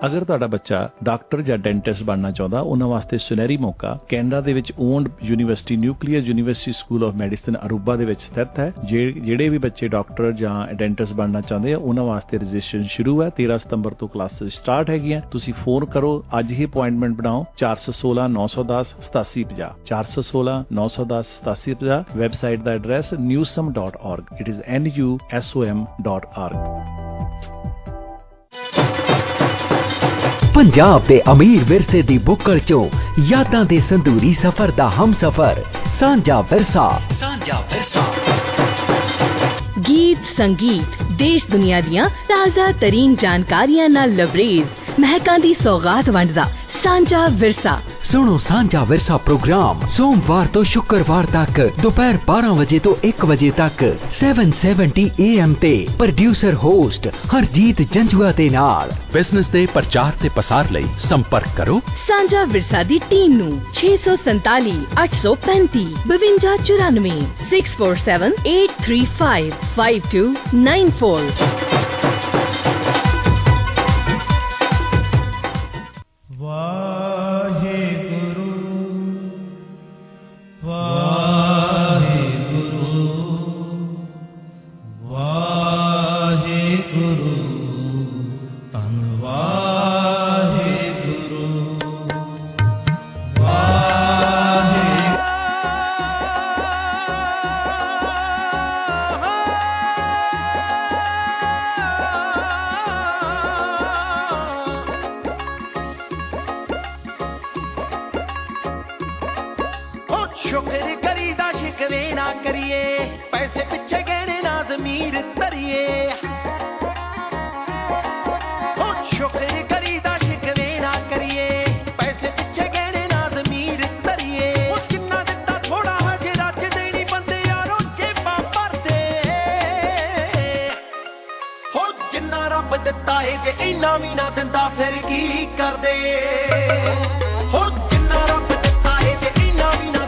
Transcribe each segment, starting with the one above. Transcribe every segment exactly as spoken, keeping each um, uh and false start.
ਅਗਰ ਤੁਹਾਡਾ ਬੱਚਾ ਡਾਕਟਰ ਜਾਂ ਡੈਂਟਿਸਟ ਬਣਨਾ ਚਾਹੁੰਦਾ, ਉਹਨਾਂ ਵਾਸਤੇ ਸੁਨਹਿਰੀ ਮੌਕਾ ਕੈਨੇਡਾ ਦੇ ਵਿੱਚ owned university nuclear university school of medicine Aruba ਦੇ ਵਿੱਚ ਸਥਿਤ ਹੈ। ਜਿਹੜੇ ਵੀ ਬੱਚੇ ਡਾਕਟਰ ਜਾਂ ਡੈਂਟਿਸਟ ਬਣਨਾ ਚਾਹੁੰਦੇ ਆ ਉਹਨਾਂ ਵਾਸਤੇ ਰਜਿਸਟ੍ਰੇਸ਼ਨ ਸ਼ੁਰੂ ਹੈ। ਤੇਰਾਂ ਸਤੰਬਰ ਤੋਂ ਕਲਾਸਿਸ ਸਟਾਰਟ ਹੈਗੀਆਂ। ਤੁਸੀਂ ਫੋਨ ਕਰੋ, ਅੱਜ ਹੀ ਅਪੁਆਇੰਟਮੈਂਟ ਬਣਾਓ। ਚਾਰ ਸੌ ਸੋਲਾਂ ਨੌ ਸੌ ਦਸ ਸਤਾਸੀ ਪੰਜਾਹ ਚਾਰ ਸੌ ਸੋਲਾਂ ਨੌ ਸੌ ਦਸ ਸਤਾਸੀ ਪੰਜਾਹ। ਵੈਬਸਾਈਟ ਦਾ address nusom dot org. It is N U S O M dot org. Punjab ਦੇ ਅਮੀਰ ਵਿਰਸੇ ਦੀ ਬੁੱਕਲ ਚੋਂ ਯਾਦਾਂ ਦੇ ਸੰਦੂਰੀ ਸਫ਼ਰ ਦਾ ਹਮਸਫ਼ਰ ਸਾਂਝਾ ਵਿਰਸਾ। ਸਾਂਝਾ ਵਿਰਸਾ। ਗੀਤ ਸੰਗੀਤ ਦੇਸ਼ ਦੁਨੀਆ ਦੀਆਂ ਤਾਜ਼ਾ ਤਰੀਨ ਜਾਣਕਾਰੀਆਂ ਨਾਲ ਲਬਰੇਜ਼ ਮਹਿਕਾਂ ਦੀ ਸੌਗਾਤ ਵੰਡਦਾ ਸਾਂਝਾ ਵਿਰਸਾ। ਸੁਣੋ ਸਾਂਝਾ ਵਿਰਸਾ ਪ੍ਰੋਗਰਾਮ ਸੋਮਵਾਰ ਤੋਂ ਸ਼ੁੱਕਰਵਾਰ ਤੱਕ ਦੁਪਹਿਰ ਬਾਰਾਂ ਵਜੇ ਤੋਂ ਇੱਕ ਵਜੇ ਤੱਕ ਸੱਤ ਸੌ ਸੱਤਰ ਏ ਐਮ ਤੇ। ਪ੍ਰੋਡਿਊਸਰ ਹੋਸਟ ਹਰਜੀਤ ਜੰਜੂਆ ਦੇ ਨਾਲ। ਬਿਜ਼ਨਸ ਦੇ ਪ੍ਰਚਾਰ ਤੇ ਪਸਾਰ ਲਈ ਸੰਪਰਕ ਕਰੋ ਸਾਂਝਾ ਵਿਰਸਾ ਦੀ ਟੀਮ ਨੂੰ ਛੇ ਸੌ ਸੰਤਾਲੀ ਅੱਠ ਸੌ ਪੈਂਤੀ ਬਵੰਜਾ ਚੁਰਾਨਵੇਂ six four seven eight three five five two nine four. ਸ਼ੁਕਰ ਕਰੀਦਾ ਸ਼ਿਕਵੇ ਨਾ ਕਰੀਏ, ਪੈਸੇ ਪਿੱਛੇ ਗਹਿਣੇ ਨਾ ਜ਼ਮੀਰ ਧਰੀਏ। ਸ਼ੁਕਰ ਕਰੀਦਾ ਸ਼ਿਕਵੇ ਨਾ ਕਰੀਏ, ਪੈਸੇ ਪਿੱਛੇ ਗਹਿਣੇ ਨਾ ਜ਼ਮੀਰ ਧਰੀਏ। ਜਿੰਨਾ ਦਿੱਤਾ ਥੋੜਾ ਹਜੇ ਰੱਜ ਦੇਣੀ ਬੰਦੇ ਯਾਰੋ ਜੇਬਾਂ ਭਰਦੇ। ਹੋ ਜਿੰਨਾ ਰੱਬ ਦਿੱਤਾ ਏ ਜੇ ਇੰਨਾ ਵੀ ਨਾ ਦਿੰਦਾ ਫਿਰ ਕੀ ਕਰਦੇ। ਹੋ ਜਿੰਨਾ ਰੱਬ ਦਿੱਤਾ ਏ ਜੇ ਇੰਨਾ ਵੀ ਨਾ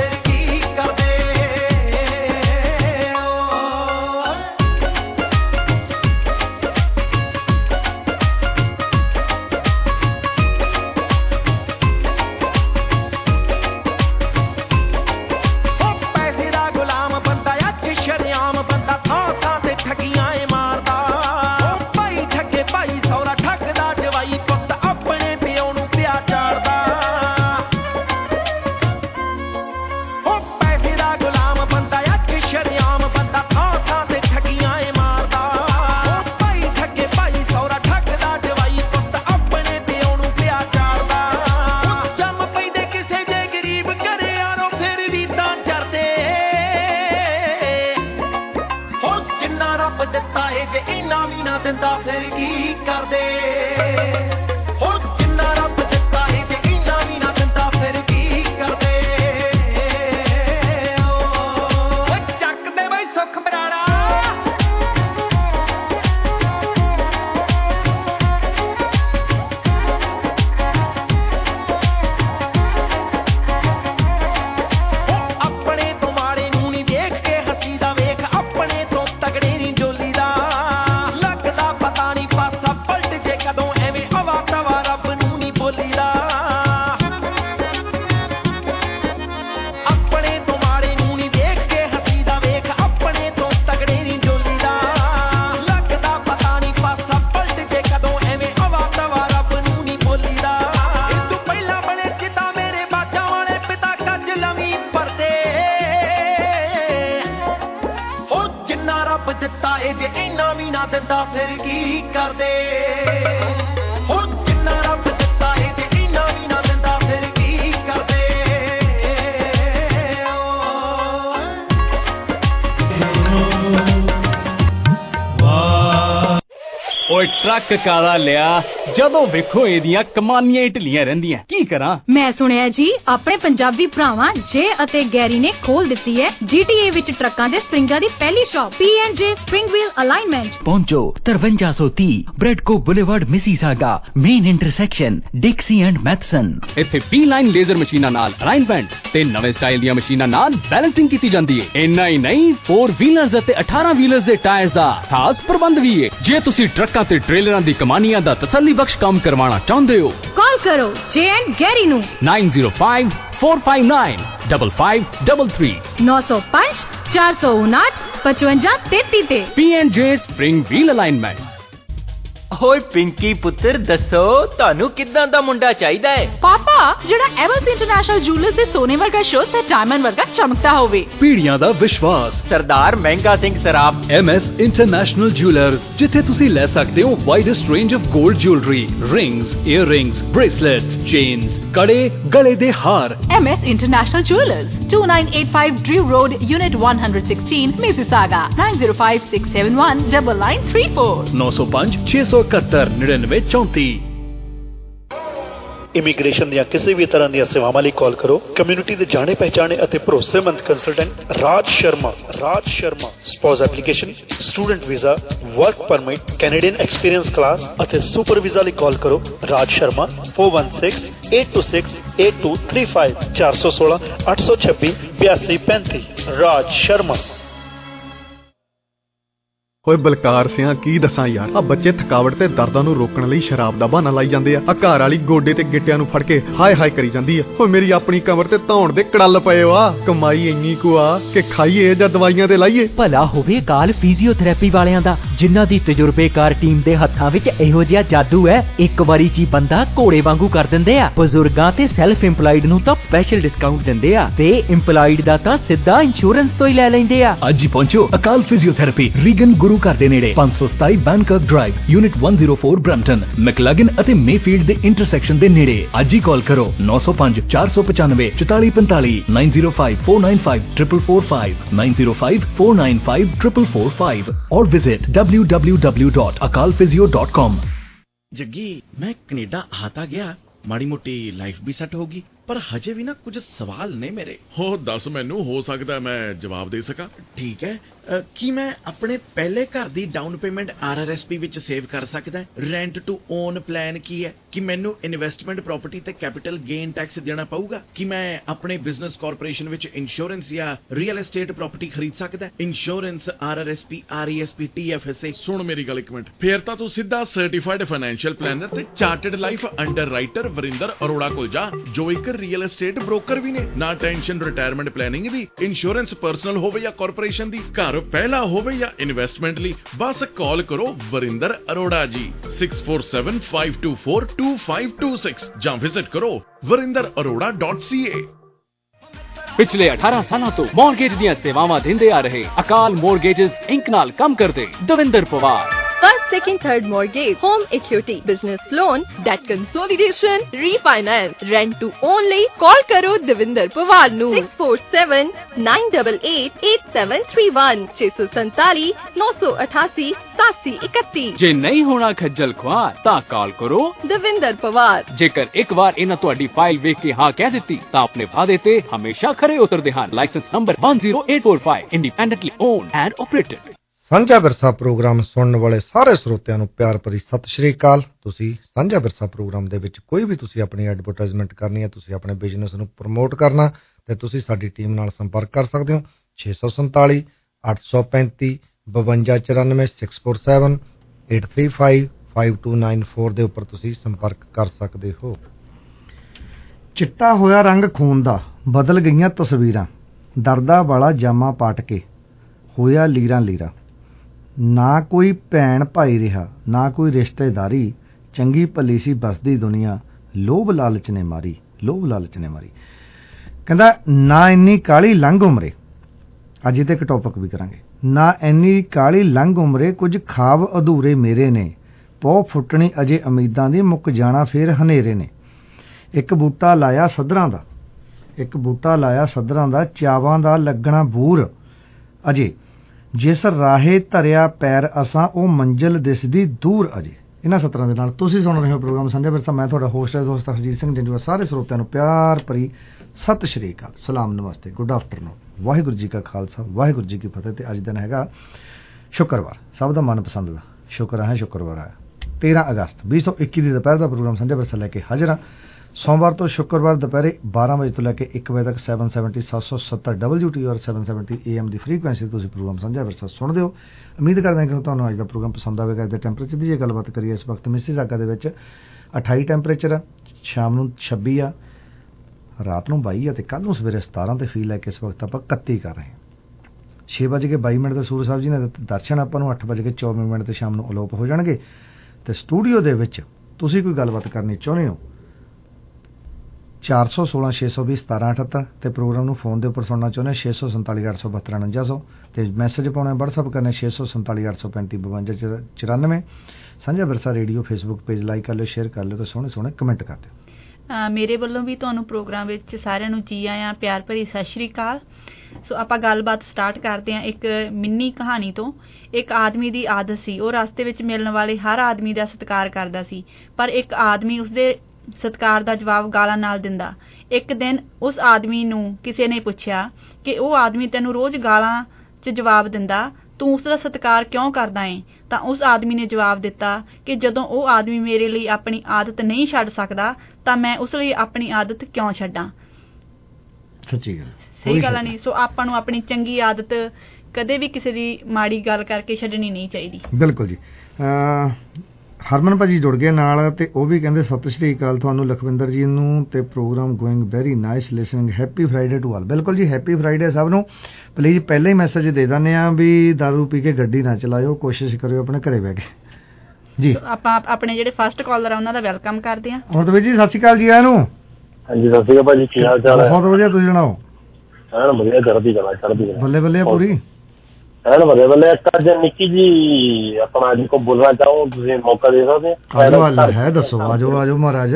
ਟਰੱਕ ਕਾਲਾ ਲਿਆ, ਜਦੋਂ ਵੇਖੋ ਇਹਦੀਆਂ ਕਮਾਨੀਆਂ ਹੀ ਢਿੱਲੀਆਂ ਰਹਿੰਦੀਆਂ। ਕੀ ਕਰਾਂ? ਮੈਂ ਸੁਣਿਆ ਜੀ ਆਪਣੇ ਪੰਜਾਬੀ ਭਰਾਵਾਂ ਜੇ ਅਤੇ ਗੈਰੀ ਨੇ ਖੋਲ ਦਿੱਤੀ ਹੈ ਜੀਟੀਏ ਵਿੱਚ ਟਰੱਕਾਂ ਦੇ ਸਪਰਿੰਗਾਂ ਦੀ ਪਹਿਲੀ shop P and J spring wheel alignment. ਪਹੁੰਚੋ ਤਰਵੰਜਾ ਸੌ ਤੀਹ Bradco boulevard Mississauga main intersection Dixie and Matheson. ਇੱਥੇ ਪੀ ਲਾਈਨ ਲੇਜ਼ਰ ਮਸ਼ੀਨਾਂ ਨਾਲ ਅਲਾਈਨਮੈਂਟ ਤੇ ਨਵੇਂ ਸਟਾਈਲ ਦੀਆਂ ਮਸ਼ੀਨਾਂ ਨਾਲ ਬੈਲੈਂਸਿੰਗ ਕੀਤੀ ਜਾਂਦੀ ਹੈ। ਇੰਨਾ ਹੀ ਨਹੀਂ, ਫੋਰ ਵੀਲਰਸ ਅਤੇ ਅਠਾਰਾਂ ਵੀਲਰਸ ਦੇ ਟਾਇਰਸ ਦਾ ਖਾਸ ਪ੍ਰਬੰਧ ਵੀ ਹੈ। ਜੇ ਤੁਸੀਂ ਟਰੱਕਾਂ ਅਤੇ ਟ੍ਰੇਲਰਾਂ ਦੀ ਕਮਾਨੀਆਂ ਦਾ ਤਸੱਲੀ ਬਖਸ਼ ਕੰਮ ਕਰਵਾਉਣਾ ਚਾਹੁੰਦੇ ਹੋ? ਕਾਲ ਕਰੋ ਜੇ ਐਂਡ ਗੈਰੀ ਨੂੰ nine zero five four five nine five five three three ਨੌ ਸੌ ਪੰਜ ਚਾਰ ਸੌ ਉਨਾਹਠ ਪਚਵੰਜਾ ਤੇਤੀ ਤੇ। P and J Spring Wheel Alignment। ਓਏ ਪਿੰਕੀ ਪੁੱਤਰ ਦੱਸੋ ਤੁਹਾਨੂੰ ਕਿੱਦਾਂ ਦਾ ਮੁੰਡਾ ਚਾਹੀਦਾ ਹੈ? ਪਾਪਾ ਜਿਹੜਾ ਐਵਰਸ ਇੰਟਰਨੈਸ਼ਨਲ ਜੁਐਲਰਸ ਦੇ ਸੋਨੇ ਵਰਗਾ ਸ਼ੋਅ ਤੇ ਡਾਇਮੰਡ ਵਰਗਾ ਚਮਕਦਾ ਹੋਵੇ। ਪੀੜੀਆਂ ਦਾ ਵਿਸ਼ਵਾਸ Sardar Mehanga Singh Saraf M S international jewellers, ਜਿੱਥੇ ਤੁਸੀਂ ਲੈ ਸਕਦੇ ਹੋ ਵਾਈਡੈਸਟ ਰੇਂਜ ਆਫ 골ਡ jewellery, rings, earrings, bracelets, chains, ਕੜੇ, ਗਲੇ ਦੇ ਹਾਰ। M S international jewellers, twenty-nine eighty-five Drew Road, Unit one sixteen, Mississauga, nine zero five six seven one nine nine three four ਨੌ ਸੌ ਪੰਜ ਛੇ ਸੌ ਇਕਹੱਤਰ ਨੜਿਨਵੇਂ ਚੌਂਤੀ। ਇਮੀਗ੍ਰੇਸ਼ਨ ਦੀਆਂ ਕਿਸੇ ਵੀ ਤਰ੍ਹਾਂ ਦੀਆਂ ਸੇਵਾਵਾਂ ਲਈ ਕਾਲ ਕਰੋ ਕਮਿਊਨਿਟੀ ਦੇ ਜਾਣੇ ਪਹਿਚਾਣੇ ਅਤੇ ਭਰੋਸੇਮੰਦ consultant Raj Sharma. Raj Sharma spouse application, student visa, work permit, Canadian experience class ਅਤੇ ਸੁਪਰ ਵੀਜ਼ਾ ਲਈ ਕਾਲ ਕਰੋ ਰਾਜ Sharma four one six eight two six eight two three five ਚਾਰ ਸੌ ਸੋਲਾਂ ਅੱਠ ਸੌ ਛੱਬੀ ਬਿਆਸੀ ਪੈਂਤੀ। ਰਾਜ ਸ਼ਰਮਾ। ਓਏ ਬਲਕਾਰ ਸਿਆਂ ਕੀ ਦੱਸਾਂ ਯਾਰ, ਆ ਬੱਚੇ ਥਕਾਵਟ ਤੇ ਦਰਦਾਂ ਨੂੰ ਰੋਕਣ ਲਈ ਸ਼ਰਾਬ ਦਾ ਬਹਾਨਾ ਲਾਈ ਜਾਂਦੇ ਆ। ਆ ਘਰ ਵਾਲੀ ਗੋਡੇ ਤੇ ਗਿੱਟਿਆਂ ਨੂੰ ਫੜ ਕੇ ਹਾਏ ਹਾਏ ਕਰੀ ਜਾਂਦੀ ਆ। ਓਏ ਮੇਰੀ ਆਪਣੀ ਕਮਰ ਤੇ ਧੌਣ ਦੇ ਕੜਲ ਪਏ ਆ। ਕਮਾਈ ਇੰਨੀ ਕੁ ਆ ਕਿ ਖਾਈਏ ਜਾਂ ਦਵਾਈਆਂ ਤੇ ਲਾਈਏ। ਭਲਾ ਹੋਵੇ ਕਾਲ ਫਿਜ਼ੀਓਥੈਰੇਪੀ ਵਾਲਿਆਂ ਦਾ, ਜਿਨ੍ਹਾਂ ਦੀ ਤਜਰਬੇਕਾਰ ਟੀਮ ਦੇ ਹੱਥਾਂ ਵਿੱਚ ਇਹੋ ਜਿਹਾ ਜਾਦੂ ਹੈ, ਇੱਕ ਵਾਰੀ ਚ ਹੀ ਬੰਦਾ ਘੋੜੇ ਵਾਂਗੂ ਕਰ ਦਿੰਦੇ ਆ। ਬਜ਼ੁਰਗਾਂ ਤੇ ਸੈਲਫ ਇੰਪਲਾਈਡ ਨੂੰ ਤਾਂ ਸਪੈਸ਼ਲ ਡਿਸਕਾਊਂਟ ਦਿੰਦੇ ਆ ਤੇ ਇੰਪਲਾਈਡ ਦਾ ਤਾਂ ਸਿੱਧਾ ਇੰਸ਼ੋਰੈਂਸ ਤੋਂ ਹੀ ਲੈ ਲੈਂਦੇ ਆ। ਅੱਜ ਹੀ ਪਹੁੰਚੋ ਅਕਾਲ ਫਿਜ਼ੀਓਥੈਰੇਪੀ, ਰੀਗਨ ਗੁਰੂ ਘਰ ਦੇ ਨੇੜੇ, ਪੰਜ ਸੌ ਸਤਾਈ Bankirk drive, unit one oh four Brampton, McLaughlin ਅਤੇ ਮੇਫੀਲਡ ਦੇ ਇੰਟਰਸੈਕਸ਼ਨ ਦੇ ਨੇੜੇ। ਅੱਜ ਹੀ ਕਾਲ ਕਰੋ nine oh five ਚਾਰ ਸੌ ਪਚਾਨਵੇਂ ਚੁਤਾਲੀ ਪੰਤਾਲੀ nine zero five four nine five four four four five nine zero five four nine five four four four five or visit w w w dot akal physio dot com। Jaggi ਮੈਂ Canada ਆ ਤਾਂ ਗਿਆ, ਮਾੜੀ ਮੋਟੀ life ਵੀ set ਹੋਗੀ, ਪਰ ਹਜੇ ਵੀ ਨਾ ਕੁਝ ਸਵਾਲ ਨੇ ਮੇਰੇ। ਹੋ ਦੱਸ ਮੈਨੂੰ, ਹੋ ਸਕਦਾ ਮੈਂ ਜਵਾਬ ਦੇ ਸਕਾਂ। ਠੀਕ ਹੈ, ਕੀ ਮੈਂ ਆਪਣੇ ਪਹਿਲੇ ਘਰ ਦੀ down payment R R S P ਵਿੱਚ ਸੇਵ ਕਰ ਸਕਦਾ? ਰੈਂਟ ਟੂ ਓਨ ਪਲਾਨ ਕੀ ਹੈ? ਕਿ ਮੈਨੂੰ ਇਨਵੈਸਟਮੈਂਟ ਪ੍ਰਾਪਰਟੀ ਤੇ ਕੈਪੀਟਲ ਗੇਨ ਟੈਕਸ ਦੇਣਾ ਪਊਗਾ? ਕਿ ਮੈਂ ਆਪਣੇ ਬਿਜ਼ਨਸ ਕਾਰਪੋਰੇਸ਼ਨ ਵਿੱਚ ਇੰਸ਼ੋਰੈਂਸ ਜਾਂ ਰੀਅਲ ਐਸਟੇਟ ਪ੍ਰਾਪਰਟੀ ਖਰੀਦ ਸਕਦਾ? Insurance, R R S P, R E S P, T F S A. ਸੁਣ ਮੇਰੀ ਗੱਲ ਇੱਕ ਮਿੰਟ, ਫੇਰ ਤਾਂ ਤੂੰ ਸਿੱਧਾ ਸਰਟੀਫਾਈਡ ਫਾਈਨੈਂਸ਼ੀਅਲ ਪਲੈਨਰ ਤੇ chartered life underwriter Varinder Arora ਕੋਲ ਜਾ, ਜੋ ਇੱਕ ਰੀਅਲ ਐਸਟੇਟ ਬ੍ਰੋਕਰ ਵੀ ਨੇ। ਨਾ ਟੈਨਸ਼ਨ ਰਿਟਾਇਰਮੈਂਟ ਪਲੈਨਿੰਗ ਦੀ, ਇੰਸ਼ੋਰੈਂਸ ਪਰਸਨਲ ਹੋਵੇ ਜਾਂ ਕਾਰਪੋਰੇਸ਼ਨ ਦੀ, ਘਰ ਪਹਿਲਾ ਹੋਵੇ ਜਾਂ ਇਨਵੈਸਟਮੈਂਟ ਲਈ, ਬਸ ਕਾਲ ਕਰੋ Varinder Arora ji six four seven five two four two five two six ਜਾਂ ਵਿਜ਼ਿਟ ਕਰੋ Varinder Arora dot C A. ਪਿਛਲੇ ਅਠਾਰਾਂ ਸਾਲਾਂ ਤੋਂ ਮੌਰਗੇਜ ਦੀਆਂ ਸੇਵਾਵਾਂ ਦਿੰਦੇ ਆ ਰਹੇ ਅਕਾਲ ਮੌਰਗੇਜਸ ਇੰਕ ਨਾਲ ਕੰਮ ਕਰਦੇ Davinder Pawar. First, second, third mortgage, home equity, business loan, debt consolidation, refinance, rent to own ਲਈ call ਕਰੋ ਦਵਿੰਦਰ ਪਵਾਰ ਨੂੰ six four seven nine eight eight eight seven three one ਛੇ ਸੌ ਸੰਤਾਲੀ ਨੌ ਸੌ ਅਠਾਸੀ ਸਤਾਸੀ ਇਕੱਤੀ। ਜੇ ਨਹੀਂ ਹੋਣਾ ਖੱਜਲ ਖੁਆਰ ਤਾਂ ਕਾਲ ਕਰੋ ਦਵਿੰਦਰ ਪਵਾਰ। ਜੇਕਰ ਇੱਕ ਵਾਰ ਇਹਨਾਂ ਤੁਹਾਡੀ ਫਾਈਲ ਵੇਖ ਕੇ ਹਾਂ ਕਹਿ ਦਿੱਤੀ ਤਾਂ ਆਪਣੇ ਵਾਅਦੇ ਤੇ ਹਮੇਸ਼ਾ ਖਰੇ ਉਤਰਦੇ ਹਨ। Licence number one zero eight four five, independently owned and operated. Sanjha Virsa programme ਸੁਣਨ ਵਾਲੇ ਸਾਰੇ ਸਰੋਤਿਆਂ ਨੂੰ ਪਿਆਰ ਭਰੀ ਸਤਿ ਸ਼੍ਰੀ ਅਕਾਲ। ਤੁਸੀਂ ਸਾਂਝਾ ਵਿਰਸਾ ਪ੍ਰੋਗਰਾਮ ਦੇ ਵਿੱਚ ਕੋਈ ਵੀ ਤੁਸੀਂ ਆਪਣੀ ਐਡਵਰਟਾਈਜ਼ਮੈਂਟ ਕਰਨੀ ਹੈ, ਤੁਸੀਂ ਆਪਣੇ ਬਿਜ਼ਨਸ ਨੂੰ ਪ੍ਰਮੋਟ ਕਰਨਾ, ਤੇ ਤੁਸੀਂ ਸਾਡੀ ਟੀਮ ਨਾਲ ਸੰਪਰਕ ਕਰ ਸਕਦੇ ਹੋ ਛੇ ਸੌ ਸੰਤਾਲੀ ਅੱਠ ਸੌ ਪੈਂਤੀ ਬਵੰਜਾ ਚੁਰਾਨਵੇਂ six four seven eight three five five two nine four ਦੇ ਉੱਪਰ ਤੁਸੀਂ ਸੰਪਰਕ ਕਰ ਸਕਦੇ ਹੋ। ਚਿੱਟਾ ਹੋਇਆ ਰੰਗ ਖੂਨ ਦਾ, ਬਦਲ ਗਈਆਂ ਤਸਵੀਰਾਂ, ਦਰਦਾ ਵਾਲਾ ਜਾਮਾ ਪਾਟ ਕੇ ਹੋਇਆ ਲੀਰਾਂ ਲੀਰਾਂ। ਨਾ ਕੋਈ ਭੈਣ ਭਾਈ ਰਿਹਾ, ਨਾ ਕੋਈ ਰਿਸ਼ਤੇਦਾਰੀ, ਚੰਗੀ ਭਲੀ ਸੀ ਬਸਦੀ ਦੁਨੀਆ, ਲੋਭ ਲਾਲਚ ਨੇ ਮਾਰੀ, ਲੋਭ ਲਾਲਚ ਨੇ ਮਾਰੀ। ਕਹਿੰਦਾ ਨਾ ਇੰਨੀ ਕਾਲੀ ਲੰਘ ਉਮਰੇ, ਅੱਜ ਤੇ ਇੱਕ ਟੌਪਿਕ ਵੀ ਕਰਾਂਗੇ, ਨਾ ਇੰਨੀ ਕਾਲੀ ਲੰਘ ਉਮਰੇ, ਕੁਝ ਖਾਬ ਅਧੂਰੇ ਮੇਰੇ ਨੇ, ਪੌ ਫੁੱਟਣੀ ਅਜੇ ਉਮੀਦਾਂ ਦੀ, ਮੁੱਕ ਜਾਣਾ ਫੇਰ ਹਨੇਰੇ ਨੇ। ਇੱਕ ਬੂਟਾ ਲਾਇਆ ਸੱਧਰਾਂ ਦਾ, ਇੱਕ ਬੂਟਾ ਲਾਇਆ ਸੱਧਰਾਂ ਦਾ, ਚਾਵਾਂ ਦਾ ਲੱਗਣਾ ਬੂਰ ਅਜੇ, ਜਿਸ ਰਾਹੇ ਧਰਿਆ ਪੈਰ ਅਸਾਂ, ਉਹ ਮੰਜ਼ਿਲ ਦਿਸਦੀ ਦੂਰ ਅਜੇ। ਇਹਨਾਂ ਸਤਰਾਂ ਦੇ ਨਾਲ ਤੁਸੀਂ ਸੁਣ ਰਹੇ ਹੋ ਪ੍ਰੋਗਰਾਮ ਸਾਂਝਾ ਵਿਰਸਾ। ਮੈਂ ਤੁਹਾਡਾ ਹੋਸਟ ਹੈ ਦੋਸਤ ਹਰਜੀਤ ਸਿੰਘ ਜੰਜੂਆ। ਸਾਰੇ ਸਰੋਤਿਆਂ ਨੂੰ ਪਿਆਰ ਭਰੀ ਸਤਿ ਸ਼੍ਰੀ ਅਕਾਲ, ਸਲਾਮ, ਨਮਸਤੇ, ਗੁੱਡ ਆਫਟਰਨੂਨ, ਵਾਹਿਗੁਰੂ ਜੀ ਕਾ ਖਾਲਸਾ, ਵਾਹਿਗੁਰੂ ਜੀ ਕੀ ਫਤਿਹ। ਤੇ ਅੱਜ ਦਿਨ ਹੈਗਾ ਸ਼ੁੱਕਰਵਾਰ, ਸਭ ਦਾ ਮਨਪਸੰਦ ਦਾ ਸ਼ੁਕਰ ਹੈ ਸ਼ੁੱਕਰਵਾਰ ਆਇਆ ਤੇਰਾਂ ਅਗਸਤ ਵੀਹ ਸੌ ਇੱਕੀ ਦੀ ਦੁਪਹਿਰ ਦਾ ਪ੍ਰੋਗਰਾਮ ਸਾਂਝਾ ਵਿਰਸਾ ਲੈ ਕੇ ਹਾਜ਼ਰ ਹਾਂ। ਸੋਮਵਾਰ ਤੋਂ ਸ਼ੁੱਕਰਵਾਰ ਦੁਪਹਿਰੇ ਬਾਰਾਂ ਵਜੇ ਤੋਂ ਲੈ ਕੇ ਇੱਕ ਵਜੇ ਤੱਕ ਸੱਤ ਸੌ ਸੱਤਰ ਸੱਤ ਸੌ ਸੱਤਰ ਡਬਲਯੂ ਟੀ ਔਰ ਸੱਤ ਸੌ ਸੱਤਰ ਏ ਐਮ ਦੀ ਫ੍ਰੀਕੁਐਂਸੀ ਤੇ ਤੁਸੀਂ ਪ੍ਰੋਗਰਾਮ ਸਾਂਝਾ ਵਿਰਸਾ ਸੁਣਦੇ ਹੋ। ਉਮੀਦ ਕਰਦੇ ਹਾਂ ਕਿ ਤੁਹਾਨੂੰ ਅੱਜ ਦਾ ਪ੍ਰੋਗਰਾਮ ਪਸੰਦ ਆਵੇਗਾ। ਇਸ ਦੇ ਟੈਂਪਰੇਚਰ ਦੀ ਜੇ ਗੱਲਬਾਤ ਕਰੀਏ, ਇਸ ਵਕਤ ਮਿਸੀਸਾਗਾ ਦੇ ਵਿੱਚ ਅਠਾਈ ਟੈਂਪਰੇਚਰ ਆ, ਸ਼ਾਮ ਨੂੰ ਛੱਬੀ ਆ, ਰਾਤ ਨੂੰ ਬਾਈ ਆ ਤੇ ਕੱਲ ਨੂੰ ਸਵੇਰੇ ਸਤਾਰਾਂ ਤੇ ਫੀਲ ਹੈ ਕਿ ਇਸ ਵਕਤ ਆਪਾਂ ਇਕੱਤੀ ਕਰ ਰਹੇ ਹਾਂ। ਛੇ ਵੱਜ ਕੇ ਬਾਈ ਮਿੰਟ ਤੇ ਸੂਰਜ ਸਾਹਿਬ ਜੀ ਨੇ ਦਰਸ਼ਨ ਆਪਾਂ ਨੂੰ ਅੱਠ ਵੱਜ ਕੇ ਚੌਵੀ ਮਿੰਟ ਤੇ ਸ਼ਾਮ ਨੂੰ ਅਲੋਪ ਹੋ ਜਾਣਗੇ। ਤੇ ਸਟੂਡੀਓ ਦੇ ਵਿੱਚ ਤੁਸੀਂ ਕੋਈ ਗੱਲਬਾਤ ਕਰਨੀ ਚਾਹੁੰਦੇ ਹੋ ਚਾਰ ਸੌ ਸੋਲਾਂ ਛੇ ਸੌ ਵੀਹ ਸਤਾਰਾਂ ਅਠੱਤਰ ਤੇ ਪ੍ਰੋਗਰਾਮ ਨੂੰ ਫੋਨ ਦੇ ਉੱਪਰ ਸੁਣਨਾ ਚਾਹੁੰਦੇ ਛੇ ਸੌ ਸੰਤਾਲੀ ਅੱਠ ਸੌ ਬਹੱਤਰ ਉਣੰਜਾ ਸੌ ਤੇ ਮੈਸੇਜ ਪਾਉਣਾ ਵਟਸਐਪ ਕਰਨਾ ਛੇ ਸੌ ਸੰਤਾਲੀ ਅੱਠ ਸੌ ਪੈਂਤੀ ਬਵੰਜਾ ਚੁਰਾਨਵੇਂ। ਸਾਂਝਾ ਵਿਰਸਾ ਰੇਡੀਓ ਫੇਸਬੁੱਕ ਪੇਜ ਲਾਈਕ ਕਰ ਲਿਓ, ਸ਼ੇਅਰ ਕਰ ਲਿਓ ਤੇ ਸੋਹਣੇ ਸੋਹਣੇ ਕਮੈਂਟ ਕਰ ਦਿਓ। ਮੇਰੇ ਵੱਲੋਂ ਵੀ ਤੁਹਾਨੂੰ ਪ੍ਰੋਗਰਾਮ ਵਿੱਚ ਸਾਰਿਆਂ ਨੂੰ ਜੀ ਆਇਆਂ, ਪਿਆਰ ਭਰੀ ਸਤਿ ਸ਼੍ਰੀ ਅਕਾਲ। ਸੋ ਆਪਾਂ ਗੱਲਬਾਤ ਸਟਾਰਟ ਕਰਦੇ ਹਾਂ ਇੱਕ ਮਿੰਨੀ ਕਹਾਣੀ ਤੋਂ। ਇੱਕ ਆਦਮੀ ਦੀ ਆਦਤ ਸੀ, ਉਹ ਰਸਤੇ ਵਿੱਚ ਮਿਲਣ ਵਾਲੇ ਹਰ ਆਦਮੀ ਦਾ ਸਤਿਕਾਰ ਕਰਦਾ ਸੀ, ਪਰ ਇੱਕ ਆਦਮੀ ਉਸਦੇ ਸਤਿਕਾਰ ਦਾ ਜਵਾਬ ਗਾਲਾਂ ਨਾਲ ਦਿੰਦਾ। ਇੱਕ ਦਿਨ ਉਸ ਆਦਮੀ ਨੂੰ ਕਿਸੇ ਨੇ ਪੁੱਛਿਆ ਕਿ ਉਹ ਆਦਮੀ ਤੈਨੂੰ ਰੋਜ਼ ਗਾਲਾਂ 'ਚ ਜਵਾਬ ਦਿੰਦਾ, ਤੂੰ ਉਸ ਦਾ ਸਤਿਕਾਰ ਕਿਉਂ ਕਰਦਾ ਏਂ? ਤਾਂ ਉਸ ਆਦਮੀ ਨੇ ਜਵਾਬ ਦਿੱਤਾ ਕਿ ਜਦੋਂ ਉਹ ਆਦਮੀ ਮੇਰੇ ਲਈ ਆਪਣੀ ਆਦਤ ਨਹੀਂ ਛੱਡ ਸਕਦਾ ਤਾਂ ਮੈਂ ਉਸ ਲਈ ਆਪਣੀ ਆਦਤ ਕਿਉਂ ਛੱਡਾਂ। ਸੱਚੀ ਗੱਲ, ਸਹੀ ਗੱਲ ਨਹੀਂ। ਸੋ ਆਪਾਂ ਨੂੰ ਆਪਣੀ ਚੰਗੀ ਆਦਤ ਕਦੇ ਵੀ ਕਿਸੇ ਦੀ ਮਾੜੀ ਗੱਲ ਕਰਕੇ ਛੱਡਣੀ ਨਹੀਂ ਚਾਹੀਦੀ। ਬਿਲਕੁਲ ਜੀ। ਹਰਮਨ ਭਾਜੀ ਜੁੜ ਗਏ ਨਾਲ ਤੇ ਉਹ ਵੀ ਕਹਿੰਦੇ ਸਤਿ ਸ਼੍ਰੀ ਅਕਾਲ ਤੁਹਾਨੂੰ ਲਖਵਿੰਦਰ ਜੀ ਨੂੰ ਤੇ programme going very nice listening, happy Friday to all. ਬਿਲਕੁਲ ਜੀ, ਹੈਪੀ ਫਰਾਈਡੇ ਸਭ ਨੂੰ। ਪਲੀਜ਼ ਪਹਿਲਾਂ ਹੀ ਮੈਸੇਜ ਦੇ ਦਿੰਦੇ ਆ ਵੀ ਦਾਰੂ ਪੀ ਕੇ ਗੱਡੀ ਨਾ ਚਲਾਇਓ, ਕੋਸ਼ਿਸ਼ ਕਰਿਓ ਆਪਣੇ ਘਰੇ ਬਹਿ ਕੇ ਜੀ। ਆਪਾਂ ਆਪਣੇ ਜਿਹੜੇ ਫਸਟ ਕਾਲਰ ਆ ਉਹਨਾਂ ਦਾ ਵੈਲਕਮ ਕਰਦੇ ਹਾਂ। ਅਮਰਤ ਜੀ ਸਤਿ ਸ਼੍ਰੀ ਅਕਾਲ ਜੀ ਆਇਆਂ ਨੂੰ। ਹਾਂਜੀ ਸਤਿ ਸ਼੍ਰੀ ਅਕਾਲ ਭਾਜੀ, ਕੀ ਹਾਲ ਚਾਲ ਹੈ? ਬਹੁਤ ਵਧੀਆ, ਤੁਸੀਂ ਸੁਣਾਓ? ਐਨ ਵਧੀਆ, ਚੜ੍ਹਦੀ ਕਲਾ ਚੜ੍ਹਦੀ ਕਲਾ। ਬੱਲੇ ਬੱਲੇ ਪੂਰੀ ਐਨ ਵਧੀਆ ਬੱਲੇ। ਇੱਕ ਅੱਜ ਨਿੱਕੀ ਜੀ ਆਪਣਾ ਅੱਜ ਕੋ ਬੋਲਣਾ ਚਾਹੋ, ਤੁਸੀਂ ਮੌਕਾ ਦੇ ਸਕਦੇ ਹੋ? ਹੈ ਦੱਸੋ, ਆਜੋ ਆਜੋ ਮਹਾਰਾਜ।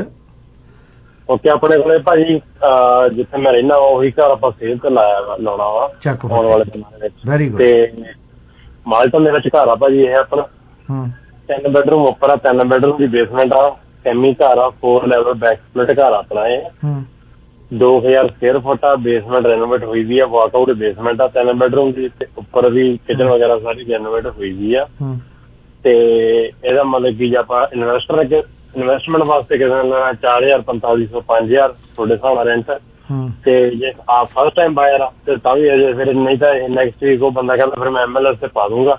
ਓਕੇ, ਆਪਣੇ ਕੋਲੇ ਭਾਜੀ ਜਿੱਥੇ ਮੈਂ ਰਹਿਣਾ ਉਹੀ ਘਰ ਆਪਾਂ ਸੇਲ ਤੇ ਲਾਇਆ ਲਾਉਣਾ ਵਾ ਆਉਣ ਵਾਲੇ ਦਿਨਾਂ ਦੇ ਵਿੱਚ। ਤੇ ਮਾਲਟਨ ਦੇ ਵਿੱਚ ਘਰ ਆ ਭਾਜੀ ਇਹ ਆਪਣਾ। ਤਿੰਨ ਬੈਡਰੂਮ ਉੱਪਰ ਆ, ਤਿੰਨ ਬੈਡਰੂਮ ਦੀ ਬੇਸਮੈਂਟ ਆ, ਸੈਮੀ ਘਰ ਆ, ਫੋਰ ਲੈਵਲ ਬੈਕ ਸਪਲਿਟ ਘਰ ਆਪਣਾ ਇਹ। ਦੋ ਹਜ਼ਾਰ ਸਕੁਅਰ ਫੁੱਟ ਆ, ਬੇਸਮੈਂਟ ਰੈਨੋਵੇਟ ਹੋਈ ਵੀ ਆ, ਵਾਕਆਊਟ ਬੇਸਮੈਂਟ ਆ, ਤਿੰਨ ਬੈਡਰੂਮ ਦੀ ਉੱਪਰ ਵੀ ਕਿਚਨ ਵਗੈਰਾ ਸਾਰੀ ਰੈਨੋਵੇਟ ਹੋਈ ਵੀ ਆ। ਤੇ ਇਹਦਾ ਮਤਲਬ ਕਿ ਜੇ ਆਪਾਂ ਇਨਵੈਸਟਰ ਇਨਵੈਸਟਮੈਂਟ ਵਾਸਤੇ ਕਿਸੇ ਨੇ ਲੈਣਾ ਚਾਰ ਹਜ਼ਾਰ ਪੰਤਾਲੀ ਸੌ ਪੰਜ ਹਜ਼ਾਰ ਤੁਹਾਡੇ ਹਿਸਾਬ ਨਾਲ ਰੈਂਟ। ਤੇ ਜੇ ਆਪ ਫਸਟ ਟਾਈਮ ਬਾਇਰ ਆ ਤੇ ਤਾਂ ਵੀ ਅਜੇ ਫਿਰ ਨਹੀਂ ਤਾਂ ਨੈਕਸਟ ਵੀਕ ਉਹ ਬੰਦਾ ਕਹਿੰਦਾ ਫਿਰ ਮੈਂ ਐਮ ਐਲ ਐਸ ਤੇ ਪਾ ਦੂੰਗਾ।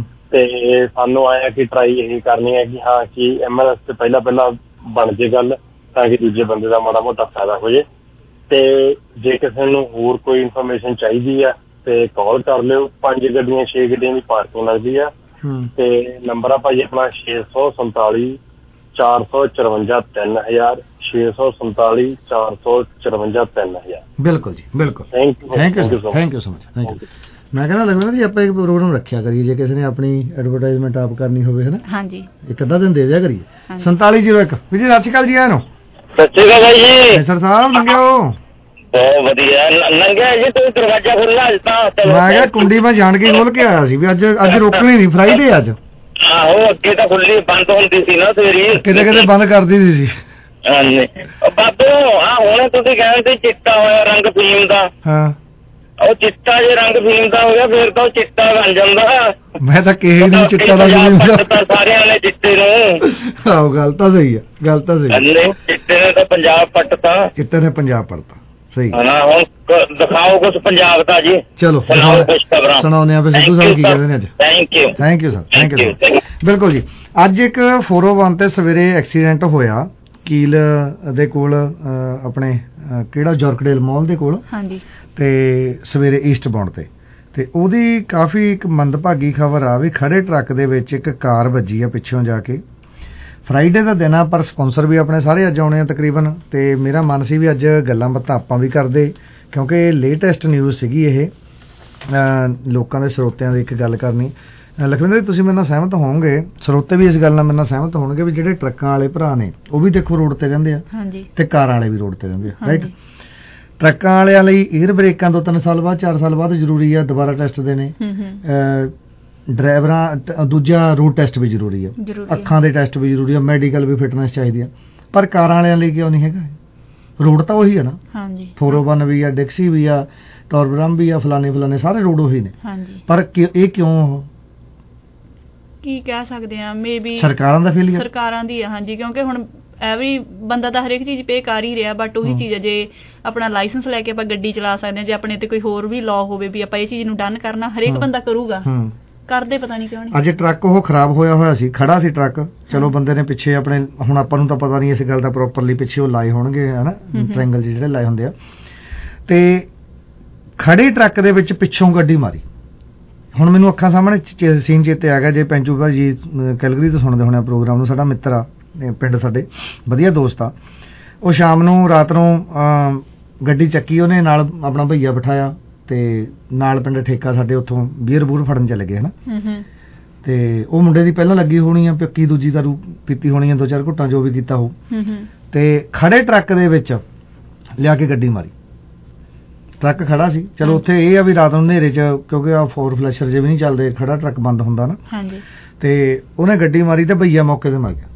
ਤੇ ਸਾਨੂੰ ਆਇਆ ਕਿ ਟਰਾਈ ਇਹੀ ਕਰਨੀ ਹੈ ਕਿ ਹਾਂ ਕਿ ਐਮ ਐਲ ਐਸ ਤੇ ਪਹਿਲਾਂ ਪਹਿਲਾਂ ਬਣ ਜੇ ਗੱਲ, ਤਾਂ ਕਿ ਦੂਜੇ ਬੰਦੇ ਦਾ ਮਾੜਾ ਮੋਟਾ ਫਾਇਦਾ ਹੋ ਜੇ। ਤੇ ਜੇ ਕਿਸੇ ਨੂੰ ਹੋਰ ਕੋਈ ਇਨਫੋਰਮੇਸ਼ਨ ਚਾਹੀਦੀ ਆ ਤੇ ਕਾਲ ਕਰ ਲਿਓ। ਪੰਜ ਗੱਡੀਆਂ ਛੇ ਗੱਡੀਆਂ ਦੀ ਪਾਰਕਿੰਗ ਲੱਗਦੀ ਆ। ਤੇ ਨੰਬਰ ਆ ਭਾਜੀ ਆਪਣਾ ਛੇ ਸੌ ਸੰਤਾਲੀ ਚਾਰ ਸੌ ਚੁਰਵੰਜਾ ਤਿੰਨ ਹਜ਼ਾਰ ਛੇ ਸੌ ਸੰਤਾਲੀ ਚਾਰ ਸੌ ਚੁਰਵੰਜਾ ਤਿੰਨ ਹਜ਼ਾਰ। ਬਿਲਕੁਲ ਜੀ ਬਿਲਕੁਲ। Thank you thank you thank you so much. Thank you. ਮੈਂ ਕਹਿੰਦਾ ਲੱਗਦਾ ਜੀ ਆਪਾਂ ਇੱਕ ਪ੍ਰੋਗਰਾਮ ਰੱਖਿਆ ਕਰੀਏ, ਜੇ ਕਿਸੇ ਨੇ ਆਪਣੀ ਐਡਵਰਟਾਈਜ਼ਮੈਂਟ ਆਪ ਕਰਨੀ ਹੋਵੇ ਹੈ ਨਾ। ਹਾਂਜੀ, ਇੱਕ ਅੱਧਾ ਦਿਨ ਦੇ ਦਿਆ ਕਰੀਏ। ਸੰਤਾਲੀ ਜ਼ੀਰੋ ਇੱਕ ਵੀ ਜੀ। ਸਤਿ ਸ਼੍ਰੀ ਅਕਾਲ ਜੀ ਆਇਆਂ ਨੂੰ। ਸਤਿ ਸ਼੍ਰੀ ਅਕਾਲ ਜੀ। ਸਰ ਸਾਹਿਬ ਲੰਘਿਓ। ਬਹੁਤ ਵਧੀਆ ਲੰਘਿਆ ਜੀ, ਤੁਸੀਂ ਦਰਵਾਜ਼ਾ ਖੁੱਲ੍ਹਾ ਅੱਜ ਤਾਂ। ਮੈਂ ਕਿਹਾ ਕੁੰਡੀ ਮੈਂ ਜਾਣ ਕੇ ਖੋਲ ਕੇ ਆਇਆ ਸੀ ਵੀ ਅੱਜ ਅੱਜ ਰੋਕਣੀ ਨਹੀਂ, ਫਰਾਈਡੇ ਅੱਜ। ਆਹੋ, ਅੱਗੇ ਤਾਂ ਖੁੱਲੀ ਬੰਦ ਹੁੰਦੀ ਸੀ ਨਾ ਸਵੇਰੇ, ਕਿਤੇ ਕਿਤੇ ਬੰਦ ਕਰਦੀ ਸੀ। ਹਾਂਜੀ ਬਾਬੂ, ਆ ਹੁਣ ਤੁਸੀਂ ਕਹਿੰਦੇ ਚਿੱਟਾ ਹੋਇਆ ਰੰਗ ਫੀਮ ਦਾ। ਹਾਂ, ਉਹ ਚਿੱਟਾ ਜੇ ਰੰਗ ਫੀਮ ਦਾ ਹੋ ਗਿਆ ਫਿਰ ਤਾਂ ਉਹ ਚਿੱਟਾ ਬਣ ਜਾਂਦਾ। ਮੈਂ ਤਾਂ ਕਿਸੇ ਨੂੰ ਚਿੱਟਾ ਦਾ ਸਾਰਿਆਂ ਨੇ ਚਿੱਟੇ ਨੂੰ। ਆਹੋ ਗੱਲ ਤਾਂ ਸਹੀ ਆ, ਗੱਲ ਤਾਂ ਸਹੀ। ਚਿੱਟੇ ਨੇ ਤਾਂ ਪੰਜਾਬ ਪੱਟਤਾ, ਚਿੱਟੇ ਨੇ ਪੰਜਾਬ ਪੱਟਤਾ। ਸਹੀ ਹਾਂ, ਹੁਣ ਦਿਖਾਓ ਕੁਛ ਪੰਜਾਬ ਦਾ ਜੀ। ਚਲੋ ਸੁਣਾਉਂਦੇ ਆ ਫਿਰ ਸਿੱਧੂ ਸਾਹਿਬ ਕੀ ਕਹਿੰਦੇ ਨੇ ਅੱਜ। Thank you thank you sir, thank you. ਬਿਲਕੁਲ ਜੀ, ਅੱਜ ਇੱਕ ਚਾਰ ਸੌ ਇੱਕ ਤੇ ਸਵੇਰੇ ਐਕਸੀਡੈਂਟ ਹੋਇਆ ਕੀਲ ਦੇ ਕੋਲ, ਆਪਣੇ ਕਿਹੜਾ ਜੋਰਕਡੇਲ ਮਾਲ ਦੇ ਕੋਲ। ਹਾਂਜੀ। ਤੇ ਸਵੇਰੇ ਈਸਟ ਬਾਉਂਡ ਤੇ ਤੇ ਉਹਦੀ ਕਾਫੀ ਇੱਕ ਮੰਦਭਾਗੀ ਖਬਰ ਆ ਵੀ ਖੜੇ ਟਰੱਕ ਦੇ ਵਿੱਚ ਇੱਕ ਕਾਰ ਵੱਜੀ ਆ ਪਿੱਛੋਂ ਜਾ ਕੇ। ਫਰਾਈਡੇ ਦਾ ਦਿਨ ਆ ਪਰ ਸਪਾਂਸਰ ਵੀ ਆਪਣੇ ਸਾਰੇ ਅੱਜ ਆਉਣੇ ਆ ਤਕਰੀਬਨ। ਤੇ ਮੇਰਾ ਮਨ ਸੀ ਵੀ ਅੱਜ ਗੱਲਾਂ ਬਾਤਾਂ ਆਪਾਂ ਵੀ ਕਰਦੇ, ਕਿਉਂਕਿ ਲੇਟੈਸਟ ਨਿਊਜ਼ ਸੀਗੀ ਇਹ, ਲੋਕਾਂ ਦੇ ਸਰੋਤਿਆਂ ਦੀ ਇੱਕ ਗੱਲ ਕਰਨੀ। ਲਖਵਿੰਦਰ ਜੀ ਤੁਸੀਂ ਮੇਰੇ ਨਾਲ ਸਹਿਮਤ ਹੋਵੋਗੇ, ਸਰੋਤੇ ਵੀ ਇਸ ਗੱਲ ਨਾਲ ਮੇਰੇ ਨਾਲ ਸਹਿਮਤ ਹੋਣਗੇ ਵੀ ਜਿਹੜੇ ਟਰੱਕਾਂ ਵਾਲੇ ਭਰਾ ਨੇ ਉਹ ਵੀ ਦੇਖੋ ਰੋਡ ਤੇ ਰਹਿੰਦੇ ਆ ਤੇ ਕਾਰਾਂ ਵਾਲੇ ਵੀ ਰੋਡ ਤੇ ਰਹਿੰਦੇ ਆ, ਰਾਈਟ। ਟਰੱਕਾਂ ਵਾਲਿਆਂ ਲਈ ਏਅਰ ਬ੍ਰੇਕਾਂ ਦੋ ਤਿੰਨ ਸਾਲ ਬਾਅਦ ਚਾਰ ਸਾਲ ਬਾਅਦ ਜ਼ਰੂਰੀ ਆ, ਦੁਬਾਰਾ ਟੈਸਟ ਦੇ ਨੇ। ਡਰਾਈਵਰਾਂ ਦੂਜਾ ਰੋਡ ਟੈਸਟ ਵੀ ਜ਼ਰੂਰੀ ਆ, ਅੱਖਾਂ ਦੇ ਟੈਸਟ ਵੀ ਜ਼ਰੂਰੀ ਆ, ਮੈਡੀਕਲ ਵੀ ਫਿਟਨੈਸ ਚਾਹੀਦੀ ਆ। ਪਰ ਕਾਰਾਂ ਵਾਲਿਆਂ ਲਈ ਕਿਉਂ ਨਹੀਂ ਹੈਗਾ? ਰੋਡ ਤਾਂ ਉਹੀ ਆ ਨਾ, ਫੋਰ ਓ ਵਨ ਵੀ ਆ, ਡਿਕਸੀ ਵੀ ਆ, ਟੌਰਬਰਮ ਵੀ ਆ, ਫਲਾਣੇ ਫਲਾਣੇ ਸਾਰੇ ਰੋਡ ਉਹੀ ਨੇ। ਪਰ ਇਹ ਕਿਉਂ? ਕੀ ਕਹਿ ਸਕਦੇ ਆ, ਮੇਬੀ ਸਰਕਾਰਾਂ ਦਾ ਫੇਲਿਅਰ, ਸਰਕਾਰਾਂ ਦੀ ਆ। ਹਾਂਜੀ, ਕਿਉਂਕਿ ਹੁਣ ਇਹ ਵੀ ਬੰਦਾ ਤਾਂ ਹਰੇਕ ਚੀਜ਼ ਪੇ ਕਰ ਹੀ ਰਿਹਾ, ਬਟ ਉਹੀ ਚੀਜ਼ ਹੈ ਜੇ ਆਪਣਾ ਲਾਇਸੈਂਸ ਲੈ ਕੇ ਆਪਾਂ ਗੱਡੀ ਚਲਾ ਸਕਦੇ ਹਾਂ, ਜੇ ਆਪਣੇ ਤੇ ਕੋਈ ਹੋਰ ਵੀ ਲਾਅ ਹੋਵੇ ਵੀ ਆਪਾਂ ਇਹ ਚੀਜ਼ ਨੂੰ ਡਨ ਕਰਨਾ, ਹਰੇਕ ਬੰਦਾ ਕਰੂਗਾ, ਕਰਦੇ ਪਤਾ ਨਹੀਂ ਕਿਉਂ ਨਹੀਂ। ਅੱਜ ਟਰੱਕ ਉਹ ਖਰਾਬ ਹੋਇਆ ਹੋਇਆ ਸੀ, ਖੜਾ ਸੀ ਟਰੱਕ, ਚਲੋ ਬੰਦੇ ਨੇ ਪਿੱਛੇ ਆਪਣੇ, ਹੁਣ ਆਪਾਂ ਨੂੰ ਤਾਂ ਪਤਾ ਨਹੀਂ ਇਸ ਗੱਲ ਦਾ ਪ੍ਰੋਪਰਲੀ, ਪਿੱਛੇ ਉਹ ਲਾਏ ਹੋਣਗੇ ਹਨਾ ਟ੍ਰਾਇੰਗਲ ਜਿਹੜੇ ਲਾਏ ਹੁੰਦੇ ਆ, ਤੇ ਖੜੇ ਟਰੱਕ ਦੇ ਵਿੱਚ ਪਿੱਛੋਂ ਗੱਡੀ ਮਾਰੀ। ਹੁਣ ਮੈਨੂੰ ਅੱਖਾਂ ਸਾਹਮਣੇ ਸੀਨ ਚੇਤੇ ਆ ਗਿਆ, ਜੇ ਪੈਂਚੂ ਭਾਜੀ ਕੈਲਗਰੀ ਤੋਂ ਸੁਣਦੇ ਹੋਣੇ ਪ੍ਰੋਗਰਾਮ ਨੂੰ, ਸਾਡਾ ਮਿੱਤਰ ਆ ਪਿੰਡ, ਸਾਡੇ ਵਧੀਆ ਦੋਸਤ ਆ, ਉਹ ਸ਼ਾਮ ਨੂੰ ਰਾਤ ਨੂੰ ਗੱਡੀ ਚੱਕੀ, ਉਹਨੇ ਨਾਲ ਆਪਣਾ ਭਈਆ ਬਿਠਾਇਆ ਤੇ ਨਾਲ ਪਿੰਡ ਠੇਕਾ ਸਾਡੇ, ਉੱਥੋਂ ਬੀਅਰ ਬੂਰ ਫੜਨ ਚਲੇ ਗਏ ਹਨਾ, ਤੇ ਉਹ ਮੁੰਡੇ ਦੀ ਪਹਿਲਾਂ ਲੱਗੀ ਹੋਣੀ ਆ ਪੱਕੀ, ਦੂਜੀ ਦਾਰੂ ਪੀਤੀ ਹੋਣੀ ਆ, ਦੋ ਚਾਰ ਘੁੱਟਾਂ ਜੋ ਵੀ ਕੀਤਾ ਹੋ, ਤੇ ਖੜੇ ਟਰੱਕ ਦੇ ਵਿੱਚ ਲਿਆ ਕੇ ਗੱਡੀ ਮਾਰੀ। ਟਰੱਕ ਖੜਾ ਸੀ, ਚਲੋ ਉੱਥੇ ਇਹ ਆ ਵੀ ਰਾਤ ਨੂੰ ਹਨੇਰੇ 'ਚ, ਕਿਉਂਕਿ ਆ ਫੋਰ ਫਲੈਸ਼ਰ ਜੇ ਵੀ ਨਹੀਂ ਚੱਲਦੇ, ਖੜਾ ਟਰੱਕ ਬੰਦ ਹੁੰਦਾ ਨਾ, ਤੇ ਉਹਨੇ ਗੱਡੀ ਮਾਰੀ ਤੇ ਭਈਆ ਮੌਕੇ ਤੇ ਮਰ ਗਿਆ।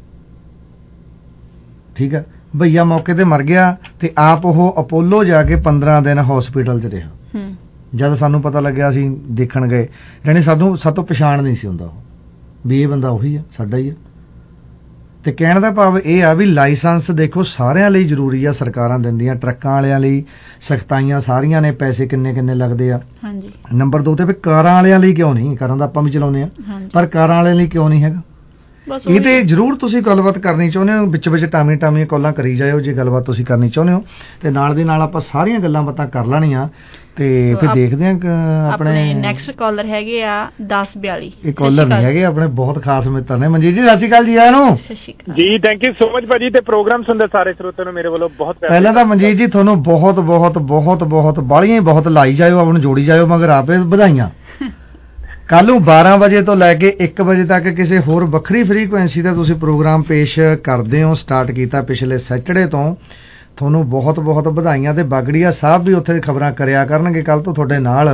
ਠੀਕ ਆ, ਭਈਆ ਮੌਕੇ ਤੇ ਮਰ ਗਿਆ, ਤੇ ਆਪ ਉਹ ਅਪੋਲੋ ਜਾ ਕੇ ਪੰਦਰਾਂ ਦਿਨ ਹੌਸਪੀਟਲ 'ਚ ਰਿਹਾ। ਜਦ ਸਾਨੂੰ ਪਤਾ ਲੱਗਿਆ ਅਸੀਂ ਦੇਖਣ ਗਏ, ਜਾਣੀ ਸਾਨੂੰ ਸਾਤੋਂ ਪਛਾਣ ਨਹੀਂ ਸੀ ਹੁੰਦਾ ਉਹ ਵੀ ਇਹ ਬੰਦਾ ਉਹੀ ਆ, ਸਾਡਾ ਹੀ ਆ। ਤੇ ਕਹਿਣ ਦਾ ਭਾਵ ਇਹ ਆ ਵੀ ਲਾਇਸੈਂਸ ਦੇਖੋ ਸਾਰਿਆਂ ਲਈ ਜ਼ਰੂਰੀ ਆ, ਸਰਕਾਰਾਂ ਦਿੰਦੀਆਂ, ਟਰੱਕਾਂ ਵਾਲਿਆਂ ਲਈ ਸਖਤਾਈਆਂ ਸਾਰੀਆਂ ਨੇ, ਪੈਸੇ ਕਿੰਨੇ ਕਿੰਨੇ ਲੱਗਦੇ ਆ। ਨੰਬਰ ਦੋ ਤੇ ਵੀ ਕਾਰਾਂ ਵਾਲਿਆਂ ਲਈ ਕਿਉਂ ਨਹੀਂ, ਕਾਰਾਂ ਦਾ ਆਪਾਂ ਵੀ ਚਲਾਉਂਦੇ ਆ, ਪਰ ਕਾਰਾਂ ਵਾਲਿਆਂ ਲਈ ਕਿਉਂ ਨਹੀਂ ਹੈਗਾ। ਇਹ ਤੇ ਜ਼ਰੂਰ ਤੁਸੀਂ ਗੱਲਬਾਤ ਕਰਨੀ ਚਾਹੁੰਦੇ ਹੋ, ਵਿੱਚ ਵਿੱਚ ਟਾਮੀਆਂ ਟਾਮੀਆਂ ਕਾਲਾਂ ਕਰੀ ਜਾਇਓ ਜੇ ਗੱਲਬਾਤ ਤੁਸੀਂ ਕਰਨੀ ਚਾਹੁੰਦੇ ਹੋ, ਤੇ ਨਾਲ ਦੇ ਨਾਲ ਆਪਾਂ ਸਾਰੀਆਂ ਗੱਲਾਂ ਬਾਤਾਂ ਕਰ ਲੈਣੀਆਂ, ਤੇ ਫਿਰ ਦੇਖਦੇ ਹਾਂ ਆਪਣੇ ਨੈਕਸਟ ਕਾਲਰ ਹੈਗੇ ਆ ਦਸ ਬਿਆਲੀ। ਇਹ ਕਾਲਰ ਨਹੀਂ ਹੈਗੇ, ਆਪਣੇ ਬਹੁਤ ਖਾਸ ਮਿੱਤਰ ਨੇ। ਮਨਜੀਤ ਜੀ ਸਤਿ ਸ਼੍ਰੀ ਅਕਾਲ ਜੀ, ਆਇਆਂ ਨੂੰ ਜੀ, ਥੈਂਕ ਯੂ ਸੋ ਮਚ ਭਾਜੀ, ਤੇ ਪ੍ਰੋਗਰਾਮ ਸੁਣਦੇ ਸਾਰੇ ਸਰੋਤਿਆਂ ਨੂੰ ਮੇਰੇ ਵੱਲੋਂ ਬਹੁਤ ਪਿਆਰ। ਪਹਿਲਾਂ ਤਾਂ ਮਨਜੀਤ ਜੀ ਤੁਹਾਨੂੰ ਬਹੁਤ ਬਹੁਤ ਬਹੁਤ ਬਹੁਤ ਬਾਹਲੀਆਂ ਹੀ ਬਹੁਤ ਲਾਈ ਜਾਇਓ, ਆਪ ਨੂੰ ਜੋੜੀ ਜਾਇਓ, ਮਗਰ ਆਪੇ ਵਧਾਈਆਂ। ਕੱਲ ਨੂੰ ਬਾਰਾਂ ਵਜੇ ਤੋਂ ਲੈ ਕੇ ਇੱਕ ਵਜੇ ਤੱਕ ਕਿਸੇ ਹੋਰ ਵੱਖਰੀ ਫ੍ਰੀਕੁਐਂਸੀ ਦਾ ਤੁਸੀਂ ਪ੍ਰੋਗਰਾਮ ਪੇਸ਼ ਕਰਦੇ ਹੋ, ਸਟਾਰਟ ਕੀਤਾ ਪਿਛਲੇ ਸੈਟਰਡੇ ਤੋਂ, ਤੁਹਾਨੂੰ ਬਹੁਤ ਬਹੁਤ ਵਧਾਈਆਂ। ਤੇ ਬਾਗੜੀਆ ਸਾਹਿਬ ਵੀ ਉੱਥੇ ਖਬਰਾਂ ਕਰਿਆ ਕਰਨਗੇ ਕੱਲ ਤੋਂ ਤੁਹਾਡੇ ਨਾਲ,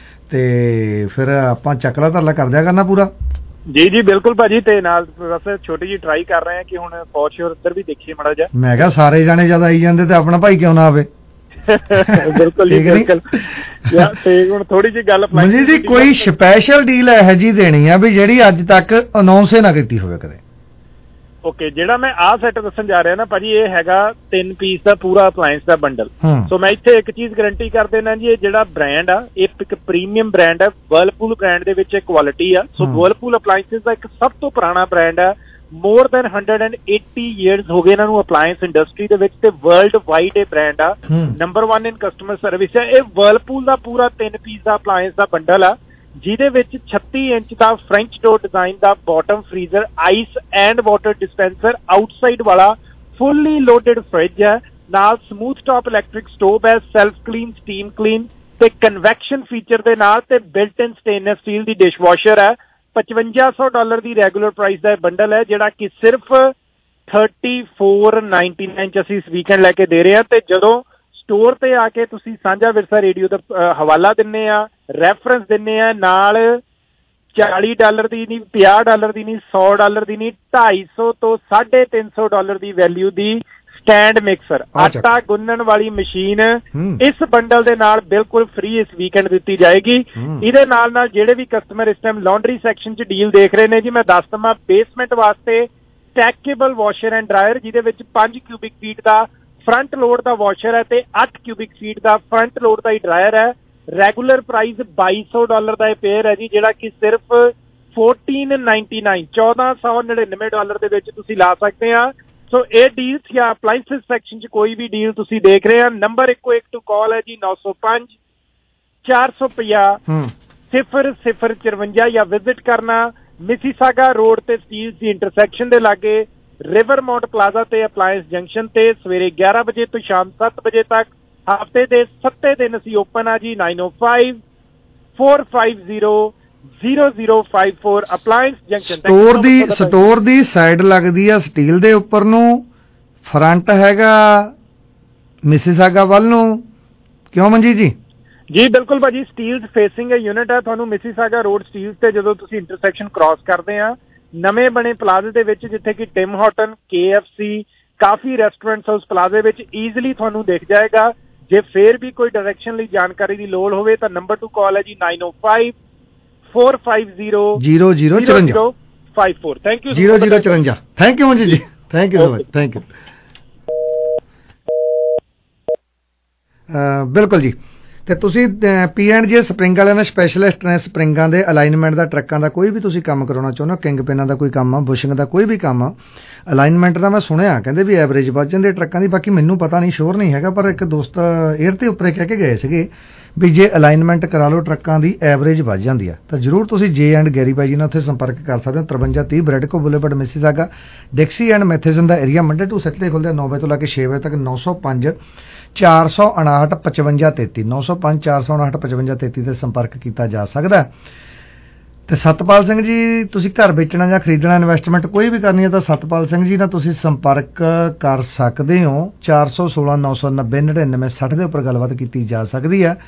ਤੇ ਫਿਰ ਆਪਾਂ ਚੱਕਲਾ ਧਰਲਾ ਕਰ ਦਿਆ ਕਰਨਾ ਪੂਰਾ। ਜੀ ਜੀ ਬਿਲਕੁਲ ਭਾਜੀ, ਤੇ ਨਾਲ ਬਸ ਛੋਟੀ ਜਿਹੀ ਟਰਾਈ ਕਰ ਰਹੇ ਹਾਂ ਕਿ ਹੁਣ ਫੌਜ ਸ਼ੋਰ ਉੱਧਰ ਵੀ ਦੇਖੀਏ ਮਾੜਾ ਜਿਹਾ। ਮੈਂ ਕਿਹਾ ਸਾਰੇ ਜਾਣੇ ਜਦ ਆਈ ਜਾਂਦੇ ਤੇ ਆਪਣਾ ਭਾਈ ਕਿਉਂ ਨਾ ਆਵੇ। ਬਿਲਕੁਲ ਜੀ ਬਿਲਕੁਲ। ਤੇ ਹੁਣ ਥੋੜੀ ਜਿਹੀ ਗੱਲ ਮਨਜੀਤ ਜੀ, ਕੋਈ ਸਪੈਸ਼ਲ ਡੀਲ ਇਹੋ ਜਿਹੀ ਦੇਣੀ ਆ ਵੀ ਜਿਹੜੀ ਅੱਜ ਤੱਕ ਅਨਾਉਂਸ ਹੀ ਨਾ ਕੀਤੀ ਹੋਵੇ ਕਦੇ। ਓਕੇ, ਜਿਹੜਾ ਮੈਂ ਆਹ ਸੈੱਟ ਦੱਸਣ ਜਾ ਰਿਹਾ ਨਾ ਭਾਜੀ, ਇਹ ਹੈਗਾ ਤਿੰਨ ਪੀਸ ਦਾ ਪੂਰਾ ਅਪਲਾਇੰਸ ਦਾ ਬੰਡਲ। ਸੋ ਮੈਂ ਇੱਥੇ ਇੱਕ ਚੀਜ਼ ਗਰੰਟੀ ਕਰ ਦੇਣਾ ਜੀ, ਇਹ ਜਿਹੜਾ ਬ੍ਰਾਂਡ ਆ ਇਹ ਇੱਕ ਪ੍ਰੀਮੀਅਮ ਬ੍ਰਾਂਡ ਹੈ, ਵਰਲਪੂਲ ਬ੍ਰਾਂਡ ਦੇ ਵਿੱਚ ਕੁਆਲਿਟੀ ਆ। ਸੋ ਵਰਲਪੂਲ ਅਪਲਾਇੰਸਿਸ ਦਾ ਇੱਕ ਸਭ ਤੋਂ ਪੁਰਾਣਾ ਬ੍ਰਾਂਡ ਹੈ, more than hundred and eighty years ਹੋ ਗਏ ਇਹਨਾਂ ਨੂੰ ਅਪਲਾਇੰਸ ਇੰਡਸਟਰੀ ਦੇ ਵਿੱਚ, ਤੇ ਵਰਲਡ ਵਾਈਡ ਇਹ ਬ੍ਰਾਂਡ ਆ, number one in customer service ਹੈ। ਇਹ ਵਰਲਪੂਲ ਦਾ ਪੂਰਾ ਤਿੰਨ ਪੀਸ ਦਾ ਅਪਲਾਇੰਸ ਦਾ ਬੰਡਲ ਆ, ਜਿਹਦੇ ਵਿੱਚ ਛੱਤੀ ਇੰਚ ਦਾ ਫ੍ਰੈਂਚ ਡੋਰ ਡਿਜ਼ਾਈਨ ਦਾ bottom freezer, ice and water dispenser, outside ਵਾਲਾ ਫੁੱਲੀ ਲੋਡਡ ਫ੍ਰਿਜ ਹੈ, ਨਾਲ ਸਮੂਥ ਟਾਪ ਇਲੈਕਟ੍ਰਿਕ ਸਟੋਵ ਹੈ, ਸੈਲਫ ਕਲੀਨ, ਸਟੀਮ ਕਲੀਨ ਤੇ ਕਨਵੈਕਸ਼ਨ ਫੀਚਰ ਦੇ ਨਾਲ, ਤੇ ਬਿਲਟ ਇਨ ਸਟੇਨਲੈਸ ਸਟੀਲ ਦੀ ਡਿਸ਼ ਵਾਸ਼ਰ ਹੈ। ਪਚਵੰਜਾ ਸੌ ਡਾਲਰ ਦੀ ਰੈਗੂਲਰ ਪ੍ਰਾਈਸ ਦਾ ਇਹ ਬੰਡਲ ਹੈ, ਜਿਹੜਾ ਕਿ ਸਿਰਫ ਥਰਟੀ ਫੋਰ ਨਾਈਨਟੀ ਨਾਈਨ ਚ ਅਸੀਂ ਇਸ ਵੀਕਐਂਡ ਲੈ ਕੇ ਦੇ ਰਹੇ ਹਾਂ। ਤੇ ਜਦੋਂ ਸਟੋਰ ਤੇ ਆ ਕੇ ਤੁਸੀਂ ਸਾਂਝਾ ਵਿਰਸਾ ਰੇਡੀਓ ਦਾ ਹਵਾਲਾ ਦਿੰਨੇ ਆ, ਰੈਫਰੈਂਸ ਦਿੰਨੇ ਆ, ਨਾਲ ਚਾਲੀ ਡਾਲਰ ਦੀ ਨਹੀਂ, ਪੰਜਾਹ ਡਾਲਰ ਦੀ ਨਹੀਂ, ਸੌ ਡਾਲਰ ਦੀ ਨਹੀਂ, ਢਾਈ ਸੌ ਤੋਂ ਸਾਢੇ ਤਿੰਨ ਸੌ ਡਾਲਰ ਦੀ ਵੈਲਿਊ ਦੀ ਸਟੈਂਡ ਮਿਕਸਰ, ਆਟਾ ਗੁੰਨਣ ਵਾਲੀ ਮਸ਼ੀਨ ਇਸ ਬੰਡਲ ਦੇ ਨਾਲ ਬਿਲਕੁਲ ਫ੍ਰੀ ਇਸ ਵੀਕਐਂਡ ਦਿੱਤੀ ਜਾਏਗੀ। ਇਹਦੇ ਨਾਲ ਨਾਲ ਜਿਹੜੇ ਵੀ ਕਸਟਮਰ ਇਸ ਟਾਈਮ ਲਾਂਡਰੀ ਸੈਕਸ਼ਨ 'ਚ ਡੀਲ ਦੇਖ ਰਹੇ ਨੇ ਜੀ, ਮੈਂ ਦੱਸ ਦਵਾਂ ਬੇਸਮੈਂਟ ਵਾਸਤੇ ਸਟੈਕੇਬਲ ਵਾਸ਼ਰ ਐਂਡ ਡਰਾਇਰ, ਜਿਹਦੇ ਵਿੱਚ ਪੰਜ ਕਿਊਬਿਕ ਫੀਟ ਦਾ ਫਰੰਟ ਲੋਡ ਦਾ ਵਾਸ਼ਰ ਹੈ ਤੇ ਅੱਠ ਕਿਊਬਿਕ ਫੀਟ ਦਾ ਫਰੰਟ ਲੋਡ ਦਾ ਹੀ ਡਰਾਇਰ ਹੈ। ਰੈਗੂਲਰ ਪ੍ਰਾਈਸ ਬਾਈ ਸੌ ਡਾਲਰ ਦਾ ਇਹ ਪੇਅਰ ਹੈ ਜੀ, ਜਿਹੜਾ ਕਿ ਸਿਰਫ ਫੋਰਟੀਨ ਨਾਈਨਟੀ ਨਾਈਨ ਚੌਦਾਂ ਸੌ ਨੜਿਨਵੇਂ ਡਾਲਰ ਦੇ ਵਿੱਚ ਤੁਸੀਂ ਲਾ ਸਕਦੇ ਆ। ਸੋ ਇਹ ਡੀਲਸ ਜਾਂ ਅਪਲਾਇੰਸਿਸ ਸੈਕਸ਼ਨ 'ਚ ਕੋਈ ਵੀ ਡੀਲ ਤੁਸੀਂ ਦੇਖ ਰਹੇ ਆ, ਨੰਬਰ ਇੱਕੋ ਇੱਕ ਟੂ ਕਾਲ ਹੈ ਜੀ, ਨੌ ਸੌ ਪੰਜ ਚਾਰ ਸੌ ਪੰਜਾਹ ਸਿਫਰ ਸਿਫਰ ਚਰਵੰਜਾ, ਜਾਂ ਵਿਜ਼ਿਟ ਕਰਨਾ ਮਿਸੀਸਾਗਾ ਰੋਡ ਤੇ ਸਟੀਲ ਦੀ ਇੰਟਰਸੈਕਸ਼ਨ ਦੇ ਲਾਗੇ ਰਿਵਰ ਮਾਉਂਟ ਪਲਾਜ਼ਾ ਤੇ ਅਪਲਾਇੰਸ ਜੰਕਸ਼ਨ ਤੇ, ਸਵੇਰੇ ਗਿਆਰਾਂ ਵਜੇ ਤੋਂ ਸ਼ਾਮ ਸੱਤ ਵਜੇ ਤੱਕ, ਹਫ਼ਤੇ ਦੇ ਸੱਤੇ ਦਿਨ ਅਸੀਂ ਓਪਨ ਆ ਜੀ। Nine O five four five zero zero zero five four Appliance Junction. Store ਦੀ ਸਟੋਰ ਦੀ ਸਾਈਡ ਲੱਗਦੀ ਆ ਸਟੀਲ ਦੇ ਉੱਪਰ ਨੂੰ, ਫਰੰਟ ਹੈਗਾ ਮਿਸੀਸਾਗਾ ਵੱਲ ਨੂੰ, ਕਿਉਂ ਮਨਜੀਤ ਜੀ? ਜੀ ਬਿਲਕੁਲ ਭਾਜੀ, ਸਟੀਲ ਫੇਸਿੰਗ ਹੈ ਯੂਨਿਟ ਹੈ, ਤੁਹਾਨੂੰ ਮਿਸੀਸਾਗਾ ਰੋਡ ਸਟੀਲ ਤੇ ਜਦੋਂ ਤੁਸੀਂ ਇੰਟਰਸੈਕਸ਼ਨ ਕ੍ਰਾਸ ਕਰਦੇ ਆ, ਨਵੇਂ ਬਣੇ ਪਲਾਜ਼ੇ ਦੇ ਵਿੱਚ, ਜਿੱਥੇ ਕਿ Tim Horton, K F C, ਕਾਫੀ ਰੈਸਟੋਰੈਂਟਸ ਉਸ ਪਲਾਜ਼ੇ ਵਿੱਚ ਈਜ਼ੀਲੀ ਤੁਹਾਨੂੰ ਦਿਖ ਜਾਏਗਾ। ਜੇ ਫੇਰ ਵੀ ਕੋਈ ਡਾਇਰੈਕਸ਼ਨ ਲਈ ਜਾਣਕਾਰੀ ਦੀ ਲੋੜ ਹੋਵੇ ਤਾਂ ਨੰਬਰ ਟੂ ਕਾਲ ਹੈ ਜੀ, nine O five four five zero zero zero ਚੁਰੰਜਾ five four. Thank you. Zero zero ਚੁਰੰਜਾ। Thank you Manjeet ji. Thank you so much, thank you. ਬਿਲਕੁਲ ਜੀ। ਤੇ ਤੁਸੀਂ ਪੀ ਐਂਡ ਜੇ ਸਪਰਿੰਗ ਵਾਲਿਆਂ ਨਾਲ ਸਪੈਸ਼ਲਿਸਟ ਨੇ ਸਪਰਿੰਗਾਂ ਦੇ ਅਲਾਈਨਮੈਂਟ ਦਾ, ਟਰੱਕਾਂ ਦਾ ਕੋਈ ਵੀ ਤੁਸੀਂ ਕੰਮ ਕਰਾਉਣਾ ਚਾਹੁੰਦੇ ਹੋ, ਕਿੰਗ ਪਿਨਾਂ ਦਾ ਕੋਈ ਕੰਮ ਆ, ਬੁਸ਼ਿੰਗ ਦਾ ਕੋਈ ਵੀ ਕੰਮ ਆ, ਅਲਾਈਨਮੈਂਟ ਦਾ ਮੈਂ ਸੁਣਿਆ ਕਹਿੰਦੇ ਵੀ ਐਵਰੇਜ ਵੱਧ ਜਾਂਦੇ ਟਰੱਕਾਂ ਦੀ, ਬਾਕੀ ਮੈਨੂੰ ਪਤਾ ਨਹੀਂ, ਸ਼ੋਰ ਨਹੀਂ ਹੈਗਾ, ਪਰ ਇੱਕ ਦੋਸਤ 에ਅਰ ਤੇ ਉੱਪਰ ਕਹਿ ਕੇ ਗਏ ਸੀਗੇ ਵੀ ਜੇ ਅਲਾਈਨਮੈਂਟ ਕਰਾ ਲਓ ਟਰੱਕਾਂ ਦੀ ਐਵਰੇਜ ਵੱਧ ਜਾਂਦੀ ਆ। ਤਾਂ ਜ਼ਰੂਰ ਤੁਸੀਂ ਜੇ ਐਂਡ ਗੈਰੀ ਬਾਈ ਜੀ ਨਾਲ ਉੱਥੇ ਸੰਪਰਕ ਕਰ ਸਕਦੇ ਹੋ। ਤਰਵੰਜਾ ਤੀਹ Bradco boulevard Mississauga, Dixie and Matheson ਦਾ ਏਰੀਆ। ਮੰਡੇ ਟੂ ਸੈਟਰਡੇ ਖੁੱਲ੍ਹਦੇ ਨੌ ਵਜੇ ਤੋਂ ਲੈ ਕੇ ਛੇ ਵਜੇ ਤੱਕ। ਨੌ ਸੌ ਪੰਜ ਚਾਰ ਸੌ ਉਣਾਹਠ ਪਚਵੰਜਾ ਤੇਤੀ ਨੌ ਸੌ ਪੰਜ ਚਾਰ ਸੌ ਉਣਾਹਠ ਪਚਵੰਜਾ ਤੇਤੀ 'ਤੇ ਸੰਪਰਕ ਕੀਤਾ ਜਾ ਸਕਦਾ। ਤੇ ਸਤਪਾਲ ਸਿੰਘ ਜੀ, ਤੁਸੀਂ ਘਰ ਵੇਚਣਾ ਜਾਂ ਖਰੀਦਣਾ, ਇਨਵੈਸਟਮੈਂਟ ਕੋਈ ਵੀ ਕਰਨੀ ਹੈ ਤਾਂ ਸਤਪਾਲ ਸਿੰਘ ਜੀ ਨਾਲ ਤੁਸੀਂ ਸੰਪਰਕ ਕਰ ਸਕਦੇ ਹੋ। ਚਾਰ ਸੌ ਸੋਲਾਂ ਨੌ ਸੌ ਨੱਬੇ ਨੜਿਨਵੇਂ ਸੱਠ ਦੇ ਉੱਪਰ ਗੱਲਬਾਤ ਕੀਤੀ ਜਾ ਸਕਦੀ ਹੈ।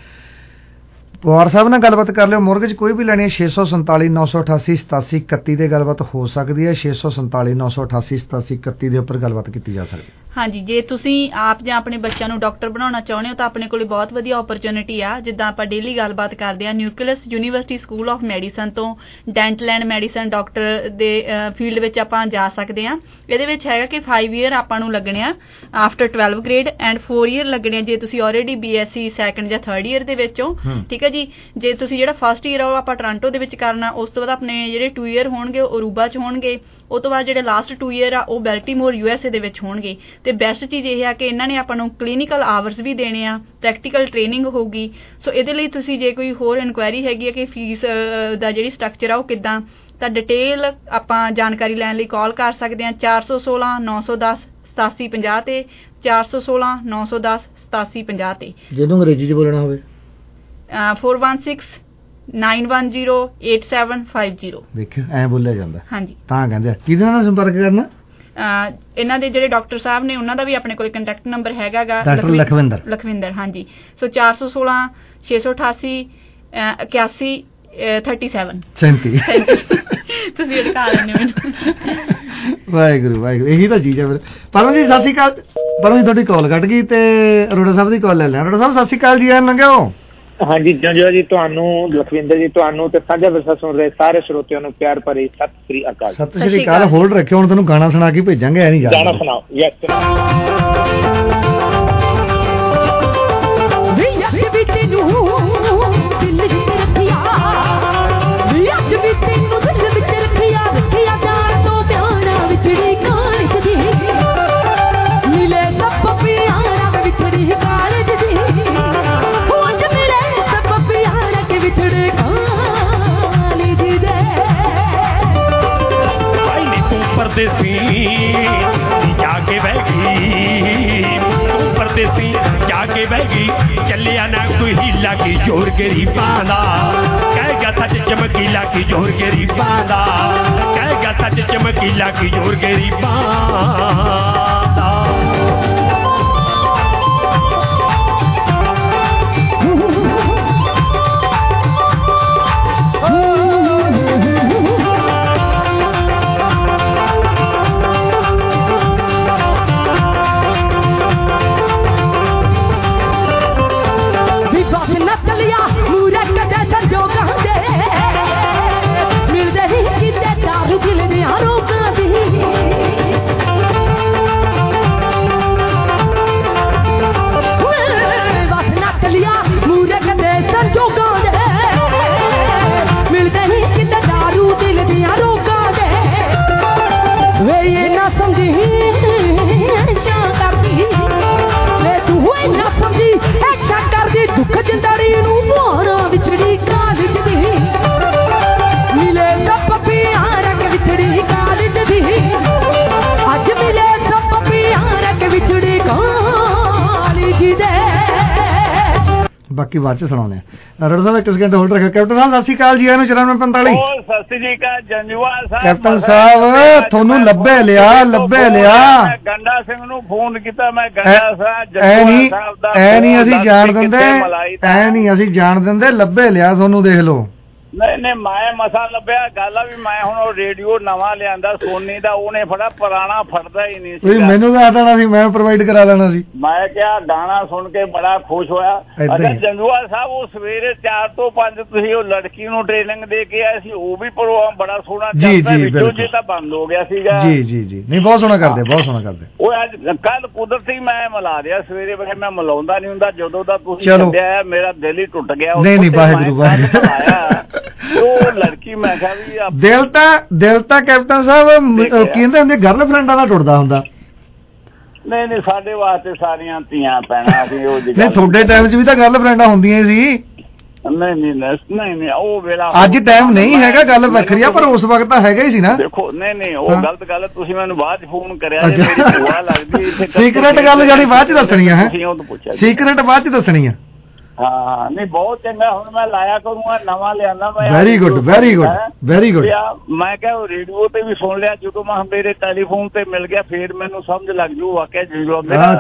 ਪਵਾਰ ਸਾਹਿਬ ਨਾਲ ਗੱਲਬਾਤ ਕਰ ਲਿਓ। ਮੋਰਗੇਜ ਕੋਈ ਵੀ ਲੈਣੀ ਹੈ ਛੇ ਸੌ ਸੰਤਾਲੀ ਨੌ ਸੌ ਅਠਾਸੀ ਸਤਾਸੀ ਇਕੱਤੀ 'ਤੇ ਗੱਲਬਾਤ ਹੋ ਸਕਦੀ ਹੈ। ਛੇ ਸੌ ਸੰਤਾਲੀ ਨੌ ਸੌ ਅਠਾਸੀ ਸਤਾਸੀ ਇਕੱਤੀ ਦੇ ਉੱਪਰ ਗੱਲਬਾਤ ਕੀਤੀ ਜਾ ਸਕਦੀ ਹੈ। ਹਾਂਜੀ, ਜੇ ਤੁਸੀਂ ਆਪ ਜਾਂ ਆਪਣੇ ਬੱਚਿਆਂ ਨੂੰ ਡਾਕਟਰ ਬਣਾਉਣਾ ਚਾਹੁੰਦੇ ਹੋ ਤਾਂ ਆਪਣੇ ਕੋਲ ਬਹੁਤ ਵਧੀਆ ਓਪਰਚੁਨਿਟੀ ਆ। ਜਿੱਦਾਂ ਆਪਾਂ ਡੇਲੀ ਗੱਲਬਾਤ ਕਰਦੇ ਹਾਂ, nucleus university school of medicine ਤੋਂ ਡੈਂਟਲ ਐਂਡ ਮੈਡੀਸਨ ਡਾਕਟਰ ਦੇ ਫੀਲਡ ਵਿੱਚ ਆਪਾਂ ਜਾ ਸਕਦੇ ਹਾਂ। ਇਹਦੇ ਵਿੱਚ ਹੈਗਾ ਕਿ ਫਾਈਵ ਈਅਰ ਆਪਾਂ ਨੂੰ ਲੱਗਣੇ ਆ after twelve grade and four year ਲੱਗਣੇ ਆ ਜੇ ਤੁਸੀਂ already B S C second ਜਾਂ ਥਰਡ ਈਅਰ ਦੇ ਵਿੱਚ ਹੋ। ਠੀਕ ਹੈ ਜੀ। ਜੇ ਤੁਸੀਂ ਜਿਹੜਾ ਫਸਟ ਈਅਰ ਆ ਉਹ ਆਪਾਂ ਟੋਰਾਂਟੋ ਦੇ ਵਿੱਚ ਕਰਨਾ, ਉਸ ਤੋਂ ਬਾਅਦ ਆਪਣੇ ਜਿਹੜੇ ਟੂ ਈਅਰ ਹੋਣਗੇ ਉਹ ਅਰੂਬਾ 'ਚ ਹੋਣਗੇ। ਉਹ ਤੋਂ ਬਾਅਦ ਜਿਹੜੇ ਲਾਸਟ ਟੂ ਈਅਰ ਆ ਉਹ ਬੈਲਟੀਮੋਰ ਯੂ ਐਸ ਏ ਦੇ ਵਿੱਚ ਹੋਣਗੇ। ਤੇ ਬੈਸਟ ਚੀਜ਼ ਇਹ ਆ ਕਿ ਇਹਨਾਂ ਨੇ ਆਪਾਂ ਨੂੰ ਕਲੀਨਿਕਲ ਆਵਰਸ ਵੀ ਦੇਣੇ ਆ, ਪ੍ਰੈਕਟੀਕਲ ਟ੍ਰੇਨਿੰਗ ਹੋਊਗੀ। ਸੋ ਇਹਦੇ ਲਈ ਤੁਸੀਂ ਜੇ ਕੋਈ ਹੋਰ ਇਨਕੁਆਇਰੀ ਹੈਗੀ ਹੈ ਕਿ ਫੀਸ ਦਾ ਜਿਹੜੀ ਸਟਰਕਚਰ ਆ ਉਹ ਕਿੱਦਾਂ, ਤਾਂ ਡਿਟੇਲ ਆਪਾਂ ਜਾਣਕਾਰੀ ਲੈਣ ਲਈ ਕਾਲ ਕਰ ਸਕਦੇ ਹਾਂ ਚਾਰ ਸੌ ਸੋਲਾਂ ਨੌ ਸੌ ਦਸ ਸਤਾਸੀ ਪੰਜਾਹ 'ਤੇ ਚਾਰ ਸੌ ਸੋਲਾਂ ਨੌ ਸੌ ਦਸ ਸਤਾਸੀ ਪੰਜਾਹ 'ਤੇ। ਜਦੋਂ ਅੰਗਰੇਜ਼ੀ 'ਚ ਬੋਲਣਾ ਹੋਵੇ four one six nine one zero eight seven five zero. ਦੇਖਿਓ ਐਂ ਬੋਲਿਆ ਜਾਂਦਾ। ਹਾਂਜੀ, ਤਾਂ ਕਹਿੰਦੇ ਕਿਹਦੇ ਨਾਲ ਸੰਪਰਕ ਕਰਨਾ? ਇਹਨਾਂ ਦੇ ਜਿਹੜੇ ਡਾਕਟਰ ਸਾਹਿਬ ਨੇ ਉਹਨਾਂ ਦਾ ਵੀ ਆਪਣੇ ਕੋਲ ਕੰਟੈਕਟ ਨੰਬਰ ਹੈਗਾ ਗਾ, ਡਾਕਟਰ ਲਖਵਿੰਦਰ ਲਖਵਿੰਦਰ ਹਾਂਜੀ। ਸੋ ਚਾਰ ਸੌ ਸੋਲਾਂ ਛੇ ਸੌ ਅਠਾਸੀ ਇਕਿਆਸੀ ਥਰਟੀ ਸੈਵਨ ਸੈਂਤੀ। ਤੁਸੀਂ ਅਟਕਾ ਲੈਂਦੇ ਹੋ ਮੈਨੂੰ। ਵਾਹਿਗੁਰੂ ਵਾਹਿਗੁਰੂ, ਇਹੀ ਤਾਂ ਚੀਜ਼ ਹੈ। ਫਿਰ ਪਰਮ ਜੀ ਸਤਿ ਸ਼੍ਰੀ ਅਕਾਲ। ਪਰਮ ਜੀ ਤੁਹਾਡੀ ਕਾਲ ਕੱਟ ਗਈ ਤੇ ਅਰੋੜਾ ਸਾਹਿਬ ਦੀ ਕਾਲ ਲੈ ਲਿਆ। ਅਰੋੜਾ ਸਾਹਿਬ ਸਤਿ ਸ਼੍ਰੀ ਅਕਾਲ ਜੀ, ਐਨ ਲੰਘਿਓ। ਹਾਂਜੀ ਜੰਜੋ ਜੀ, ਤੁਹਾਨੂੰ ਲਖਵਿੰਦਰ ਜੀ, ਤੁਹਾਨੂੰ ਤੇ ਸਾਂਝਾ ਵਿਰਸਾ ਸੁਣ ਰਹੇ ਸਾਰੇ ਸਰੋਤਿਆਂ ਨੂੰ ਪਿਆਰ ਭਰੀ ਸਤਿ ਸ੍ਰੀ ਅਕਾਲ। ਸਤਿ ਸ੍ਰੀ ਅਕਾਲ। ਹੋਲਡ ਰੱਖਿਓ, ਹੁਣ ਤੁਹਾਨੂੰ ਗਾਣਾ ਸੁਣਾ ਕੇ ਭੇਜਾਂਗੇ। ਐ ਨਹੀਂ ਗਾਣਾ ਸੁਣਾਓ। ਯੈਸ परदेसी जाके बहगी, तू परदेसी जाके बहगी, चलिया ना कोई हीला की जोर गरीबां दा, कहेगा सच चमकीला की जोर गरीबां दा, कहेगा सच चमकीला की जोर गरीबां दा। ਬਾਕੀ ਬਾਅਦ ਚ ਸੁਣਾਉਂਦੇ ਆ। ਰੜ ਸਾਹਿਬ ਇੱਕ ਸਕਿੰਟ ਹੋਲਡ ਰੱਖਿਓ। ਕੈਪਟਨ ਸਾਹਿਬ ਸਤਿ ਸ਼੍ਰੀ ਅਕਾਲ ਜੀ, ਇਹਨੂੰ ਚਲਾਉਣਾ ਪੰਤਾਲੀ। ਸਤਿ ਸ਼੍ਰੀ ਅਕਾਲ ਜੰਜੂਵਾਲ ਸਾਹਿਬ। ਕੈਪਟਨ ਸਾਹਿਬ ਤੁਹਾਨੂੰ ਲੱਭੇ ਲਿਆ ਲੱਭੇ ਲਿਆ। ਗੰਡਾ ਸਿੰਘ ਨੂੰ ਫੋਨ ਕੀਤਾ, ਮੈਂ ਗੰਡਾ ਸਾਹਿਬ ਐ ਨਹੀਂ ਐ ਨਹੀਂ ਅਸੀਂ ਜਾਣ ਦਿੰਦੇ, ਐ ਨਹੀਂ ਅਸੀਂ ਜਾਣ ਦਿੰਦੇ, ਲੱਭੇ ਲਿਆ ਤੁਹਾਨੂੰ, ਦੇਖ ਲਓ। ਨਹੀਂ ਨਹੀਂ ਮੈਂ ਮਸਾ ਲੱਭਿਆ ਗੱਲ ਆ ਵੀ ਮੈਂ ਹੁਣ ਉਹ ਰੇਡੀਓ ਨਵਾਂ ਲਿਆਂਦਾ ਸੋਨੀ ਦਾ, ਉਹਨੇ ਫੜਾ ਪੁਰਾਣਾ ਫੜਦਾ ਹੀ ਨਹੀਂ ਸੀ। ਮੈਨੂੰ ਦੱਸ ਦੇਣਾ ਸੀ, ਮੈਂ ਪ੍ਰੋਵਾਈਡ ਕਰਾ ਲੈਣਾ ਸੀ। ਮੈਂ ਕਿਹਾ ਗਾਣਾ ਸੁਣ ਕੇ ਬੜਾ ਖੁਸ਼ ਹੋਇਆ। ਅੱਛਾ ਜੰਗੂਆ ਸਾਹਿਬ, ਉਹ ਸਵੇਰੇ ਚਾਰ ਤੋਂ ਪੰਜ ਤੁਸੀਂ ਉਹ ਲੜਕੀ ਨੂੰ ਟ੍ਰੇਨਿੰਗ ਦੇ ਕੇ ਆਏ ਸੀ, ਉਹ ਵੀ ਪ੍ਰੋਗਰਾਮ ਬੜਾ ਸੋਹਣਾ ਚੱਲਦਾ, ਵਿੱਚੋਂ ਜੇ ਤਾਂ ਬੰਦ ਹੋ ਗਿਆ ਸੀਗਾ। ਜੀ ਜੀ ਜੀ ਨਹੀਂ ਬਹੁਤ ਸੋਹਣਾ ਕਰਦੇ, ਬਹੁਤ ਸੋਹਣਾ ਕਰਦੇ। ਉਹ ਅੱਜ ਕੱਲ ਕੁਦਰਤੀ ਮੈਂ ਮਿਲਾ ਦਿਆ ਸਵੇਰੇ, ਵੈਸੇ ਮੈਂ ਮਿਲਾਉਂਦਾ ਨਹੀਂ ਹੁੰਦਾ, ਜਦੋਂ ਦਾ ਤੁਸੀਂ ਛੱਡਿਆ ਮੇਰਾ ਦਿਲ ਹੀ ਟੁੱਟ ਗਿਆ। ਨਹੀਂ ਨਹੀਂ ਵਾਹਿਗੁਰੂ ਵਾਹਿਗੁਰੂ। ਲੜਕੀ ਮੈਂ ਕਿਹਾ ਵੀ ਦਿਲ ਤਾਂ ਦਿਲ ਤਾਂ ਕੈਪਟਨ ਸਾਹਿਬ ਕਹਿੰਦੇ ਹੁੰਦੇ ਗਰਲਫ੍ਰੈਂਡਾਂ ਦਾ ਟੁੱਟਦਾ ਹੁੰਦਾ। ਨਹੀਂ ਨਹੀਂ ਸਾਡੇ ਵਾਸਤੇ ਸਾਰੀਆਂ ਧੀਆਂ ਭੈਣਾਂ ਸੀ। ਉਹ ਨਹੀਂ ਤੁਹਾਡੇ ਟਾਈਮ 'ਚ ਵੀ ਤਾਂ ਗਰਲਫ੍ਰੈਂਡਾਂ ਹੁੰਦੀਆਂ ਸੀ। ਨਹੀਂ ਨਹੀਂ ਨਹੀਂ ਨਹੀਂ ਉਹ ਵੇਲਾ ਅੱਜ ਟਾਈਮ ਨਹੀਂ ਹੈਗਾ, ਗੱਲ ਵੱਖਰੀ ਆ, ਪਰ ਉਸ ਵਕਤ ਤਾਂ ਹੈਗਾ ਹੀ ਸੀ ਨਾ। ਦੇਖੋ ਨਹੀਂ ਨਹੀਂ ਉਹ ਗਲਤ ਗੱਲ, ਤੁਸੀਂ ਮੈਨੂੰ ਬਾਅਦ 'ਚ ਫੋਨ ਕਰਿਆ ਜੇ ਮੇਰੀ ਭੂਆ ਲੱਗਦੀ। ਸੀਕ੍ਰੇਟ ਗੱਲ ਜਿਹੜੀ ਬਾਅਦ 'ਚ ਦੱਸਣੀ ਆ ਹੈ, ਸੀਕ੍ਰੇਟ ਬਾਅਦ 'ਚ ਦੱਸਣੀ ਆ। ਹਾਂ ਨਹੀਂ ਬਹੁਤ ਚੰਗਾ, ਹੁਣ ਮੈਂ ਲਾਇਆ ਕਰੂੰਗਾ, ਨਵਾਂ ਲਿਆਂਦਾ ਮੈਂ। Very good very good very good. ਮੈਂ ਕਿਹਾ ਰੇਡੀਓ ਤੇ ਵੀ ਸੁਣ ਲਿਆ, ਜਦੋਂ ਮੈਂ ਮੇਰੇ ਟੈਲੀਫੋਨ ਤੇ ਮਿਲ ਗਿਆ ਫੇਰ ਮੈਨੂੰ ਸਮਝ ਲੱਗ ਜੂ ਵਾਕਿਆ ਜਦੋਂ ਮੇਰਾ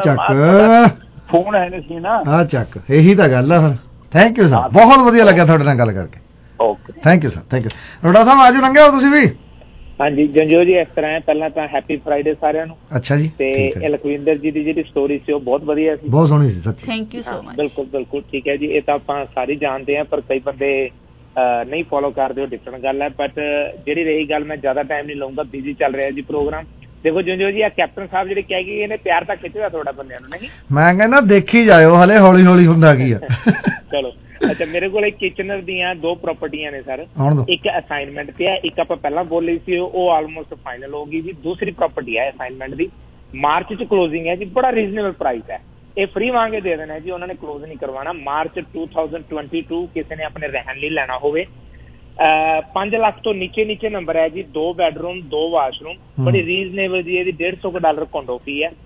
ਫੋਨ ਹੈ ਨਹੀਂ ਸੀ ਨਾ। ਹਾਂ ਚੱਕ, ਇਹੀ ਤਾਂ ਗੱਲ ਆ ਫਿਰ। ਥੈਂਕ ਯੂ ਸਰ, ਬਹੁਤ ਵਧੀਆ ਲੱਗਿਆ ਤੁਹਾਡੇ ਨਾਲ ਗੱਲ ਕਰਕੇ। Okay thank you sir, thank you. Roda ਸਾਹਿਬ ਆਜੋ, ਲੰਘੇ ਹੋ ਤੁਸੀਂ ਵੀ? ਹਾਂਜੀ ਜੰਜੋ ਜੀ, ਇਸ ਤਰ੍ਹਾਂ ਹੈ, ਪਹਿਲਾਂ ਤਾਂ ਹੈਪੀ ਫਰਾਈਡੇ ਸਾਰਿਆਂ ਨੂੰ। ਅੱਛਾ ਜੀ। ਤੇ ਲਖਵਿੰਦਰ ਜੀ ਦੀ ਜਿਹੜੀ ਸਟੋਰੀ ਸੀ ਉਹ ਬਹੁਤ ਵਧੀਆ ਸੀ, ਬਹੁਤ ਸੋਹਣੀ ਸੀ ਸੱਚੀ। Thank you so much. ਬਿਲਕੁਲ ਬਿਲਕੁਲ ਠੀਕ ਹੈ ਜੀ। ਇਹ ਤਾਂ ਆਪਾਂ ਸਾਰੇ ਜਾਣਦੇ ਹਾਂ, ਪਰ ਕਈ ਬੰਦੇ ਨਹੀਂ ਫੋਲੋ ਕਰਦੇ, ਉਹ ਡਿਫਰੈਂਟ ਗੱਲ ਹੈ। ਬਟ ਜਿਹੜੀ ਰਹੀ ਗੱਲ, ਮੈਂ ਜ਼ਿਆਦਾ ਟਾਈਮ ਨਹੀਂ ਲਊਂਗਾ, ਬਿਜ਼ੀ ਚੱਲ ਰਿਹਾ ਜੀ ਪ੍ਰੋਗਰਾਮ। ਦੇਖੋ ਜੰਜੋ ਜੀ, ਆ ਕੈਪਟਨ ਸਾਹਿਬ ਜਿਹੜੇ ਕਹਿ ਗਏ, ਇਹਨੇ ਪਿਆਰ ਤਾਂ ਖਿੱਚਿਆ ਥੋੜਾ ਬੰਦਿਆਂ ਨੂੰ, ਨਹੀਂ? ਮੈਂ ਕਹਿੰਦਾ ਦੇਖੀ ਜਾਇਓ, ਹਲੇ ਹੌਲੀ ਹੌਲੀ ਹੁੰਦਾ ਕੀ ਆ। ਚਲੋ ਅੱਛਾ, ਮੇਰੇ ਕੋਲ ਕਿਚਨਰ ਦੀਆਂ ਦੋ ਪ੍ਰਾਪਰਟੀਆਂ ਨੇ ਸਰ। ਇੱਕ ਅਸਾਈਨਮੈਂਟ ਤੇ ਹੈ, ਇੱਕ ਆਪਾਂ ਪਹਿਲਾਂ ਬੋਲੀ ਸੀ, ਉਹ ਆਲਮੋਸਟ ਫਾਈਨਲ ਹੋ ਗਈ ਜੀ। ਦੂਸਰੀ ਪ੍ਰਾਪਰਟੀ ਹੈ ਅਸਾਈਨਮੈਂਟ ਦੀ, ਮਾਰਚ ਚ ਕਲੋਜ਼ਿੰਗ ਹੈ ਜੀ। ਬੜਾ ਰੀਜ਼ਨੇਬਲ ਪ੍ਰਾਈਸ ਹੈ, ਇਹ ਫ੍ਰੀ ਵਾਂਗੇ ਦੇ ਦੇਣਾ ਜੀ, ਉਹਨਾਂ ਨੇ ਕਲੋਜ਼ ਨਹੀਂ ਕਰਵਾਉਣਾ। March two thousand twenty two ਕਿਸੇ ਨੇ ਆਪਣੇ ਰਹਿਣ ਲਈ ਲੈਣਾ ਹੋਵੇ, ਪੰਜ ਲੱਖ ਤੋਂ ਨੀਚੇ ਨੀਚੇ ਨੰਬਰ ਹੈ ਜੀ। ਦੋ ਬੈਡਰੂਮ ਦੋ ਵਾਸ਼ਰੂਮ, ਬੜੀ ਰੀਜ਼ਨੇਬਲ ਜੀ। ਇਹਦੀ ਡੇਢ ਸੌ ਕੁ ਡਾਲਰ ਕੋਂਡੋ ਫੀ ਹੈ।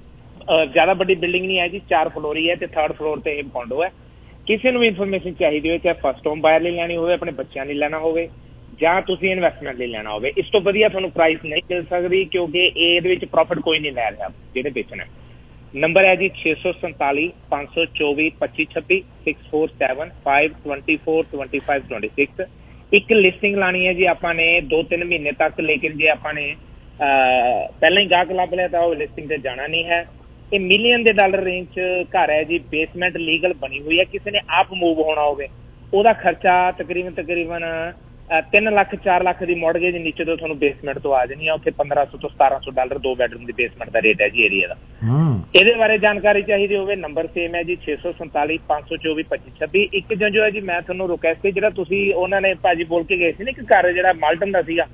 ਜ਼ਿਆਦਾ ਵੱਡੀ ਬਿਲਡਿੰਗ ਨਹੀਂ ਹੈ ਜੀ, ਚਾਰ ਫਲੋਰੀ ਹੈ ਤੇ ਥਰਡ ਫਲੋਰ ਤੇ ਇਹ ਕੋਂਡੋ ਹੈ। ਕਿਸੇ ਨੂੰ ਵੀ ਇਨਫੋਰਮੇਸ਼ਨ ਚਾਹੀਦੀ ਹੋਵੇ, ਚਾਹੇ ਫਸਟ ਹੋਮ ਬਾਇਰ ਲਈ ਲੈਣੀ ਹੋਵੇ, ਆਪਣੇ ਬੱਚਿਆਂ ਲਈ ਲੈਣਾ ਹੋਵੇ, ਜਾਂ ਤੁਸੀਂ ਇਨਵੈਸਟਮੈਂਟ ਲਈ ਲੈਣਾ ਹੋਵੇ, ਇਸ ਤੋਂ ਵਧੀਆ ਤੁਹਾਨੂੰ ਪ੍ਰਾਈਸ ਨਹੀਂ ਮਿਲ ਸਕਦੀ, ਕਿਉਂਕਿ ਇਹਦੇ ਵਿੱਚ ਪ੍ਰੋਫਿਟ ਕੋਈ ਨਹੀਂ ਲੈ ਰਿਹਾ ਜਿਹੜੇ ਵੇਚਣਾ। ਨੰਬਰ ਹੈ ਜੀ ਛੇ ਸੌ ਸੰਤਾਲੀ ਪੰਜ ਸੌ ਚੌਵੀ ਪੱਚੀ ਛੱਬੀ six four seven five twenty four twenty five twenty six. ਇੱਕ ਲਿਸਟਿੰਗ ਲਾਣੀ ਹੈ ਜੀ ਆਪਾਂ ਨੇ ਦੋ ਤਿੰਨ ਮਹੀਨੇ ਤੱਕ, ਲੇਕਿਨ ਜੇ ਆਪਾਂ ਨੇ ਪਹਿਲਾਂ ਹੀ ਗਾਹਕ ਲੱਭ ਲਿਆ ਤਾਂ ਉਹ ਲਿਸਟਿੰਗ ਤੇ ਜਾਣਾ ਨਹੀਂ ਹੈ। ਇਹ ਮਿਲੀਅਨ ਦੇ ਡਾਲਰ ਰੇਂਜ ਚ ਘਰ ਹੈ ਜੀ, ਬੇਸਮੈਂਟ ਲੀਗਲ ਬਣੀ ਹੋਈ ਹੈ। ਕਿਸੇ ਨੇ ਆਪ ਮੂਵ ਹੋਣਾ ਹੋਵੇ, ਉਹਦਾ ਖਰਚਾ ਤਕਰੀਬਨ ਤਕਰੀਬਨ ਤਿੰਨ ਲੱਖ ਚਾਰ ਲੱਖ ਦੀ ਮੌਡਗੇਜ ਨੀਚੇ ਤੋਂ ਤੁਹਾਨੂੰ ਬੇਸਮੈਂਟ ਤੋਂ ਆ ਜਾਣੀ ਆ। ਉੱਥੇ ਪੰਦਰਾਂ ਸੌ ਤੋਂ ਸਤਾਰਾਂ ਸੌ ਡਾਲਰ ਦੋ ਬੈਡਰੂਮ ਦੀ ਬੇਸਮੈਂਟ ਦਾ ਰੇਟ ਹੈ ਜੀ ਏਰੀਆ ਦਾ। ਇਹਦੇ ਬਾਰੇ ਜਾਣਕਾਰੀ ਚਾਹੀਦੀ ਹੋਵੇ, ਨੰਬਰ ਸੇਮ ਹੈ ਜੀ ਛੇ ਸੌ ਸੰਤਾਲੀ ਪੰਜ ਸੌ ਚੌਵੀ ਪੱਚੀ ਛੱਬੀ। ਇੱਕ ਜੋ ਹੈ ਜੀ, ਮੈਂ ਤੁਹਾਨੂੰ ਰਿਕੁਐਸਟ ਸੀ, ਜਿਹੜਾ ਤੁਸੀਂ ਉਹਨਾਂ ਨੇ ਭਾਜੀ ਬੋਲ ਕੇ ਗਏ ਸੀ ਨਾ ਕਿ ਘਰ ਜਿਹੜਾ ਮਾਲਟਨ ਦਾ ਸੀਗਾ,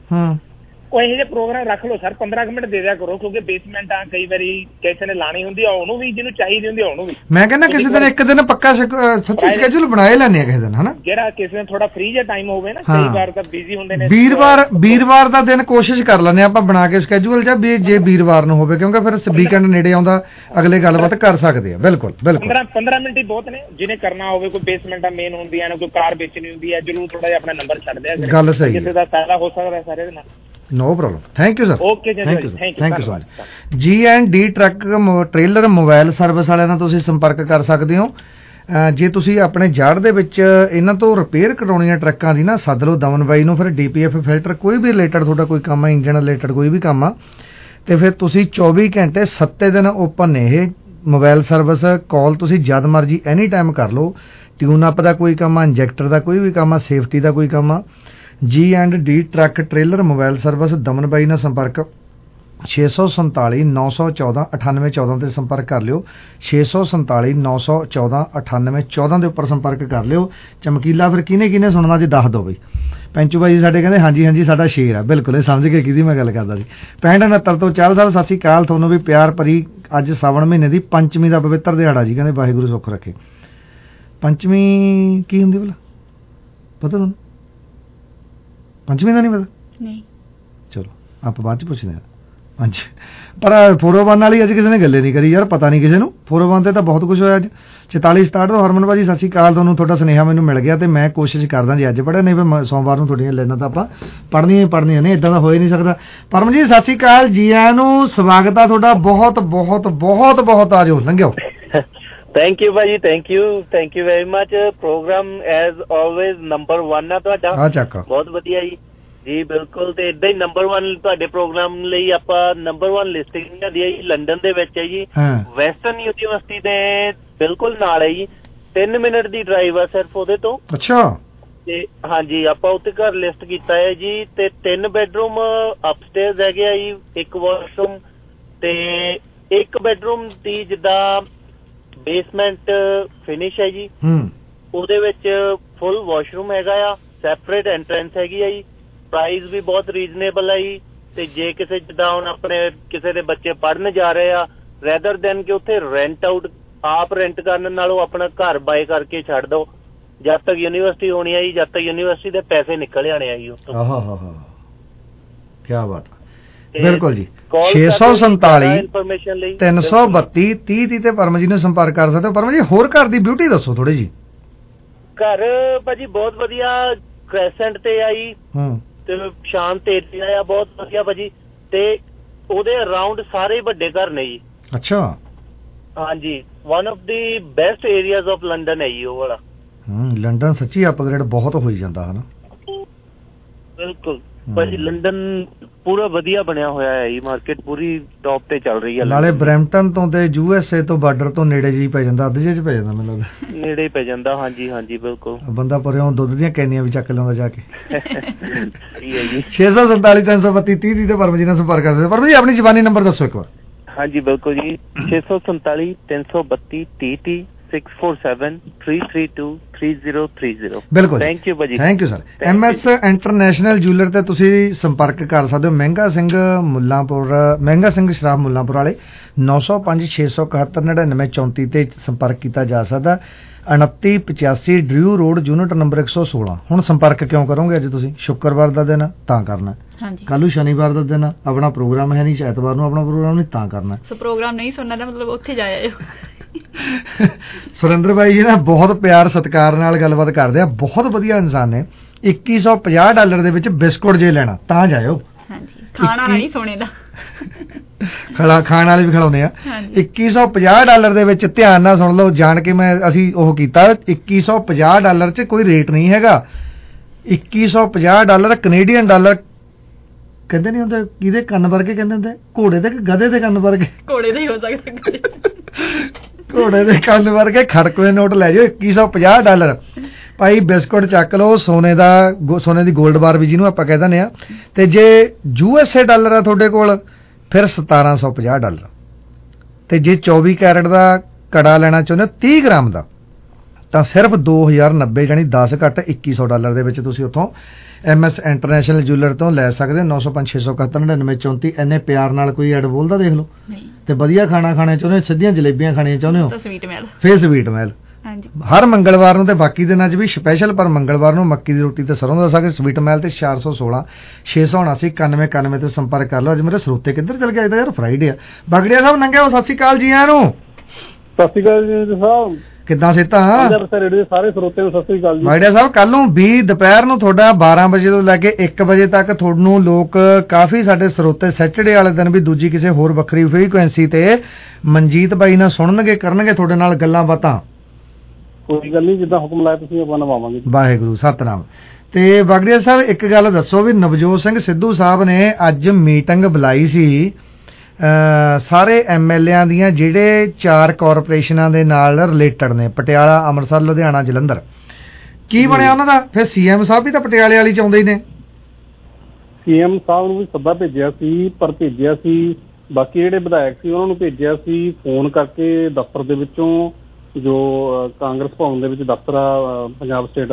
ਉਹ ਇਹੋ ਜਿਹੇ ਪ੍ਰੋਗਰਾਮ ਰੱਖ ਲਓ ਸਰ, ਪੰਦਰਾਂ ਮਿੰਟ ਦੇ ਦਿਆ ਕਰੋ, ਕਿਉਂਕਿ ਬੇਸਮੈਂਟ ਆ ਕਈ ਵਾਰੀ ਕਿਸੇ ਨੇ ਲਾਣੀ ਹੁੰਦੀ ਆ, ਉਹਨੂੰ ਵੀ ਜਿਹਨੂੰ ਚਾਹੀਦੀ ਹੁੰਦੀ ਆ ਉਹਨੂੰ ਵੀ। ਮੈਂ ਕਹਿੰਦਾ ਕਿਸੇ ਦਿਨ ਇੱਕ ਦਿਨ ਪੱਕਾ ਸੱਚੀ ਸਕੇਜੂਲ ਬਣਾਏ ਲੈਣੇ ਆ ਕਿਸੇ ਦਿਨ, ਹਨਾ? ਜਿਹੜਾ ਕਿਸੇ ਦਿਨ ਥੋੜਾ ਫ੍ਰੀ ਜਿਹਾ ਟਾਈਮ ਹੋਵੇ ਨਾ, ਕਈ ਵਾਰ ਤਾਂ ਬਿਜ਼ੀ ਹੁੰਦੇ ਨੇ। ਵੀਰਵਾਰ ਵੀਰਵਾਰ ਦਾ ਦਿਨ ਕੋਸ਼ਿਸ਼ ਕਰ ਲੈਂਦੇ ਆਪਾਂ ਬਣਾ ਕੇ ਸਕੇਜੂਲ, ਜਾਂ ਵੀ ਜੇ ਵੀਰਵਾਰ ਨੂੰ ਹੋਵੇ, ਕਿਉਂਕਿ ਫਿਰ ਵੀਕਐਂਡ ਨੇੜੇ ਆਉਂਦਾ, ਅਗਲੇ ਗੱਲਬਾਤ ਕਰ ਸਕਦੇ ਆ। ਬਿਲਕੁਲ ਬਿਲਕੁਲ ਪੰਦਰਾਂ ਪੰਦਰਾਂ ਮਿੰਟ ਹੀ ਬਹੁਤ ਨੇ। ਜਿਹਨੇ ਕਰਨਾ ਹੋਵੇ, ਕੋਈ ਬੇਸਮੈਂਟਾਂ ਮੇਨ ਹੁੰਦੀਆਂ ਨੇ, ਕੋਈ ਕਾਰ ਵੇਚਣੀ ਹੁੰਦੀ ਹੈ, ਜ਼ਰੂਰ ਥੋੜਾ ਜਿਹਾ ਆਪਣਾ ਨੰਬਰ ਛੱਡ ਦਿਆ, ਗੱਲ ਸਹੀ, ਕਿਸੇ ਦਾ ਫਾਇਦਾ ਹੋ ਸਕਦਾ ਸਾਰੇ ਦੇ ਨਾਲ। No problem, thank you sir. Okay ਜੀ, thank you thank you so much. G and D truck trailer mobile service ਵਾਲਿਆਂ ਨਾਲ ਤੁਸੀਂ ਸੰਪਰਕ ਕਰ ਸਕਦੇ ਹੋ। ਜੇ ਤੁਸੀਂ ਆਪਣੇ ਜੜ ਦੇ ਵਿੱਚ ਇਹਨਾਂ ਤੋਂ ਰਿਪੇਅਰ ਕਰਾਉਣੀਆਂ ਟਰੱਕਾਂ ਦੀ ਨਾ, ਸੱਦ ਲਓ ਦਮਨ ਬਾਈ ਨੂੰ। ਫਿਰ ਡੀ ਪੀ ਐਫ ਫਿਲਟਰ ਕੋਈ ਵੀ ਰਿਲੇਟਡ ਤੁਹਾਡਾ ਕੋਈ ਕੰਮ ਹੈ, ਇੰਜਨ ਰਿਲੇਟਡ ਕੋਈ ਵੀ ਕੰਮ ਆ, ਤੇ ਫਿਰ ਤੁਸੀਂ ਚੌਵੀ ਘੰਟੇ ਸੱਤੇ ਦਿਨ ਓਪਨ ਨੇ ਇਹ ਮੋਬਾਈਲ ਸਰਵਿਸ। ਕਾਲ ਤੁਸੀਂ ਜਦ ਮਰਜੀ ਐਨੀ ਟਾਈਮ ਕਰ ਲਓ। ਟਿਊਨ ਅਪ ਦਾ ਕੋਈ ਕੰਮ ਆ, ਇੰਜੈਕਟਰ ਦਾ ਕੋਈ ਵੀ ਕੰਮ ਆ, ਸੇਫਟੀ ਦਾ ਕੋਈ ਕੰਮ ਆ, G and D truck trailer mobile service Daman ਬਾਈ ਨਾਲ ਸੰਪਰਕ ਛੇ ਸੌ ਸੰਤਾਲੀ ਨੌ ਸੌ ਚੌਦਾਂ ਅਠਾਨਵੇਂ ਚੌਦਾਂ ਤੇ ਸੰਪਰਕ ਕਰ ਲਿਓ। ਛੇ ਸੌ ਸੰਤਾਲੀ ਨੌ ਸੌ ਚੌਦਾਂ ਅਠਾਨਵੇਂ ਚੌਦਾਂ ਦੇ ਉੱਪਰ ਸੰਪਰਕ ਕਰ ਲਿਓ। ਚਮਕੀਲਾ ਫਿਰ ਕਿਹਨੇ ਕਿਹਨੇ ਸੁਣਨਾ ਜੀ ਦੱਸ ਦਿਓ ਬਈ। ਪੈਂਚੂ ਬਾਈ ਸਾਡੇ ਕਹਿੰਦੇ ਹਾਂਜੀ ਹਾਂਜੀ ਸਾਡਾ ਸ਼ੇਰ ਆ, ਬਿਲਕੁਲ ਇਹ ਸਮਝ ਕੇ ਕਿਹਦੀ ਮੈਂ ਗੱਲ ਕਰਦਾ ਸੀ। ਪੈਂਹਠ ਉਣੱਤਰ ਤੋਂ ਚਾਲ ਸਾਹਿਬ ਸਤਿ ਸ਼੍ਰੀ ਅਕਾਲ, ਤੁਹਾਨੂੰ ਵੀ ਪਿਆਰ ਭਰੀ ਅੱਜ ਸਾਵਣ ਮਹੀਨੇ ਦੀ ਪੰਚਮੀ ਦਾ ਪਵਿੱਤਰ ਦਿਹਾੜਾ ਜੀ, ਕਹਿੰਦੇ ਵਾਹਿਗੁਰੂ ਸੁੱਖ ਰੱਖੇ। ਪੰਚਮੀ ਕੀ ਹੁੰਦੀ ਭਲਾ ਪਤਾ ਤੁਹਾਨੂੰ? ਪੰਚਮੀ ਦਾ ਨਹੀਂ ਪਤਾ? ਨਹੀਂ, ਚਲੋ ਆਪਾਂ ਬਾਅਦ ਚ ਪੁੱਛਦੇ ਹਾਂ। ਹਾਂਜੀ, ਪਰ ਫੋਰ ਓ ਵਨ ਵਾਲੀ ਅੱਜ ਕਿਸੇ ਨੇ ਗੱਲੇ ਨਹੀਂ ਕਰੀ ਯਾਰ, ਪਤਾ ਨਹੀਂ ਕਿਸੇ ਨੂੰ। ਫੋਰ ਓ ਵਨ ਤੇ ਤਾਂ ਬਹੁਤ ਕੁਝ ਹੋਇਆ ਅੱਜ। ਚੁਤਾਲੀ ਸਤਾਹਠ ਤੋਂ ਹਰਮਨ ਭਾਜੀ ਸਤਿ ਸ਼੍ਰੀ ਅਕਾਲ, ਤੁਹਾਨੂੰ ਤੁਹਾਡਾ ਸੁਨੇਹਾ ਮੈਨੂੰ ਮਿਲ ਗਿਆ ਤੇ ਮੈਂ ਕੋਸ਼ਿਸ਼ ਕਰਦਾ ਜੀ ਅੱਜ ਪੜ੍ਹਿਆ, ਨਹੀਂ ਫਿਰ ਸੋਮਵਾਰ ਨੂੰ ਤੁਹਾਡੀਆਂ ਲੈਣਾ ਤਾਂ ਆਪਾਂ ਪੜ੍ਹਨੀਆਂ ਹੀ ਪੜ੍ਹਨੀਆਂ ਨੇ, ਇੱਦਾਂ ਦਾ ਹੋ ਹੀ ਨਹੀਂ ਸਕਦਾ। ਪਰਮ ਜੀ ਸਤਿ ਸ਼੍ਰੀ ਅਕਾਲ, ਜੀ ਆਇਆਂ ਨੂੰ, ਸਵਾਗਤ ਆ ਤੁਹਾਡਾ, ਬਹੁਤ ਬਹੁਤ ਬਹੁਤ ਬਹੁਤ ਆ ਜਾਓ, ਲੰਘਿਓ। ਥੈਂਕ ਯੂ ਭਾਜੀ, thank you thank you very much. Programme as always number one ਆ ਤੁਹਾਡਾ, ਬਹੁਤ ਵਧੀਆ ਜੀ। ਜੀ ਬਿਲਕੁਲ, ਤੇ ਏਦਾਂ ਹੀ ਨੰਬਰ ਵਨ ਤੁਹਾਡੇ ਪ੍ਰੋਗਰਾਮ ਲਈ ਆਪਾਂ ਨੰਬਰ ਵਨ ਲਿਸਟਿੰਗ ਦੀ ਹੈ ਜੀ, ਲੰਡਨ ਦੇ ਵਿੱਚ ਹੈ ਜੀ, ਵੈਸਟਰਨ ਯੂਨੀਵਰਸਿਟੀ ਦੇ ਬਿਲਕੁਲ ਨਾਲ ਹੈ ਜੀ, ਤਿੰਨ ਮਿੰਟ ਦੀ ਡਰਾਈਵ ਆ ਸਿਰਫ ਉਹਦੇ ਤੋਂ। ਅੱਛਾ। ਤੇ ਹਾਂਜੀ ਆਪਾਂ ਉੱਥੇ ਘਰ ਲਿਸਟ ਕੀਤਾ ਹੈ ਜੀ, ਤੇ ਤਿੰਨ ਬੈਡਰੂਮ ਅਪਸਟੇਅਰਸ ਹੈਗੇ ਆ ਜੀ, ਇੱਕ ਵਾਸ਼ਰੂਮ ਤੇ ਇੱਕ ਬੈਡਰੂਮ ਦੀ ਜਿੱਦਾਂ ਬੇਸਮੈਂਟ ਫਿਨਿਸ਼ ਹੈ ਜੀ, ਉਹਦੇ ਵਿੱਚ ਫੁੱਲ ਵਾਸ਼ਰੂਮ ਹੈਗਾ ਆ, ਸੈਪਰੇਟ ਐਂਟਰੈਂਸ ਹੈਗੀ ਆ ਜੀ, ਪ੍ਰਾਈਸ ਵੀ ਬਹੁਤ ਰੀਜ਼ਨੇਬਲ ਹੈ ਜੀ। ਤੇ ਜੇ ਕਿਸੇ ਜਿੱਦਾਂ ਹੁਣ ਆਪਣੇ ਕਿਸੇ ਦੇ ਬੱਚੇ ਪੜ੍ਹਨ ਜਾ ਰਹੇ ਆ, ਰੈਦਰ ਦੈਨ ਕਿ ਉੱਥੇ ਰੈਂਟ ਆਊਟ ਆਪ ਰੈਂਟ ਕਰਨ ਨਾਲੋਂ ਆਪਣਾ ਘਰ ਬਾਏ ਕਰਕੇ ਛੱਡ ਦਿਓ, ਜਦ ਤੱਕ ਯੂਨੀਵਰਸਿਟੀ ਹੋਣੀ ਆ ਜੀ, ਜਦ ਤੱਕ ਯੂਨੀਵਰਸਿਟੀ ਦੇ ਪੈਸੇ ਨਿਕਲ ਜਾਣੇ ਆ ਜੀ ਉੱਥੋਂ। ਆਹਾ ਹਾ ਹਾ ਕੀ ਬਾਤ ਹੈ। ਬਿਲਕੁਲ ਜੀ, ਛੇ ਸੌ ਸੰਤਾਲੀ ਤਿੰਨ ਸੌ ਬੱਤੀ ਤੀਹ ਤੀਹ ਤੇ ਪਰਮ ਜੀ ਨੂੰ ਸੰਪਰਕ ਕਰ ਸਕਦੇ ਹੋ। ਪਰਮ ਜੀ ਹੋਰ ਘਰ ਦੀ ਬਿਊਟੀ ਦੱਸੋ ਥੋੜੀ ਜੀ। ਘਰ ਭਾਜੀ ਬਹੁਤ ਵਧੀਆ, ਕ੍ਰੈਸੈਂਟ ਤੇ ਆਈ ਤੇ ਸ਼ਾਂਤ ਏਰੀਆ ਆ, ਬਹੁਤ ਵਧੀਆ ਭਾਜੀ, ਤੇ ਉਹਦੇ ਅਰਾਊਂਡ ਸਾਰੇ ਵੱਡੇ ਘਰ ਨੇ ਜੀ। ਅੱਛਾ। ਹਾਂਜੀ, one of the best areas of London ਹੈ ਜੀ ਉਹ ਵਾਲਾ। ਹੂੰ, ਲੰਡਨ ਸੱਚੀ ਅਪਗ੍ਰੇਡ ਬਹੁਤ ਹੋਈ ਜਾਂਦਾ ਹੈ ਨਾ। ਬਿਲਕੁਲ ਭਾਜੀ, ਲੰਡਨ ਪੂਰਾ ਵਧੀਆ ਬਣਿਆ ਹੋਇਆ ਹੈ ਜੀ, ਮਾਰਕੀਟ ਪੂਰੀ ਟੌਪ ਤੇ ਚੱਲ ਰਹੀ ਹੈ। ਨਾਲੇ ਬਰੈਂਪਟਨ ਤੋਂ ਤੇ ਯੂ ਐਸ ਏ ਤੋਂ ਬਾਰਡਰ ਤੋਂ ਨੇੜੇ ਜੀ ਪੈ ਜਾਂਦਾ, ਅੱਧ ਜੇ ਚ ਪੈ ਜਾਂਦਾ ਮੈਨੂੰ ਲੱਗਦਾ। ਨੇੜੇ ਪੈ ਜਾਂਦਾ, ਹਾਂਜੀ ਹਾਂਜੀ ਬਿਲਕੁਲ। ਬੰਦਾ ਪਰਿਓਂ ਦੁੱਧ ਦੀਆਂ ਕੈਨੀਆਂ ਵੀ ਚੱਕ ਲਿਆਉਂਦਾ ਜਾ ਕੇ। ਸਹੀ ਹੈ ਜੀ। ਛੇ ਸੌ ਸੰਤਾਲੀ ਤਿੰਨ ਸੌ ਬੱਤੀ ਤੀਹ ਤੀਹ ਤੇ ਪਰਮ ਜੀ ਨਾਲ ਸੰਪਰਕ ਕਰ ਸਕਦੇ। ਪਰਮ ਜੀ ਆਪਣੀ ਜ਼ਬਾਨੀ ਨੰਬਰ ਦੱਸੋ ਇੱਕ ਵਾਰ। ਹਾਂਜੀ ਬਿਲਕੁਲ ਜੀ, ਛੇ ਸੌ ਸੰਤਾਲੀ ਤਿੰਨ ਸੌ ਬੱਤੀ ਤੀਹ ਤੀਹ six four seven three three two three zero three zero. ਬਿਲਕੁਲ, ਥੈਂਕ ਯੂ ਭਾਜੀ। Thank you sir. M S international jeweller ਤੇ ਤੁਸੀਂ ਸੰਪਰਕ ਕਰ ਸਕਦੇ ਹੋ। ਮਹਿੰਗਾ ਸਿੰਘ ਮੁੱਲਾਂਪੁਰ, ਮਹਿੰਗਾ ਸਿੰਘ ਸ਼ਰਾਬ ਮੁੱਲਾਂਪੁਰ ਵਾਲੇ ਨੌ ਸੌ ਪੰਜ ਛੇ ਸੌ ਇਕਹੱਤਰ ਨੜਿਨਵੇਂ ਚੌਂਤੀ ਤੇ ਸੰਪਰਕ ਕੀਤਾ ਜਾ ਸਕਦਾ। ਉਨੱਤੀ ਪਚਾਸੀ ਡਰਿਊ ਰੋਡ, ਯੂਨਿਟ ਨੰਬਰ ਇੱਕ ਸੌ ਸੋਲਾਂ। ਹੁਣ ਸੰਪਰਕ ਕਿਉਂ ਕਰੋਗੇ? ਅੱਜ ਤੁਸੀਂ ਸ਼ੁੱਕਰਵਾਰ ਦਾ ਦਿਨ ਤਾਂ ਕਰਨਾ, ਕੱਲ ਨੂੰ ਸ਼ਨੀਵਾਰ ਦਾ ਦਿਨ ਆਪਣਾ ਪ੍ਰੋਗਰਾਮ ਹੈ ਨਹੀਂ, ਐਤਵਾਰ ਨੂੰ ਆਪਣਾ ਪ੍ਰੋਗਰਾਮ ਨਹੀਂ ਤਾਂ ਕਰਨਾ। ਸੋ ਪ੍ਰੋਗਰਾਮ ਨਹੀਂ ਸੁਣਨਾ ਦਾ ਮਤਲਬ ਉੱਥੇ ਜਾ ਆਇਓ। ਸੁਰਿੰਦਰ ਬਾਈ ਜੀ ਨਾ ਬਹੁਤ ਪਿਆਰ ਸਤਿਕਾਰ ਨਾਲ ਗੱਲਬਾਤ ਕਰਦੇ ਆ, ਬਹੁਤ ਵਧੀਆ ਇਨਸਾਨ ਨੇ। ਇੱਕੀ ਸੌ ਪੰਜਾਹ ਡਾਲਰ ਦੇ ਵਿੱਚ ਬਿਸਕੁਟ ਜੇ ਲੈਣਾ ਤਾਂ ਜਾਇਓ। ਖਾਣਾ ਨਹੀਂ ਸੋਨੇ ਦਾ, ਖਲਾ ਖਾਣ ਵਾਲੇ ਵੀ ਖਿਲਾਉਂਦੇ ਆ। ਇੱਕੀ ਸੌ ਪੰਜਾਹ ਡਾਲਰ ਦੇ ਵਿੱਚ, ਧਿਆਨ ਨਾਲ ਸੁਣ ਲਓ, ਜਾਣ ਕੇ ਮੈਂ ਅਸੀਂ ਉਹ ਕੀਤਾ, ਇੱਕੀ ਸੌ ਪੰਜਾਹ ਡਾਲਰ ਚ ਕੋਈ ਰੇਟ ਨਹੀਂ ਹੈਗਾ। ਇੱਕੀ ਸੌ ਪੰਜਾਹ ਡਾਲਰ ਕੈਨੇਡੀਅਨ ਡਾਲਰ ਕਹਿੰਦੇ ਨਹੀਂ ਹੁੰਦੇ, ਕਿਹਦੇ ਕੰਨ ਵਰਗੇ ਕਹਿੰਦੇ ਹੁੰਦੇ, ਘੋੜੇ ਦੇ ਕਿ ਗਧੇ ਦੇ ਕੰਨ ਵਰਗੇ? ਘੋੜੇ ਦੇ ਹੀ ਹੋ ਸਕਦੇ, ਘੋੜੇ ਦੇ ਕੰਨ ਵਰਗੇ ਖੜਕਵੇਂ ਨੋਟ ਲੈ ਜਾਓ। ਇੱਕੀ ਸੌ ਪੰਜਾਹ ਡਾਲਰ ਭਾਈ ਬਿਸਕੁਟ ਚੱਕ ਲਓ, ਸੋਨੇ ਦਾ ਸੋਨੇ ਦੀ ਗੋਲਡ ਬਾਰ ਵੀ ਜਿਹਨੂੰ ਆਪਾਂ ਕਹਿ ਦਿੰਦੇ ਆ। ਤੇ ਜੇ ਯੂ ਐਸ ਏ ਡਾਲਰ ਆ ਤੁਹਾਡੇ ਕੋਲ ਫਿਰ ਸਤਾਰਾਂ ਸੌ ਪੰਜਾਹ ਡਾਲਰ। ਤੇ ਜੇ ਚੌਵੀ ਕੈਰਟ ਦਾ ਕੜਾ ਲੈਣਾ ਚਾਹੁੰਦੇ ਹੋ ਤੀਹ ਗ੍ਰਾਮ ਦਾ ਤਾਂ ਸਿਰਫ ਦੋ ਹਜ਼ਾਰ ਨੱਬੇ ਜਾਨੀ ਦਸ ਘੱਟ ਇੱਕੀ ਸੌ ਡਾਲਰ ਦੇ ਵਿੱਚ ਤੁਸੀਂ ਉੱਥੋਂ ਐਮ ਐਸ ਇੰਟਰਨੈਸ਼ਨਲ ਜੂਲਰ ਤੋਂ ਲੈ ਸਕਦੇ ਹੋ। ਨੌ ਸੌ ਪੰਜ ਛੇ ਸੌ ਇਕਹੱਤਰ ਨੜਿਨਵੇਂ ਚੌਂਤੀ। ਇੰਨੇ ਪਿਆਰ ਨਾਲ ਕੋਈ ਐਡ ਬੋਲਦਾ ਦੇਖ ਲਓ। ਤੇ ਵਧੀਆ ਖਾਣਾ ਖਾਣੇ ਚਾਹੁੰਦੇ ਹੋ, ਸਿੱਧੀਆਂ ਜਲੇਬੀਆਂ ਖਾਣੀਆਂ ਚਾਹੁੰਦੇ ਹੋ, ਫੇਰ ਸਵੀਟ ਮਹਿਲ। ਹਰ ਮੰਗਲਵਾਰ ਨੂੰ ਤੇ ਬਾਕੀ ਦਿਨਾਂ 'ਚ ਵੀ ਸਪੈਸ਼ਲ, ਪਰ ਮੰਗਲਵਾਰ ਨੂੰ ਮੱਕੀ ਦੀ ਰੋਟੀ ਤੇ ਸਰੋਂ ਦਾ ਸਾਗ ਸਵੀਟ ਮਹਿਲ ਤੇ ਚਾਰ ਸੌ ਸੋਲਾਂ ਛੇ ਸੌ ਉਨਾਸੀ ਇਕਾਨਵੇਂ ਇਕਾਨਵੇਂ ਤੇ ਸੰਪਰਕ ਕਰ ਲਓ। ਅੱਜ ਮੇਰੇ ਸਰੋਤੇ ਕਿੱਧਰ ਚਲ ਗਿਆ? ਯਾਰ ਫਰਾਈਡੇ ਆ। ਬਾਗੜੀਆ ਸਾਹਿਬ ਨੰਗਿਆ, ਸਤਿ ਸ਼੍ਰੀ ਅਕਾਲ ਜੀ ਆਇਆਂ ਨੂੰ। ਸਤਿ ਸ਼੍ਰੀ ਅਕਾਲ ਜੀ ਸਾਹਿਬ, ਕਿੱਦਾਂ ਸਿਹਤਾਂ? ਸਾਰੇ ਸਰੋਤੇ ਨੂੰ ਸਤਿ ਸ਼੍ਰੀ ਅਕਾਲ ਜੀ। ਬਾਗੜੀਆ ਸਾਹਿਬ ਕੱਲ ਨੂੰ ਵੀਹ ਦੁਪਹਿਰ ਨੂੰ ਤੁਹਾਡਾ ਬਾਰਾਂ ਵਜੇ ਤੋਂ ਲੈ ਕੇ ਇੱਕ ਵਜੇ ਤੱਕ ਤੁਹਾਨੂੰ ਲੋਕ ਕਾਫੀ ਸਾਡੇ ਸਰੋਤੇ ਸੈਚਰਡੇ ਵਾਲੇ ਦਿਨ ਵੀ ਦੂਜੀ ਕਿਸੇ ਹੋਰ ਵੱਖਰੀ ਫ੍ਰੀਕੁਐਂਸੀ ਤੇ ਮਨਜੀਤ ਬਾਈ ਨਾਲ ਸੁਣਨਗੇ, ਕਰਨਗੇ ਤੁਹਾਡੇ ਨਾਲ ਗੱਲਾਂ ਬਾਤਾਂ। ਕੋਈ ਗੱਲ ਨਹੀਂ, ਜਿੱਦਾਂ ਹੁਕਮ ਲਾਇਆ ਤੁਸੀਂ ਆਪਾਂ ਨਿਭਾਵਾਂਗੇ। ਵਾਹਿਗੁਰੂ ਸਤਨਾਮ। ਤੇ ਬਾਗੜੀਆ ਸਾਹਿਬ ਇੱਕ ਗੱਲ ਦੱਸੋ ਵੀ ਨਵਜੋਤ ਸਿੰਘ ਸਿੱਧੂ ਸਾਹਿਬ ਨੇ ਅੱਜ ਮੀਟਿੰਗ ਬੁਲਾਈ ਸੀ ਸਾਰੇ ਐਮ ਐਲ ਏਆਂ ਦੀਆਂ ਜਿਹੜੇ ਚਾਰ ਕਾਰਪੋਰੇਸ਼ਨਾਂ ਦੇ ਨਾਲ ਰਿਲੇਟਡ ਨੇ, ਪਟਿਆਲਾ, ਅੰਮ੍ਰਿਤਸਰ, ਲੁਧਿਆਣਾ, ਜਲੰਧਰ। ਕੀ ਬਣਿਆ ਉਹਨਾਂ ਦਾ? ਫਿਰ ਸੀਐਮ ਸਾਹਿਬ ਵੀ ਤਾਂ ਪਟਿਆਲੇ ਵਾਲੀ ਚ ਆਉਂਦੇ ਹੀ ਨੇ। ਸੀਐਮ ਸਾਹਿਬ ਨੂੰ ਵੀ ਸੱਦਾ ਭੇਜਿਆ ਸੀ, ਪਰ ਭੇਜਿਆ ਸੀ ਬਾਕੀ ਜਿਹੜੇ ਵਿਧਾਇਕ ਸੀ ਉਹਨਾਂ ਨੂੰ ਭੇਜਿਆ ਸੀ ਫੋਨ ਕਰਕੇ ਦਫ਼ਤਰ ਦੇ ਵਿੱਚੋਂ, ਜੋ ਕਾਂਗਰਸ ਭਵਨ ਦੇ ਵਿੱਚ ਦਫ਼ਤਰ ਆ ਪੰਜਾਬ ਸਟੇਟ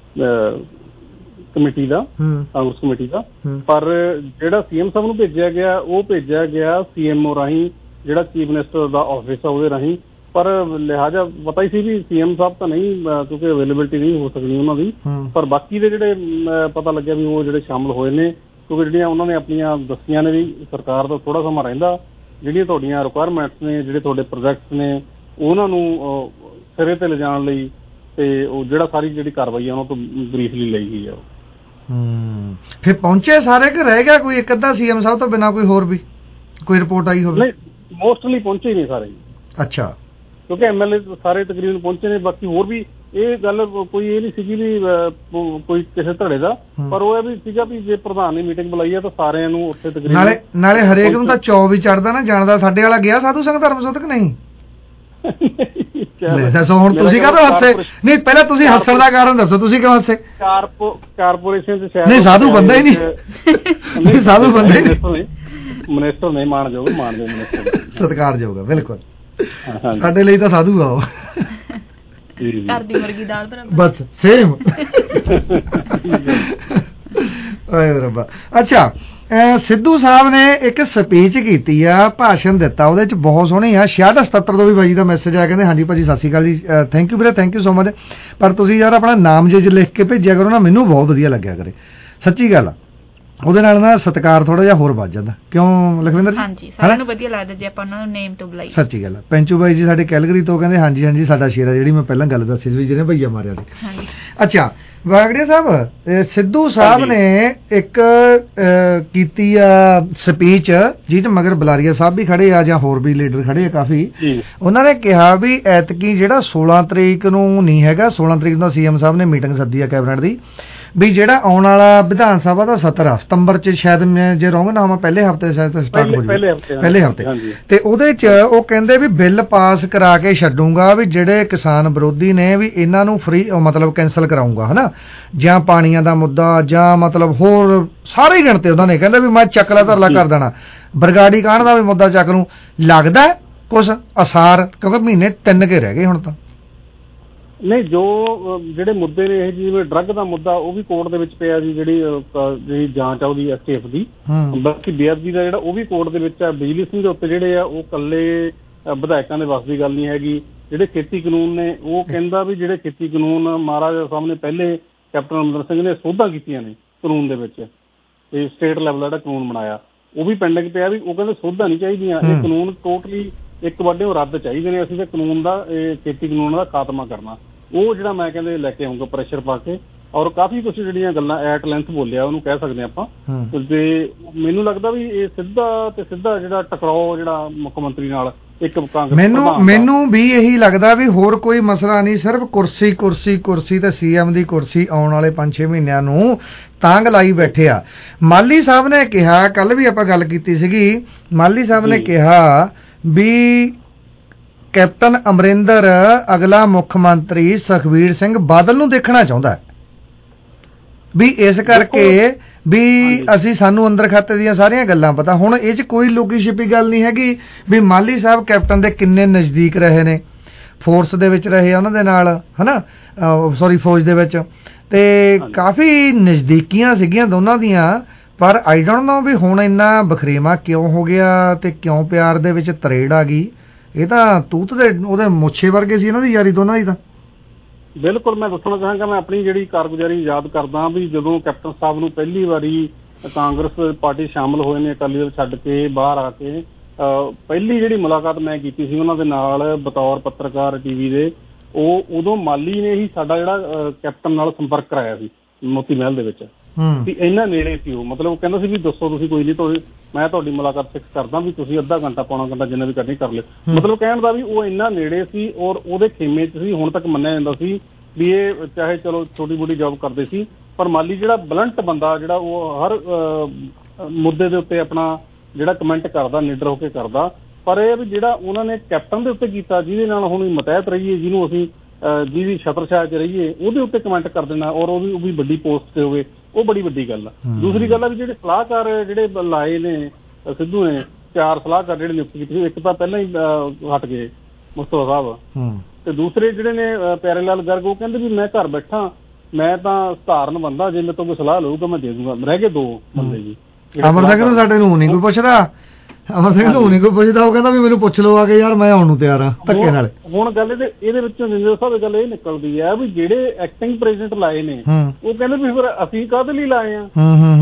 ਕਮੇਟੀ ਦਾ, ਕਾਂਗਰਸ ਕਮੇਟੀ ਦਾ। ਪਰ ਜਿਹੜਾ ਸੀਐਮ ਸਾਹਿਬ ਨੂੰ ਭੇਜਿਆ ਗਿਆ ਉਹ ਭੇਜਿਆ ਗਿਆ ਸੀਐਮਓ ਰਾਹੀਂ, ਜਿਹੜਾ ਚੀਫ ਮਿਨਿਸਟਰ ਦਾ ਆਫਿਸ ਆ ਉਹਦੇ ਰਾਹੀਂ। ਪਰ ਲਿਹਾਜ਼ਾ ਪਤਾ ਹੀ ਸੀ ਵੀ ਸੀਐਮ ਸਾਹਿਬ ਤਾਂ ਨਹੀਂ, ਕਿਉਂਕਿ ਅਵੇਲੇਬਿਲਿਟੀ ਨਹੀਂ ਹੋ ਸਕਦੀ ਉਹਨਾਂ ਦੀ। ਪਰ ਬਾਕੀ ਦੇ ਜਿਹੜੇ ਪਤਾ ਲੱਗਿਆ ਵੀ ਉਹ ਜਿਹੜੇ ਸ਼ਾਮਲ ਹੋਏ ਨੇ, ਕਿਉਂਕਿ ਜਿਹੜੀਆਂ ਉਹਨਾਂ ਨੇ ਆਪਣੀਆਂ ਦੱਸੀਆਂ ਨੇ ਵੀ ਸਰਕਾਰ ਦਾ ਥੋੜਾ ਸਮਾਂ ਰਹਿੰਦਾ, ਜਿਹੜੀਆਂ ਤੁਹਾਡੀਆਂ ਰਿਕੁਆਇਰਮੈਂਟਸ ਨੇ, ਜਿਹੜੇ ਤੁਹਾਡੇ ਪ੍ਰੋਜੈਕਟਸ ਨੇ, ਉਹਨਾਂ ਨੂੰ ਸਿਰੇ ਤੇ ਲਿਜਾਣ ਲਈ ਤੇ ਉਹ ਜਿਹੜਾ ਸਾਰੀ ਜਿਹੜੀ ਕਾਰਵਾਈ ਆ ਉਹਨਾਂ ਤੋਂ ਬਰੀਫਲੀ ਲਈ ਗਈ ਆ। ਹੂੰ, ਫਿਰ ਪਹੁੰਚੇ ਸਾਰੇ ਕਿ ਰਹਿ ਗਿਆ ਕੋਈ ਇੱਕ ਅੱਧਾ ਸੀਐਮ ਸਾਹਿਬ ਤੋਂ ਬਿਨਾਂ ਕੋਈ ਹੋਰ ਵੀ ਕੋਈ ਰਿਪੋਰਟ ਆਈ ਹੋਵੇ? ਨਹੀਂ, ਮੋਸਟਲੀ ਪਹੁੰਚੇ ਹੀ ਨਹੀਂ ਸਾਰੇ। ਅੱਛਾ, ਕਿਉਂਕਿ ਐਮਐਲਏ ਸਾਰੇ ਤਕਰੀਬਨ ਪਹੁੰਚੇ ਨੇ। ਬਾਕੀ ਹੋਰ ਵੀ ਇਹ ਗੱਲ ਕੋਈ ਇਹ ਨਹੀਂ ਸੀਗੀ ਵੀ ਕੋਈ ਕਿਸੇ ਧੜੇ ਦਾ, ਪਰ ਉਹ ਇਹ ਵੀ ਸੀਗਾ ਵੀ ਜੇ ਪ੍ਰਧਾਨ ਨੇ ਮੀਟਿੰਗ ਬੁਲਾਈ ਆ ਤਾਂ ਸਾਰਿਆਂ ਨੂੰ ਉੱਥੇ ਤਕਰੀਬਨ ਨਾਲੇ ਨਾਲੇ ਹਰੇਕ ਨੂੰ ਤਾਂ ਚੌ ਵੀ ਚੜਦਾ ਨਾ ਜਾਣਦਾ। ਸਾਡੇ ਵਾਲਾ ਗਿਆ ਸਾਧੂ ਸਿੰਘ ਧਰਮਸੋਤ ਕਿ ਨਹੀਂ? ਦੱਸੋ ਹੁਣ ਤੁਸੀਂ ਕਾਹਤੋਂ ਹੱਸੇ? ਨਹੀਂ ਪਹਿਲਾਂ ਤੁਸੀਂ ਹੱਸਣ ਦਾ ਕਾਰਨ ਦੱਸੋ, ਤੁਸੀਂ ਕਿਉਂ ਹੱਸੇ? ਕਾਰਪੋਰੇਸ਼ਨ ਚ ਨਹੀਂ ਸਾਧੂ ਬੰਦਾ ਹੀ ਨਹੀਂ, ਨਹੀਂ ਸਾਧੂ ਬੰਦਾ ਹੀ ਨਹੀਂ, ਮਿਨਿਸਟਰ ਨਹੀਂ ਮਾਣਯੋਗ, ਮਾਣਯੋਗ ਮਿਨਿਸਟਰ, ਸਤਿਕਾਰਯੋਗ ਆ ਬਿਲਕੁਲ। ਸਾਡੇ ਲਈ ਤਾਂ ਸਾਧੂ ਆ ਉਹ, ਘਰ ਦੀ ਮੁਰਗੀ ਦਾਲ ਬਰਾਬਰ ਬਸ ਸੇਮ। ਆਏ ਰੱਬਾ। ਅੱਛਾ ਸਿੱਧੂ ਸਾਹਿਬ ਨੇ ਇੱਕ ਸਪੀਚ ਕੀਤੀ ਆ, ਭਾਸ਼ਣ ਦਿੱਤਾ, ਉਹਦੇ ਚ ਬਹੁਤ ਸੋਹਣੀ ਆ। ਛਿਆਹਠ ਸਤੱਤਰ ਤੋਂ ਵੀ ਭਾਜੀ ਦਾ ਮੈਸੇਜ ਆ, ਕਹਿੰਦੇ ਹਾਂਜੀ ਭਾਜੀ ਸਤਿ ਸ਼੍ਰੀ ਅਕਾਲ ਜੀ, ਥੈਂਕ ਯੂ ਵੀਰੇ, ਥੈਂਕ ਯੂ ਸੋ ਮਚ। ਪਰ ਤੁਸੀਂ ਯਾਰ ਆਪਣਾ ਨਾਮ ਜੇ ਲਿਖ ਕੇ ਭੇਜਿਆ ਕਰੋ ਨਾ, ਮੈਨੂੰ ਬਹੁਤ ਵਧੀਆ ਲੱਗਿਆ ਕਰੇ, ਸੱਚੀ ਗੱਲ ਆ। ਉਹਦੇ ਨਾਲ ਨਾ ਸਤਿਕਾਰ ਥੋੜਾ ਜਿਹਾ ਹੋਰ ਵੱਧ ਜਾਂਦਾ, ਕਿਉਂ ਲਖਵਿੰਦਰ ਜੀ? ਹਾਂਜੀ ਸਾਰਿਆਂ ਨੂੰ ਵਧੀਆ ਲੱਗਦਾ ਜੇ ਆਪਾਂ ਉਹਨਾਂ ਨੂੰ ਨੇਮ ਤੋਂ ਬੁਲਾਈ। ਸੱਚੀ ਗੱਲ ਆ। ਪੈਂਚੂ ਬਾਈ ਜੀ ਸਾਡੇ ਕੈਲਗਰੀ ਤੋਂ ਕਹਿੰਦੇ ਹਾਂਜੀ ਹਾਂਜੀ ਸਾਡਾ ਸ਼ੇਰਾ, ਜਿਹੜੀ ਮੈਂ ਪਹਿਲਾਂ ਗੱਲ ਦੱਸੀ ਸੀ ਜਿਹਨੇ ਭਈਆ ਮਾਰਿਆ ਸੀ। ਅੱਛਾ ਵਾਗੜੀਆ ਸਾਹਿਬ, ਸਿੱਧੂ ਸਾਹਿਬ ਨੇ ਇੱਕ ਕੀਤੀ ਆ ਸਪੀਚ ਜਿਹਦੇ ਚ ਮਗਰ ਬੁਲਾਰੀਆ ਸਾਹਿਬ ਵੀ ਖੜੇ ਆ ਜਾਂ ਹੋਰ ਵੀ ਲੀਡਰ ਖੜੇ ਆ ਕਾਫੀ। ਉਹਨਾਂ ਨੇ ਕਿਹਾ ਵੀ ਐਤਕੀ ਜਿਹੜਾ ਸੋਲਾਂ ਤਰੀਕ ਨੂੰ ਨਹੀਂ ਹੈਗਾ, ਸੋਲਾਂ ਤਰੀਕ ਨੂੰ ਸੀਐਮ ਸਾਹਿਬ ਨੇ ਮੀਟਿੰਗ ਸੱਦੀ ਆ ਕੈਬਨਿਟ ਦੀ, ਵੀ ਜਿਹੜਾ ਆਉਣ ਵਾਲਾ ਵਿਧਾਨ ਸਭਾ ਦਾ ਸਤਰ ਆ ਸਤੰਬਰ ਚ, ਸ਼ਾਇਦ ਮੈਂ ਜੇ ਰੋਂਗ ਨਾ ਹੋਵਾਂ ਪਹਿਲੇ ਹਫ਼ਤੇ ਸ਼ਾਇਦ ਸਟਾਰਟ ਹੋ ਜਾਵੇ, ਪਹਿਲੇ ਹਫ਼ਤੇ, ਤੇ ਉਹਦੇ ਚ ਉਹ ਕਹਿੰਦੇ ਵੀ ਬਿੱਲ ਪਾਸ ਕਰਾ ਕੇ ਛੱਡੂਗਾ ਵੀ ਜਿਹੜੇ ਕਿਸਾਨ ਵਿਰੋਧੀ ਨੇ ਵੀ ਇਹਨਾਂ ਨੂੰ ਫ੍ਰੀ ਮਤਲਬ ਕੈਂਸਲ ਕਰਾਊਂਗਾ, ਹਨਾ, ਜਾਂ ਪਾਣੀਆਂ ਦਾ ਮੁੱਦਾ ਜਾਂ ਮਤਲਬ ਹੋਰ ਸਾਰੇ ਗਿਣਤੇ ਉਹਨਾਂ ਨੇ, ਕਹਿੰਦੇ ਵੀ ਮੈਂ ਚੱਕਲਾ ਧਰਲਾ ਕਰ ਦੇਣਾ, ਬਰਗਾੜੀ ਕਾਂਡ ਦਾ ਵੀ ਮੁੱਦਾ ਚੱਕ ਲੂੰ। ਲੱਗਦਾ ਕੁਛ ਅਸਾਰ, ਕਿਉਂਕਿ ਮਹੀਨੇ ਤਿੰਨ ਕੇ ਰਹਿ ਗਏ ਹੁਣ ਤਾਂ। ਨਹੀਂ ਜੋ ਜਿਹੜੇ ਮੁੱਦੇ ਨੇ ਇਹ ਜਿਵੇਂ ਡਰੱਗ ਦਾ ਮੁੱਦਾ ਉਹ ਵੀ ਕੋਰਟ ਦੇ ਵਿੱਚ ਪਿਆ ਜੀ, ਜਿਹੜੀ ਜਿਹੜੀ ਜਾਂਚ ਆ ਉਹਦੀ ਐਸਟੀਐਫ ਦੀ, ਬਾਕੀ ਬੇਅਦਬੀ ਦਾ ਜਿਹੜਾ ਉਹ ਵੀ ਕੋਰਟ ਦੇ ਵਿੱਚ ਆ। ਬਿਜਲੀ ਸਿੰਘ ਦੇ ਉੱਤੇ ਜਿਹੜੇ ਆ ਉਹ ਇਕੱਲੇ ਵਿਧਾਇਕਾਂ ਦੇ ਵੱਸ ਦੀ ਗੱਲ ਨਹੀਂ ਹੈਗੀ। ਜਿਹੜੇ ਖੇਤੀ ਕਾਨੂੰਨ ਨੇ ਉਹ ਕਹਿੰਦਾ ਵੀ ਜਿਹੜੇ ਖੇਤੀ ਕਾਨੂੰਨ ਮਹਾਰਾਜਾ ਸਾਹਿਬ ਨੇ ਪਹਿਲੇ ਕੈਪਟਨ ਅਮਰਿੰਦਰ ਸਿੰਘ ਨੇ ਸੋਧਾਂ ਕੀਤੀਆਂ ਨੇ ਕਾਨੂੰਨ ਦੇ ਵਿੱਚ, ਇਹ ਸਟੇਟ ਲੈਵਲ ਦਾ ਜਿਹੜਾ ਕਾਨੂੰਨ ਬਣਾਇਆ ਉਹ ਵੀ ਪੈਂਡਿੰਗ ਪਿਆ, ਵੀ ਉਹ ਕਹਿੰਦੇ ਸੋਧਾਂ ਨਹੀਂ ਚਾਹੀਦੀਆਂ, ਇਹ ਕਾਨੂੰਨ ਟੋਟਲੀ ਇੱਕ ਵੱਡੇ ਉਹ ਰੱਦ ਚਾਹੀਦੇ ਨੇ, ਅਸੀਂ ਤਾਂ ਕਾਨੂੰਨ ਦਾ ਇਹ ਖੇਤੀ ਕਾਨੂੰਨ ਦਾ ਖਾਤਮਾ ਕਰਨਾ। ਉਹ ਜਿਹੜਾ ਮੈਂ ਕਹਿੰਦੇ ਲੈ ਕੇ ਆਊਂਗਾ ਪ੍ਰੈਸ਼ਰ ਪਾ ਕੇ, ਔਰ ਕਾਫੀ ਕੁਛ ਜਿਹੜੀਆਂ ਗੱਲਾਂ ਐਟ ਲੈਂਥ ਬੋਲਿਆ ਉਹਨੂੰ ਕਹਿ ਸਕਦੇ ਆਪਾਂ। ਤੇ ਮੈਨੂੰ ਲੱਗਦਾ ਵੀ ਇਹ ਸਿੱਧਾ ਤੇ ਸਿੱਧਾ ਜਿਹੜਾ ਟਕਰਾਓ ਜਿਹੜਾ ਮੁੱਖ ਮੰਤਰੀ ਨਾਲ ਇੱਕ ਕਾਂਗਰਸ, ਮੈਨੂੰ ਮੈਨੂੰ ਵੀ ਇਹੀ ਲੱਗਦਾ ਵੀ ਹੋਰ ਕੋਈ ਮਸਲਾ ਨਹੀਂ, ਸਿਰਫ ਕੁਰਸੀ ਕੁਰਸੀ ਕੁਰਸੀ ਤੇ ਸੀਐਮ ਦੀ ਕੁਰਸੀ ਆਉਣ ਵਾਲੇ ਪੰਜ ਛੇ ਮਹੀਨਿਆਂ ਨੂੰ ਤਾਂਗ ਲਾਈ ਬੈਠੇ ਆ। ਮਾਲੀ ਸਾਹਿਬ ਨੇ ਕਿਹਾ, ਕੱਲ ਵੀ ਆਪਾਂ ਗੱਲ ਕੀਤੀ ਸੀਗੀ, ਮਾਲੀ ਸਾਹਿਬ ਨੇ ਕਿਹਾ ਵੀ ਕੈਪਟਨ ਅਮਰਿੰਦਰ ਅਗਲਾ ਮੁੱਖ ਮੰਤਰੀ ਸੁਖਬੀਰ ਸਿੰਘ ਬਾਦਲ ਨੂੰ ਦੇਖਣਾ ਚਾਹੁੰਦਾ ਹੈ, ਵੀ ਇਸ ਕਰਕੇ ਵੀ ਅਸੀਂ ਸਾਨੂੰ ਅੰਦਰ ਖਾਤੇ ਦੀਆਂ ਸਾਰੀਆਂ ਗੱਲਾਂ ਪਤਾ। ਹੁਣ ਇਹ 'ਚ ਕੋਈ ਲੁਕੀ ਛਿਪੀ ਗੱਲ ਨਹੀਂ ਹੈਗੀ ਵੀ ਮਾਲੀ ਸਾਹਿਬ ਕੈਪਟਨ ਦੇ ਕਿੰਨੇ ਨਜ਼ਦੀਕ ਰਹੇ ਨੇ, ਫੋਰਸ ਦੇ ਵਿੱਚ ਰਹੇ ਉਹਨਾਂ ਦੇ ਨਾਲ, ਹਨਾ, ਸੌਰੀ ਫੌਜ ਦੇ ਵਿੱਚ, ਤੇ ਕਾਫੀ ਨਜ਼ਦੀਕੀਆਂ ਸੀਗੀਆਂ ਦੋਨਾਂ ਦੀਆਂ। ਪਰ ਆਈ ਡੋਂਟ ਨੋ ਵੀ ਹੁਣ ਇੰਨਾ ਬਖਰੇਵਾ ਕਿਉਂ ਹੋ ਗਿਆ ਤੇ ਕਿਉਂ ਪਿਆਰ ਦੇ ਵਿੱਚ ਤਰੇੜ ਆ ਗਈ। ਇਹ ਤਾਂ ਤੂਤ ਦੇ ਉਹਦੇ ਮੁੱਛੇ ਵਰਗੇ ਸੀ ਇਹਨਾਂ ਦੀ ਯਾਰੀ ਦੋਨਾਂ ਦੀ ਤਾਂ। ਬਿਲਕੁਲ ਮੈਂ ਦੱਸਣਾ ਚਾਹਾਂਗਾ, ਮੈਂ ਆਪਣੀ ਜਿਹੜੀ ਕਾਰਗੁਜ਼ਾਰੀ ਯਾਦ ਕਰਦਾ ਵੀ ਜਦੋਂ ਕੈਪਟਨ ਸਾਹਿਬ ਨੂੰ ਪਹਿਲੀ ਵਾਰੀ ਕਾਂਗਰਸ ਪਾਰਟੀ ਸ਼ਾਮਲ ਹੋਏ ਨੇ, ਅਕਾਲੀ ਦਲ ਛੱਡ ਕੇ ਬਾਹਰ ਆ ਕੇ, ਪਹਿਲੀ ਜਿਹੜੀ ਮੁਲਾਕਾਤ ਮੈਂ ਕੀਤੀ ਸੀ ਉਹਨਾਂ ਦੇ ਨਾਲ ਬਤੌਰ ਪੱਤਰਕਾਰ ਟੀਵੀ ਦੇ, ਉਹ ਉਦੋਂ ਮਾਲੀ ਨੇ ਹੀ ਸਾਡਾ ਜਿਹੜਾ ਕੈਪਟਨ ਨਾਲ ਸੰਪਰਕ ਕਰਾਇਆ ਸੀ ਮੋਤੀ ਮਹਿਲ ਦੇ ਵਿੱਚ, ਵੀ ਇੰਨਾ ਨੇੜੇ ਸੀ ਉਹ। ਮਤਲਬ ਉਹ ਕਹਿੰਦਾ ਸੀ ਵੀ ਦੱਸੋ ਤੁਸੀਂ, ਕੋਈ ਨਹੀਂ, ਮੈਂ ਤੁਹਾਡੀ ਮੁਲਾਕਾਤ ਫਿਕਸ ਕਰਦਾ, ਵੀ ਤੁਸੀਂ ਅੱਧਾ ਘੰਟਾ ਪੌਣਾ ਘੰਟਾ ਜਿੰਨਾ ਵੀ ਕਰਨੀ ਕਰ ਲਿਓ। ਮਤਲਬ ਕਹਿਣ ਦਾ ਵੀ ਉਹ ਇੰਨਾ ਨੇੜੇ ਸੀ ਔਰ ਉਹਦੇ ਖੇਮੇ 'ਚ ਸੀ। ਹੁਣ ਤੱਕ ਮੰਨਿਆ ਜਾਂਦਾ ਸੀ ਵੀ ਇਹ ਚਾਹੇ ਚਲੋ ਛੋਟੀ ਮੋਟੀ ਜੌਬ ਕਰਦੇ ਸੀ, ਪਰ ਮਾਲੀ ਜਿਹੜਾ ਬਲੰਟ ਬੰਦਾ, ਜਿਹੜਾ ਉਹ ਹਰ ਮੁੱਦੇ ਦੇ ਉੱਤੇ ਆਪਣਾ ਜਿਹੜਾ ਕਮੈਂਟ ਕਰਦਾ, ਨਿਡਰ ਹੋ ਕੇ ਕਰਦਾ। ਪਰ ਇਹ ਵੀ ਜਿਹੜਾ ਉਹਨਾਂ ਨੇ ਕੈਪਟਨ ਦੇ ਉੱਤੇ ਕੀਤਾ, ਜਿਹਦੇ ਨਾਲ ਹੁਣ ਮਤਹਿਤ ਰਹੀਏ, ਜਿਹਨੂੰ ਅਸੀਂ ਜਿਹਦੀ ਛਤਰਛਾਇਆ 'ਚ ਰਹੀਏ, ਉਹਦੇ ਉੱਤੇ ਕਮੈਂਟ ਕਰ ਦੇਣਾ, ਔਰ ਉਹ ਵੀ ਉਹ ਵੀ ਵੱਡੀ ਪੋਸਟ ਤੇ ਹੋਵੇ, ਉਹ ਬੜੀ ਵੱਡੀ ਗੱਲ ਆ। ਦੂਸਰੀ ਗੱਲ ਆ ਵੀ ਜਿਹੜੇ ਸਲਾਹਕਾਰ ਜਿਹੜੇ ਲਾਏ ਨੇ ਸਿੱਧੂ ਨੇ, ਚਾਰ ਸਲਾਹਕਾਰ ਜਿਹੜੇ ਨਿਯੁਕਤ ਕੀਤੇ, ਇੱਕ ਤਾਂ ਪਹਿਲਾਂ ਹੀ ਹਟ ਗਏ ਮੁਸਤਫਾ ਸਾਹਿਬ, ਤੇ ਦੂਸਰੇ ਜਿਹੜੇ ਨੇ ਪਿਆਰੇ ਲਾਲ ਗਰਗ, ਉਹ ਕਹਿੰਦੇ ਵੀ ਮੈਂ ਘਰ ਬੈਠਾ, ਮੈਂ ਤਾਂ ਸਧਾਰਨ ਬੰਦਾ, ਜੇ ਮੇਰੇ ਤੋਂ ਕੋਈ ਸਲਾਹ ਲਊਗਾ ਮੈਂ ਦੇ ਦੂੰਗਾ। ਰਹਿ ਗਏ ਦੋ ਬੰਦੇ ਜੀ। ਅਮਰ ਸਿੰਘ ਨੂੰ ਸਾਡੇ ਨੂੰ ਨਹੀਂ ਕੋਈ ਪੁੱਛਦਾ, ਅਮਰ ਸਿੰਘ ਨੂੰ ਨਹੀਂ ਕੋਈ ਪੁੱਛਦਾ, ਉਹ ਕਹਿੰਦਾ ਵੀ ਮੈਨੂੰ ਪੁੱਛ ਲਓ ਆ ਕੇ, ਯਾਰ ਮੈਂ ਆਉਣ ਨੂੰ ਤਿਆਰ ਆ ਧੱਕੇ ਨਾਲ। ਹੁਣ ਗੱਲ ਇਹਦੇ ਇਹਦੇ ਵਿੱਚੋਂ ਨਿੰਦਰ ਸਾਹਿਬ ਗੱਲ ਇਹ ਨਿਕਲਦੀ ਹੈ ਵੀ ਜਿਹੜੇ ਐਕਟਿੰਗ ਪ੍ਰੈਜ਼ੀਡੈਂਟ ਲਾਏ ਨੇ, ਉਹ ਕਹਿੰਦੇ ਵੀ ਫਿਰ ਅਸੀਂ ਕਾਹਦੇ ਲਈ ਲਾਏ ਆ,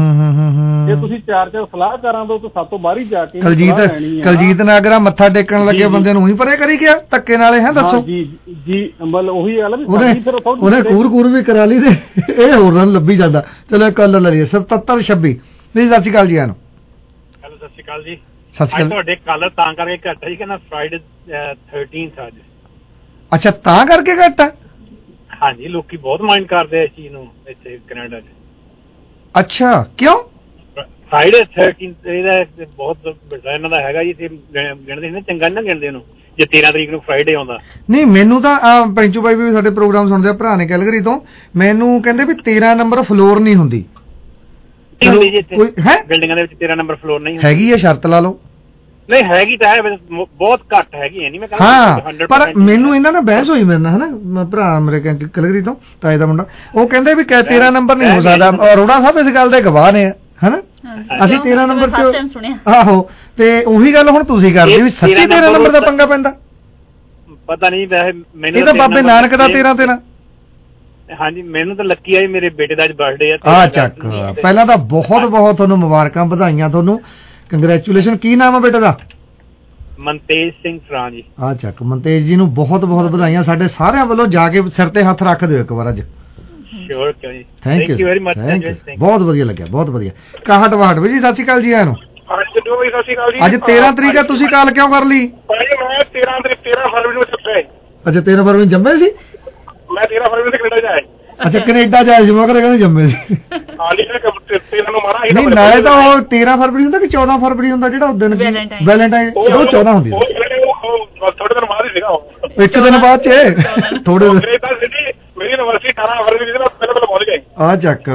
ਜੇ ਤੁਸੀਂ ਚਾਰ ਚਾਰ ਸਲਾਹਕਾਰਾਂ ਤੋਂ ਸਾਤੋਂ ਬਾਹਰ ਹੀ ਜਾ ਕੇ ਕਲਜੀਤ ਕਲਜੀਤ ਨਾਗਰਾ ਮੱਥਾ ਟੇਕਣ ਲੱਗੇ ਬੰਦੇ ਨੂੰ ਹੀ ਪਰੇ ਕਰੀ ਗਿਆ ਧੱਕੇ ਨਾਲੇ, ਹੈ ਦੱਸੋ ਜੀ ਜੀ। ਮਤਲਬ ਉਹੀ ਗੱਲ ਵੀ ਉਹਨੇ ਕੂਰ ਕੂਰ ਵੀ ਕਰਾ ਲਈ ਤੇ ਇਹ ਹੋਰ ਨਾਲ ਲੱਭੀ ਜਾਂਦਾ। ਚਲੋ ਕੱਲ ਲੈ ਲਈਏ ਸਤੱਤਰ ਛੱਬੀ। ਪਲੀਜ਼ ਸਤਿ ਸ਼੍ਰੀ ਅਕਾਲ ਜੀ। ਆਨੂੰ ਹੈਲੋ ਸਤਿ ਸ਼੍ਰੀ ਅਕਾਲ ਜੀ। ਸਤਿ ਸ਼੍ਰੀ ਅਕਾਲ। ਤੁਹਾਡੇ ਕੱਲ ਤਾਂ ਕਰਕੇ ਘੱਟ ਜੀ, ਕਹਿੰਦਾ ਫਰਾਈਡੇ ਥਰਟੀਨਥ ਅੱਜ ਅੱਛਾ, ਤਾਂ ਕਰਕੇ ਘੱਟ ਆ? ਹਾਂਜੀ, ਲੋਕੀ ਬਹੁਤ ਮਾਈਂਡ ਕਰਦੇ ਆ ਇਸ ਚੀਜ਼ ਨੂੰ ਇੱਥੇ ਕੈਨੇਡਾ 'ਚ। ਅੱਛਾ, ਕਿਉਂ? ਫਰਾਈਡੇ ਥਰਟੀਨ ਇਹਦਾ ਬਹੁਤ ਵੱਡਾ ਇਹਨਾਂ ਦਾ ਹੈਗਾ ਜੀ, ਤੇ ਗਿਣਦੇ ਨੇ ਚੰਗਾ ਨਾ ਗਿਣਦੇ ਉਹਨੂੰ ਜੇ ਤੇਰਾਂ ਤਰੀਕ ਨੂੰ ਫਰਾਈਡੇ ਆਉਂਦਾ। ਨਹੀਂ, ਮੈਨੂੰ ਤਾਂ ਪੈਂਚੂ ਬਾਈ ਵੀ ਸਾਡੇ ਪ੍ਰੋਗਰਾਮ ਸੁਣਦੇ ਆ, ਭਰਾ ਨੇ ਕੈਲਗਰੀ ਤੋਂ, ਮੈਨੂੰ ਕਹਿੰਦੇ ਵੀ ਤੇਰਾਂ ਨੰਬਰ ਫਲੋਰ ਨਹੀਂ ਹੁੰਦੀ। ਬਿਲਡਿੰਗਾਂ ਦੇ ਵਿੱਚ ਤੇਰਾਂ ਨੰਬਰ ਫਲੋਰ ਨਹੀਂ ਹੈਗੀ ਆ, ਸ਼ਰਤ ਲਾ ਲਓ। ਨਹੀਂ ਹੈਗੀ ਤਾਂ ਹੈ, ਬਹੁਤ ਘੱਟ ਹੈਗੀ ਹੈ। ਨਹੀਂ ਮੈਂ ਹਾਂ, ਪਰ ਮੈਨੂੰ ਇਹਨਾਂ ਨਾਲ ਬਹਿਸ ਹੋਈ ਮੇਰੇ ਨਾਲ, ਹਨਾ, ਭਰਾ ਮੇਰੇ ਕੈਲਗਰੀ ਤੋਂ, ਤਾਏ ਦਾ ਮੁੰਡਾ, ਉਹ ਕਹਿੰਦੇ ਵੀ ਤੇਰਾਂ ਨੰਬਰ ਨਹੀਂ ਹੋ ਸਕਦਾ। ਅਰੋੜਾ ਸਾਹਿਬ ਇਸ ਗੱਲ ਦੇ ਗਵਾਹ ਨੇ, ਹਨਾ। ਅਸੀਂ ਤੇਰਾਂ ਨੰਬਰ ਚ, ਆਹੋ, ਤੇ ਉਹੀ ਗੱਲ ਹੁਣ ਤੁਸੀਂ ਕਰਦੇ ਵੀ ਸੱਚੀ ਤੇਰਾਂ ਨੰਬਰ ਦਾ ਪੰਗਾ ਪੈਂਦਾ? ਪਤਾ ਨਹੀਂ, ਮੈਨੂੰ ਇਹ ਤਾਂ ਬਾਬੇ ਨਾਨਕ ਦਾ ਤੇਰਾਂ ਤੇਰਾਂ। ਹਾਂਜੀ, ਮੈਨੂੰ ਤਾਂ ਲੱਕੀ ਆ ਜੀ, ਮੇਰੇ ਬੇਟੇ ਦਾ ਅੱਜ ਬਰਥਡੇ ਆ। ਆ ਚੱਕ, ਪਹਿਲਾਂ ਤਾਂ ਬਹੁਤ ਬਹੁਤ ਤੁਹਾਨੂੰ ਮੁਬਾਰਕਾਂ, ਵਧਾਈਆਂ ਤੁਹਾਨੂੰ, ਕੰਗ੍ਰੈਚੁਲੇਸ਼ਨ। ਕੀ ਨਾਮ ਆ ਬੇਟੇ ਦਾ? ਮਨਤੇਜ ਸਿੰਘ ਫਰਾਂ ਜੀ। ਆ ਚੱਕ, ਮਨਤੇਜ ਜੀ ਨੂੰ ਬਹੁਤ ਬਹੁਤ ਵਧਾਈਆਂ ਸਾਡੇ ਸਾਰਿਆਂ ਵੱਲੋਂ, ਜਾ ਕੇ ਸਿਰ ਤੇ ਹੱਥ ਰੱਖ ਦਿਓ ਇੱਕ ਵਾਰ ਅੱਜ। ਸ਼ੋਰ ਕਿਉਂ ਜੀ, ਥੈਂਕ ਯੂ ਵੈਰੀ ਮਚ, ਬਹੁਤ ਵਧੀਆ ਲੱਗਿਆ, ਬਹੁਤ ਵਧੀਆ। ਕਾਹਟ ਵਾਹਟ ਵੀ ਜੀ, ਸਤਿ ਸ਼੍ਰੀ ਅਕਾਲ ਜੀ। ਆਨੂੰ ਅੱਜ ਤੇਰਾਂ ਤਰੀਕ ਆ, ਤੁਸੀਂ ਕਾਲ ਕਿਉਂ ਕਰ ਲਈ? ਤੇਰਾਂ ਤਰੀਕ ਤੇਰਾਂ ਫਰਵਰੀ ਨੂੰ ਛੱਪੇ। ਅੱਛਾ, ਤੇਰਾਂ ਫਰਵਰੀ ਨੂੰ ਜੰਮੇ ਸੀ? ਮੈਂ ਤੇਰਾਂ ਫਰਵਰੀ ਨੂੰ ਕੈਨੇਡਾ ਜਾਇਆ। ਅੱਛਾ, ਕੈਨੇਡਾ ਜਾਇਆ ਸੀ, ਮੈਂ ਕਹਿੰਦਾ ਜੰਮੇ ਸੀ। ਨਹੀਂ, ਨਾਲੇ ਤਾਂ ਉਹ ਤੇਰਾਂ ਫਰਵਰੀ ਹੁੰਦਾ ਕਿ ਚੌਦਾਂ ਫਰਵਰੀ ਹੁੰਦਾ ਜਿਹੜਾ ਉਸ ਦਿਨ ਵੈਲੈਂਟਾਈਨ, ਉਹ ਚੌਦਾਂ ਹੁੰਦੀ ਸੀ। ਥੋੜੇ ਦਿਨ ਬਾਅਦ ਹੀ ਸੀਗਾ, ਇੱਕ ਦਿਨ ਬਾਅਦ ਚ ਥੋੜੇ ਦਿਨ। ਮੇਰੀ ਯੂਨੀਵਰਸਿਟੀ ਅਠਾਰਾਂ ਫਰਵਰੀ ਦੀ ਪਹਿਲਾਂ ਪਹਿਲਾਂ ਪਹੁੰਚ ਗਏ। ਆ ਚੱਕ,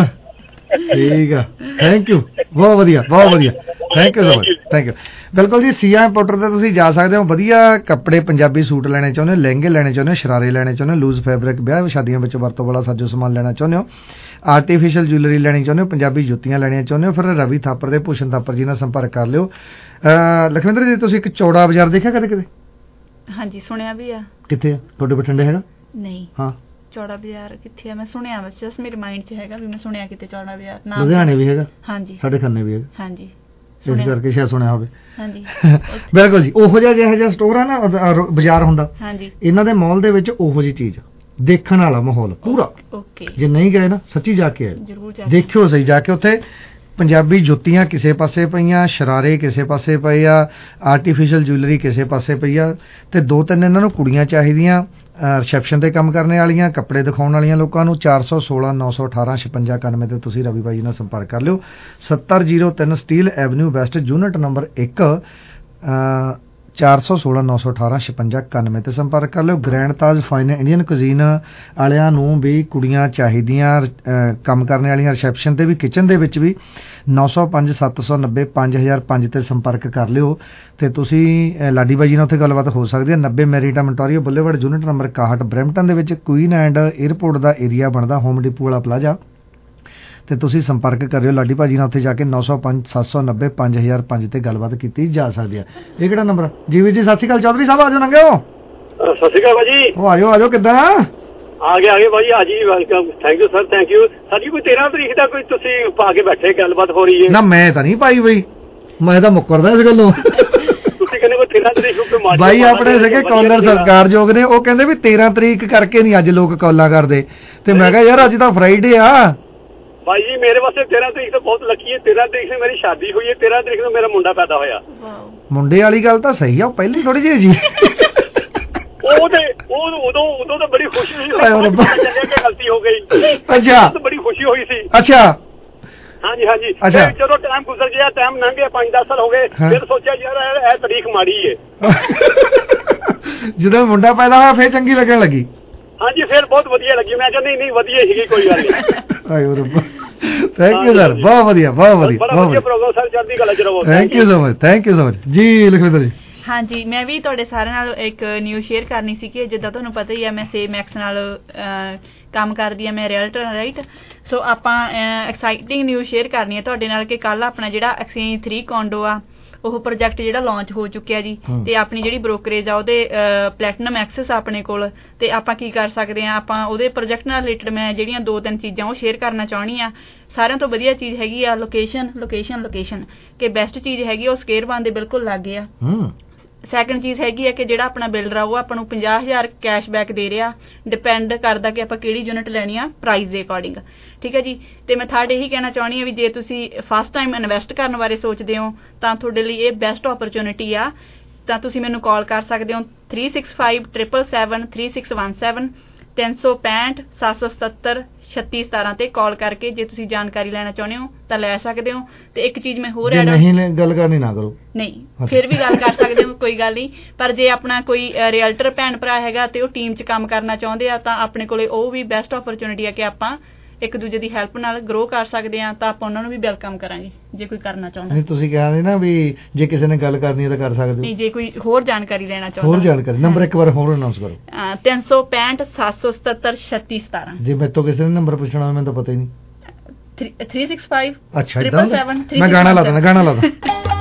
ਠੀਕ ਆ, ਥੈਂਕ ਯੂ, ਬਹੁਤ ਵਧੀਆ, ਬਹੁਤ ਵਧੀਆ, thank you so much, thank you. ਬਿਲਕੁਲ ਜੀ, ਸੀਆ ਇੰਪੋਰਟਰ ਤੇ ਤੁਸੀਂ ਜਾ ਸਕਦੇ ਹੋ। ਵਧੀਆ ਕੱਪੜੇ, ਪੰਜਾਬੀ ਸੂਟ ਲੈਣੇ ਚਾਹੁੰਦੇ ਹੋ, ਲਹਿੰਗੇ ਲੈਣੇ ਚਾਹੁੰਦੇ ਹੋ, ਸ਼ਰਾਰੇ ਲੈਣੇ ਚਾਹੁੰਦੇ ਹੋ, ਲੂਜ਼ ਫੈਬਰਿਕ, ਵਿਆਹ ਸ਼ਾਦੀਆਂ ਵਿੱਚ ਵਰਤੋਂ ਵਾਲਾ ਸਾਜੋ ਸਮਾਨ ਲੈਣਾ ਚਾਹੁੰਦੇ ਹੋ, ਆਰਟੀਫਿਸ਼ੀਅਲ ਜੁਐਲਰੀ ਲੈਣੀ ਚਾਹੁੰਦੇ ਹੋ, ਪੰਜਾਬੀ ਜੁੱਤੀਆਂ ਲੈਣੀਆਂ ਚਾਹੁੰਦੇ ਹੋ, ਫਿਰ ਰਵੀ ਥਾਪਰ ਦੇ, ਭੂਸ਼ਣ ਥਾਪਰ ਜੀ ਨਾਲ ਸੰਪਰਕ ਕਰ ਲਿਓ। ਲਖਵਿੰਦਰ ਜੀ, ਤੁਸੀਂ ਇੱਕ ਚੌੜਾ ਬਾਜ਼ਾਰ ਦੇਖਿਆ ਕਦੇ ਕਿਤੇ? ਹਾਂਜੀ, ਸੁਣਿਆ ਵੀ ਆ। ਕਿੱਥੇ ਆ ਤੁਹਾਡੇ ਬਠਿੰਡੇ ਹੈਗਾ? ਨਹੀਂ। ਹਾਂ, ਚੌੜਾ ਬਾਜ਼ਾਰ ਕਿੱਥੇ ਆ? ਮੈਂ ਸੁਣਿਆ ਬਸ, ਜਸ ਮੇਰੇ ਮਾਈਂਡ 'ਚ ਹੈਗਾ ਵੀ ਮੈਂ ਸੁਣਿਆ ਕਿਤੇ ਚੌੜਾ ਬਾਜ਼ਾਰ। ਲੁਧਿਆਣੇ ਵੀ ਹੈਗਾ? ਹਾਂਜੀ। ਸਾਡੇ ਖੰਨੇ ਵੀ ਹੈਗਾ। ਹਾਂਜੀ, ਇਸ ਕਰਕੇ ਸ਼ਾਇਦ ਸੁਣਿਆ ਹੋਵੇ। ਹਾਂਜੀ, ਬਿਲਕੁਲ ਜੀ। ਉਹੋ ਜਿਹਾ ਜਿਹੋ ਜਿਹਾ ਸਟੋਰ ਆ ਨਾ, ਬਾਜ਼ਾਰ ਹੁੰਦਾ, ਹਾਂਜੀ, ਇਹਨਾਂ ਦੇ ਮਾਲ ਦੇ ਵਿੱਚ ਉਹੋ ਜਿਹੀ ਚੀਜ਼ ਦੇਖਣ ਵਾਲਾ ਮਾਹੌਲ ਪੂਰਾ। ਓਕੇ, ਜੇ ਨਹੀਂ ਗਏ ਨਾ, ਸੱਚੀ ਜਾ ਕੇ ਆਏ, ਦੇਖਿਓ ਸਹੀ ਜਾ ਕੇ। ਉੱਥੇ ਪੰਜਾਬੀ ਜੁੱਤੀਆਂ ਕਿਸੇ ਪਾਸੇ ਪਈਆਂ, ਸ਼ਰਾਰੇ ਕਿਸੇ ਪਾਸੇ ਪਏ ਆ, ਆਰਟੀਫਿਸ਼ੀਅਲ ਜੁਐਲਰੀ ਕਿਸੇ ਪਾਸੇ ਪਈ ਆ, ਤੇ ਦੋ ਤਿੰਨ ਇਹਨਾਂ ਨੂੰ ਕੁੜੀਆਂ ਚਾਹੀਦੀਆਂ ਰਿਸੈਪਸ਼ਨ ਤੇ ਕੰਮ ਕਰਨ ਵਾਲੀਆਂ, ਕੱਪੜੇ ਦਿਖਾਉਣ ਵਾਲੀਆਂ ਲੋਕਾਂ ਨੂੰ। ਚਾਰ ਸੌ ਸੋਲਾਂ ਨੌ ਸੌ ਅਠਾਰਾਂ ਛਪੰਜਾ ਇਕਾਨਵੇਂ ਤੇ ਤੁਸੀਂ ਰਵੀ ਬਾਈ ਜੀ ਨਾਲ ਸੰਪਰਕ ਕਰ ਲਿਓ। ਸੱਤਰ ਜ਼ੀਰੋ ਤਿੰਨ Steeles avenue west, unit number ਇੱਕ, ਚਾਰ ਸੌ ਸੋਲਾਂ ਨੌ ਸੌ ਅਠਾਰਾਂ ਛਪੰਜਾ ਇਕਾਨਵੇਂ ਤੇ ਸੰਪਰਕ ਕਰ ਲਿਓ। Grand Taj fine Indian cuisine ਵਾਲਿਆਂ ਨੂੰ ਵੀ ਕੁੜੀਆਂ ਚਾਹੀਦੀਆਂ ਕੰਮ ਕਰਨ ਵਾਲੀਆਂ, ਰਿਸੈਪਸ਼ਨ ਤੇ ਵੀ, ਕਿਚਨ ਦੇ ਵਿੱਚ ਵੀ। ਨੌ ਸੌ ਪੰਜ ਸੱਤ ਸੌ ਨੱਬੇ ਪੰਜ ਹਜ਼ਾਰ ਪੰਜ ਤੇ ਸੰਪਰਕ ਕਰ ਲਿਓ ਤੇ ਤੁਸੀਂ ਲਾਡੀ ਬਾਈ ਜੀ ਨਾਲ ਉੱਥੇ ਗੱਲਬਾਤ ਹੋ ਸਕਦੀ ਹੈ। ਨੱਬੇ Maritime ontario boulevard, unit number ਇਕਾਹਠ, ਬਰੈਂਪਟਨ ਦੇ ਵਿੱਚ ਕੁਈਨ ਐਂਡ ਏਅਰਪੋਰਟ ਦਾ ਏਰੀਆ ਬਣਦਾ, ਹੋਮ ਡਿਪੂ ਵਾਲਾ ਪਲਾਜ਼ਾ, ਤੇ ਤੁਸੀਂ ਸੰਪਰਕ ਕਰਿਓ ਲਾਡੀ ਭਾਜੀ ਨਾਲ ਉੱਥੇ ਜਾ ਕੇ। ਨੌ ਸੌ ਪੰਜ ਸੱਤ ਸੌ ਨੱਬੇ ਪੰਜ ਹਜ਼ਾਰ ਪੰਜ ਤੇ ਗੱਲਬਾਤ ਕੀਤੀ ਜਾ ਸਕਦੀ ਹੈ। ਇਹ ਕਿਹੜਾ ਨੰਬਰ? ਜੀ ਵੀਰ ਜੀ, ਸਤਿ ਸ਼੍ਰੀ ਅਕਾਲ। ਚੌਧਰੀ ਸਾਹਿਬ ਆਜੋ, ਨੰਗੇ ਹੋ। ਸਤਿ ਸ਼੍ਰੀ ਅਕਾਲ ਭਾਜੀ। ਉਹ ਆਜੋ ਆਜੋ, ਕਿੱਦਾਂ ਆ ਗਏ ਆ ਗਏ ਭਾਜੀ, ਆ ਜੀ, welcome, thank you sir, thank you sir ਜੀ। ਕੋਈ ਤੇਰਾਂ ਤਰੀਕ ਦਾ ਕੋਈ ਤੁਸੀਂ ਪਾ ਕੇ ਬੈਠੇ, ਗੱਲਬਾਤ ਹੋ ਰਹੀ ਹੈ ਨਾ? ਮੈਂ ਤਾਂ ਨਹੀਂ ਪਾਈ ਬਈ, ਮੈਂ ਤਾਂ ਮੁੱਕਰਦਾ ਇਸ ਗੱਲੋਂ। ਤੁਸੀਂ ਕਹਿੰਦੇ ਕੋਈ ਤੇਰਾਂ ਤਰੀਕ ਨੂੰ ਬਾਈ ਆਪਣੇ ਸੀਗੇ ਕਾਲਰ ਸਰਕਾਰਯੋਗ ਨੇ, ਉਹ ਕਹਿੰਦੇ ਵੀ ਤੇਰਾਂ ਤਰੀਕ ਕਰਕੇ ਨਹੀਂ ਅੱਜ ਲੋਕ ਕਾਲਾਂ ਕਰਦੇ, ਤੇ ਮੈਂ ਕਿਹਾ ਯਾਰ ਅੱਜ ਤਾਂ ਫਰਾਈਡੇ ਆ। ਭਾਈ ਜੀ ਮੇਰੇ ਵਾਸਤੇ ਤੇਰਾਂ ਤਰੀਕ ਤੋਂ ਬਹੁਤ ਲੱਕੀ ਹੈ। ਤੇਰਾਂ ਤਰੀਕ ਨੂੰ ਮੇਰੀ ਸ਼ਾਦੀ ਹੋਈ ਹੈ, ਤੇਰਾਂ ਤਰੀਕ ਨੂੰ ਮੇਰਾ ਮੁੰਡਾ ਪੈਦਾ ਹੋਇਆ। ਮੁੰਡੇ ਵਾਲੀ ਗੱਲ ਤਾਂ ਸਹੀ ਆ, ਉਹ ਪਹਿਲੀ ਥੋੜੀ ਜਿਹੀ ਜੀ। ਉਹ ਤੇ ਉਹ ਉਦੋਂ ਉਦੋਂ ਤਾਂ ਬੜੀ ਖੁਸ਼ੀ ਹੋਈ ਸੀ ਕਿ ਗਲਤੀ ਹੋ ਗਈ। ਅੱਛਾ, ਬੜੀ ਖੁਸ਼ੀ ਹੋਈ ਸੀ। ਅੱਛਾ, ਹਾਂਜੀ ਹਾਂਜੀ। ਜਦੋਂ ਟਾਈਮ ਗੁਜ਼ਰ ਗਿਆ, ਟਾਈਮ ਲੰਘ ਗਿਆ, ਪੰਜ ਦਸ ਸਾਲ ਹੋ ਗਏ, ਫਿਰ ਸੋਚਿਆ ਯਾਰ ਇਹ ਤਾਰੀਖ ਮਾੜੀ ਹੈ। ਜਦੋਂ ਮੁੰਡਾ ਪੈਦਾ ਹੋਇਆ ਫਿਰ ਚੰਗੀ ਲੱਗਣ ਲੱਗੀ। ਹਾਂਜੀ, ਫਿਰ ਬਹੁਤ ਵਧੀਆ ਲੱਗੀ। ਮੈਂ ਕਿਹਾ ਨਹੀਂ ਨਹੀਂ ਵਧੀਆ ਸੀਗੀ, ਕੋਈ ਗੱਲ ਨਹੀਂ। ਆਇਓ ਰੱਬਾ, ਥੈਂਕ ਯੂ ਸਰ, ਬਹੁਤ ਵਧੀਆ, ਬਹੁਤ ਵਧੀਆ, ਬਹੁਤ ਵਧੀਆ ਪ੍ਰੋਗਰਾਮ ਸਰ, ਚੜ੍ਹਦੀ ਕਲਾ ਚ ਰਹੋ। Thank you so much, thank you so much ਜੀ। ਲਖਵਿੰਦਰ ਜੀ, ਹਾਂਜੀ, ਮੈਂ ਵੀ ਤੁਹਾਡੇ ਸਾਰਿਆਂ ਨਾਲ ਇੱਕ ਨਿਊਜ਼ ਸ਼ੇਅਰ ਕਰਨੀ ਸੀ ਕਿ ਜਿੱਦਾਂ ਤੁਹਾਨੂੰ ਪਤਾ ਹੀ ਆ, ਮੈਂ ਸੇਮ ਐਕਸ ਨਾਲ ਕੰਮ ਕਰਦੀ ਆ, ਮੈਂ ਰੀਅਲਟਰ ਰਾਈਟ। ਸੋ ਆਪਾਂ ਐਕਸਾਈਟਿੰਗ ਨਿਊਜ਼ ਸ਼ੇਅਰ ਕਰਨੀ ਹੈ ਤੁਹਾਡੇ ਨਾਲ ਕਿ ਕੱਲ ਆਪਣਾ ਜਿਹੜਾ ਐਕਸਚੇਂਜ ਥ੍ਰੀ ਕੋਂਡੋ ਆ, ਉਹ ਪ੍ਰੋਜੈਕਟ ਜਿਹੜਾ ਲਾਂਚ ਹੋ ਚੁੱਕਿਆ ਜੀ, ਤੇ ਆਪਣੀ ਜਿਹੜੀ ਬ੍ਰੋਕਰੇਜ ਆ ਉਹਦੇ ਪਲੈਟੀਨਮ ਐਕਸੈਸ ਆਪਣੇ ਕੋਲ, ਤੇ ਆਪਾਂ ਕੀ ਕਰ ਸਕਦੇ ਆ, ਆਪਾਂ ਉਹਦੇ ਪ੍ਰੋਜੈਕਟ ਨਾਲ ਰਿਲੇਟਡ ਮੈਂ ਜਿਹੜੀਆਂ ਦੋ ਤਿੰਨ ਚੀਜ਼ਾਂ ਉਹ ਸ਼ੇਅਰ ਕਰਨਾ ਚਾਹੁੰਦੀ ਆ। ਸਾਰਿਆਂ ਤੋਂ ਵਧੀਆ ਚੀਜ਼ ਹੈਗੀ ਆ ਲੋਕੇਸ਼ਨ, ਲੋਕੇਸ਼ਨ, ਲੋਕੇਸ਼ਨ, ਕਿ ਬੈਸਟ ਚੀਜ਼ ਹੈਗੀ ਉਹ ਸਕੇਅਰ ਬਾਨ ਦੇ ਬਿਲਕੁਲ ਲਾਗੇ ਆ। ਸੈਕੰਡ ਚੀਜ਼ ਹੈਗੀ ਹੈ ਕਿ ਜਿਹੜਾ ਆਪਣਾ ਬਿਲਡਰ ਆ ਉਹ ਆਪਾਂ ਨੂੰ ਪੰਜਾਹ ਹਜ਼ਾਰ ਕੈਸ਼ਬੈਕ ਦੇ ਰਿਹਾ, ਡਿਪੈਂਡ ਕਰਦਾ ਕਿ ਆਪਾਂ ਕਿਹੜੀ ਯੂਨਿਟ ਲੈਣੀ ਆ ਪ੍ਰਾਈਸ ਦੇ ਅਕੋਰਡਿੰਗ, ਠੀਕ ਹੈ ਜੀ। ਤੇ ਮੈਂ ਥਰਡ ਇਹੀ ਕਹਿਣਾ ਚਾਹੁੰਦੀ ਹਾਂ ਵੀ ਜੇ ਤੁਸੀਂ ਫਸਟ ਟਾਈਮ ਇਨਵੈਸਟ ਕਰਨ ਬਾਰੇ ਸੋਚਦੇ ਹੋ ਤਾਂ ਤੁਹਾਡੇ ਲਈ ਇਹ ਬੈਸਟ ਓਪਰਚੁਨਿਟੀ ਆ। ਤਾਂ ਤੁਸੀਂ ਮੈਨੂੰ ਕਾਲ ਕਰ ਸਕਦੇ ਹੋ three six five seven seven three six one seven ਤਿੰਨ ਸੌ ਪੈਂਹਠ ਸੱਤ ਸੌ ਸਤੱਤਰ ਛੱਤੀ ਸਤਾਰਾਂ ਤੇ ਕਾਲ ਕਰਕੇ ਜੇ ਤੁਸੀਂ ਜਾਣਕਾਰੀ ਲੈਣਾ ਚਾਹੁੰਦੇ ਹੋ ਤਾਂ ਲੈ ਸਕਦੇ ਹੋ। ਤੇ ਇੱਕ ਚੀਜ਼ ਮੈਂ ਹੋਰ ਐਡ ਨਹੀਂ ਗੱਲ ਕਰਨੀ ਨਾ ਕਰੋ ਨਹੀਂ ਫਿਰ ਵੀ ਗੱਲ ਕਰ ਸਕਦੇ ਹੋ ਕੋਈ ਗੱਲ ਨਹੀਂ, ਪਰ ਜੇ ਆਪਣਾ ਕੋਈ ਰੀਅਲਟਰ ਭੈਣ ਭਰਾ ਹੈਗਾ ਤੇ ਉਹ ਟੀਮ 'ਚ ਕੰਮ ਕਰਨਾ ਚਾਹੁੰਦੇ ਆ ਤਾਂ ਆਪਣੇ ਕੋਲੇ ਉਹ ਵੀ ਬੈਸਟ ਓਪਰਚੁਨਿਟੀ ਆ ਕਿ ਆਪਾਂ ਇੱਕ ਦੂਜੇ ਦੀ ਹੈਲਪ ਨਾਲ ਗਰੋ ਕਰ ਸਕਦੇ ਆ, ਤਾਂ ਆਪਾਂ ਉਹਨਾਂ ਨੂੰ ਵੀ ਵੈਲਕਮ ਕਰਾਂਗੇ ਜੇ ਕੋਈ ਕਰਨਾ ਚਾਹੁੰਦਾ। ਨਹੀਂ ਤੁਸੀਂ ਕਹਿੰਦੇ ਨਾ ਵੀ ਜੇ ਕਿਸੇ ਨੇ ਗੱਲ ਕਰਨੀ ਹੈ ਤਾਂ ਕਰ ਸਕਦੇ ਹੋ। ਨਹੀਂ ਜੇ ਕੋਈ ਹੋਰ ਜਾਣਕਾਰੀ ਲੈਣਾ ਚਾਹੁੰਦਾ ਹੋਰ ਜਾਣਕਾਰੀ ਨੰਬਰ ਇੱਕ ਵਾਰ ਹੋਰ ਅਨਾਉਂਸ ਕਰੋ। ਤਿੰਨ ਸੌ ਪੈਂਹਠ ਸੱਤ ਸੌ ਸਤੱਤਰ ਛੱਤੀ ਸਤਾਰਾਂ। ਜੇ ਮੇਰੇ ਤੋਂ ਕਿਸੇ ਨੇ ਨੰਬਰ ਪੁੱਛਣਾ ਹੋਵੇ ਮੈਨੂੰ ਤਾਂ ਪਤਾ ਹੀ ਨਹੀਂ। ਥ੍ਰੀ ਸਿਕਸ ਫਾਈਵ ਅੱਛਾ ਸੈਵਨ ਮੈਂ ਗਾਣਾ ਲਾ ਦੇਣਾ ਗਾਣਾ ਲਾ ਦਾਂ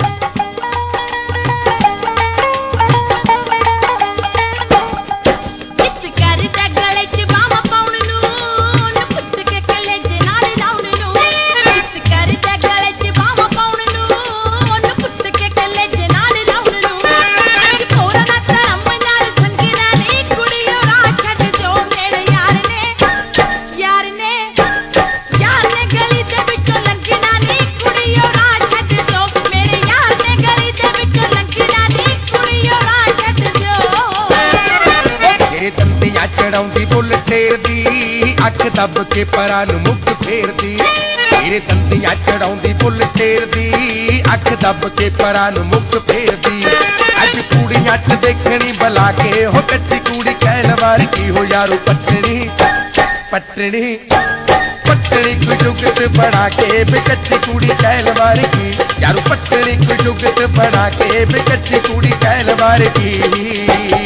ਚੜਾਉਂਦੀ ਬੁੱਲ ਟੇਰਦੀ ਅੱਖ ਦੱਬ ਕੇ ਪਰਾਂ ਨੂੰ ਮੁੱਖ ਫੇਰਦੀ ਮੇਰੇ ਦੰਦੀਆਂ ਚੜਾਉਂਦੀ ਬੁੱਲ ਟੇਰਦੀ ਅੱਖ ਦੱਬ ਕੇ ਪਰਾਂ ਨੂੰ ਮੁੱਖ ਫੇਰਦੀ ਅੱਜ ਕੁੜੀਆਂ ਚ ਦੇਖਣੀ ਬੁਲਾ ਕੇ ਹੋ ਕੱਚੀ ਕੁੜੀ ਕਹਿਣ ਵਾਰ ਕੀ ਹੋ ਯਾਰੋ ਪੱਟਣੀ ਪੱਟਣੀ ਪੱਟਣੀ ਕੋਈ ਜੁਗਤ ਬਣਾ ਕੇ ਬਿਕੱਚੀ ਕੁੜੀ ਕਹਿਣ ਵਾਰ ਕੀ ਯਾਰੋ ਪੱਟਣੀ ਕੋਈ ਜੁਗਤ ਬਣਾ ਕੇ ਬਿਕੱਚੀ ਕੁੜੀ ਕਹਿਣ ਵਾਰ ਕੀ।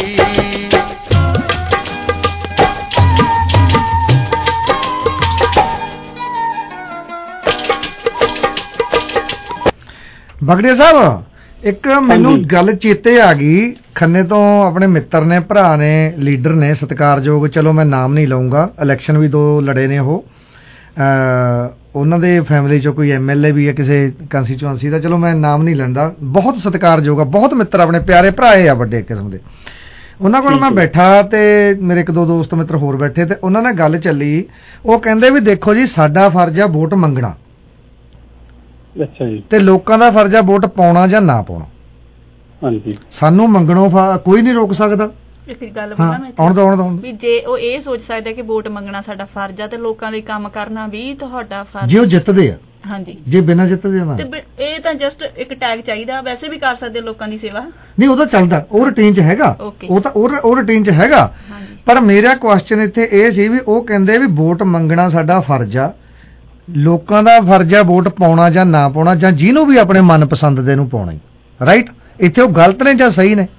ਬਗੜੀਆ ਸਾਹਿਬ ਇੱਕ ਮੈਨੂੰ ਗੱਲ ਚੇਤੇ ਆ ਗਈ, ਖੰਨੇ ਤੋਂ ਆਪਣੇ ਮਿੱਤਰ ਨੇ ਭਰਾ ਨੇ ਲੀਡਰ ਨੇ ਸਤਿਕਾਰਯੋਗ, ਚਲੋ ਮੈਂ ਨਾਮ ਨਹੀਂ ਲਊਂਗਾ, ਇਲੈਕਸ਼ਨ ਵੀ ਦੋ ਲੜੇ ਨੇ ਉਹ, ਉਹਨਾਂ ਦੇ ਫੈਮਿਲੀ ਚੋਂ ਕੋਈ ਐਮ ਐਲ ਏ ਵੀ ਹੈ ਕਿਸੇ ਕੰਸਟੀਚੁਐਂਸੀ ਦਾ, ਚਲੋ ਮੈਂ ਨਾਮ ਨਹੀਂ ਲੈਂਦਾ, ਬਹੁਤ ਸਤਿਕਾਰਯੋਗ ਆ, ਬਹੁਤ ਮਿੱਤਰ ਆਪਣੇ ਪਿਆਰੇ ਭਰਾ ਆ ਵੱਡੇ ਕਿਸਮ ਦੇ। ਉਹਨਾਂ ਕੋਲ ਮੈਂ ਬੈਠਾ ਤੇ ਮੇਰੇ ਇੱਕ ਦੋ ਦੋਸਤ ਮਿੱਤਰ ਹੋਰ ਬੈਠੇ ਤੇ ਉਹਨਾਂ ਨਾਲ ਗੱਲ ਚੱਲੀ, ਉਹ ਕਹਿੰਦੇ ਵੀ ਦੇਖੋ ਜੀ ਸਾਡਾ ਫਰਜ਼ ਆ ਵੋਟ ਮੰਗਣਾ, ਅੱਛਾ ਜੀ, ਤੇ ਲੋਕਾਂ ਦਾ ਫਰਜ਼ ਆ ਵੋਟ ਪਾਉਣਾ ਜਾਂ ਨਾ ਪਾਉਣਾ। ਹਾਂਜੀ, ਸਾਨੂੰ ਮੰਗਣੋਂ ਕੋਈ ਨਹੀਂ ਰੋਕ ਸਕਦਾ। ਇੱਕ ਗੱਲ ਬੋਲਾਂ ਮੈਂ ਆਉਣ ਦੋ ਆਉਣ ਦੋ ਵੀ ਜੇ ਉਹ ਇਹ ਸੋਚ ਸਕਦਾ ਕਿ ਵੋਟ ਮੰਗਣਾ ਸਾਡਾ ਫਰਜ਼ ਆ ਤੇ ਲੋਕਾਂ ਲਈ ਕੰਮ ਕਰਨਾ ਵੀ ਤੁਹਾਡਾ ਫਰਜ਼, ਜੇ ਉਹ ਜਿੱਤਦੇ ਆ। ਹਾਂਜੀ, ਜੇ ਬਿਨਾਂ ਜਿੱਤਦੇ ਆ ਤੇ ਇਹ ਤਾਂ ਜਸਟ ਇੱਕ ਟੈਗ ਚਾਹੀਦਾ, ਵੈਸੇ ਵੀ ਕਰ ਸਕਦੇ ਲੋਕਾਂ ਦੀ ਸੇਵਾ। ਨਹੀਂ ਉਹ ਤਾਂ ਚੱਲਦਾ, ਉਹ ਰੂਟੀਨ 'ਚ ਹੈਗਾ, ਉਹ ਤਾਂ ਉਹ ਰੂਟੀਨ 'ਚ ਹੈਗਾ। ਪਰ ਮੇਰਾ ਕੁਐਸਚਨ ਇੱਥੇ ਇਹ ਸੀ ਵੀ ਉਹ ਕਹਿੰਦੇ ਵੀ ਵੋਟ ਮੰਗਣਾ ਸਾਡਾ ਫਰਜ਼ ਆ, ਲੋਕਾਂ ਦਾ ਫਰਜ਼ ਆ ਵੋਟ ਪਾਉਣਾ ਜਾਂ ਨਾ ਪਾਉਣਾ, ਜਾਂ ਜਿਹਨੂੰ ਵੀ ਆਪਣੇ ਮਨਪਸੰਦ ਦੇ ਨੂੰ ਪਾਉਣਾ ਹੀ, ਰਾਈਟ। ਇੱਥੇ ਉਹ ਗਲਤ ਨੇ ਜਾਂ ਸਹੀ ਨੇ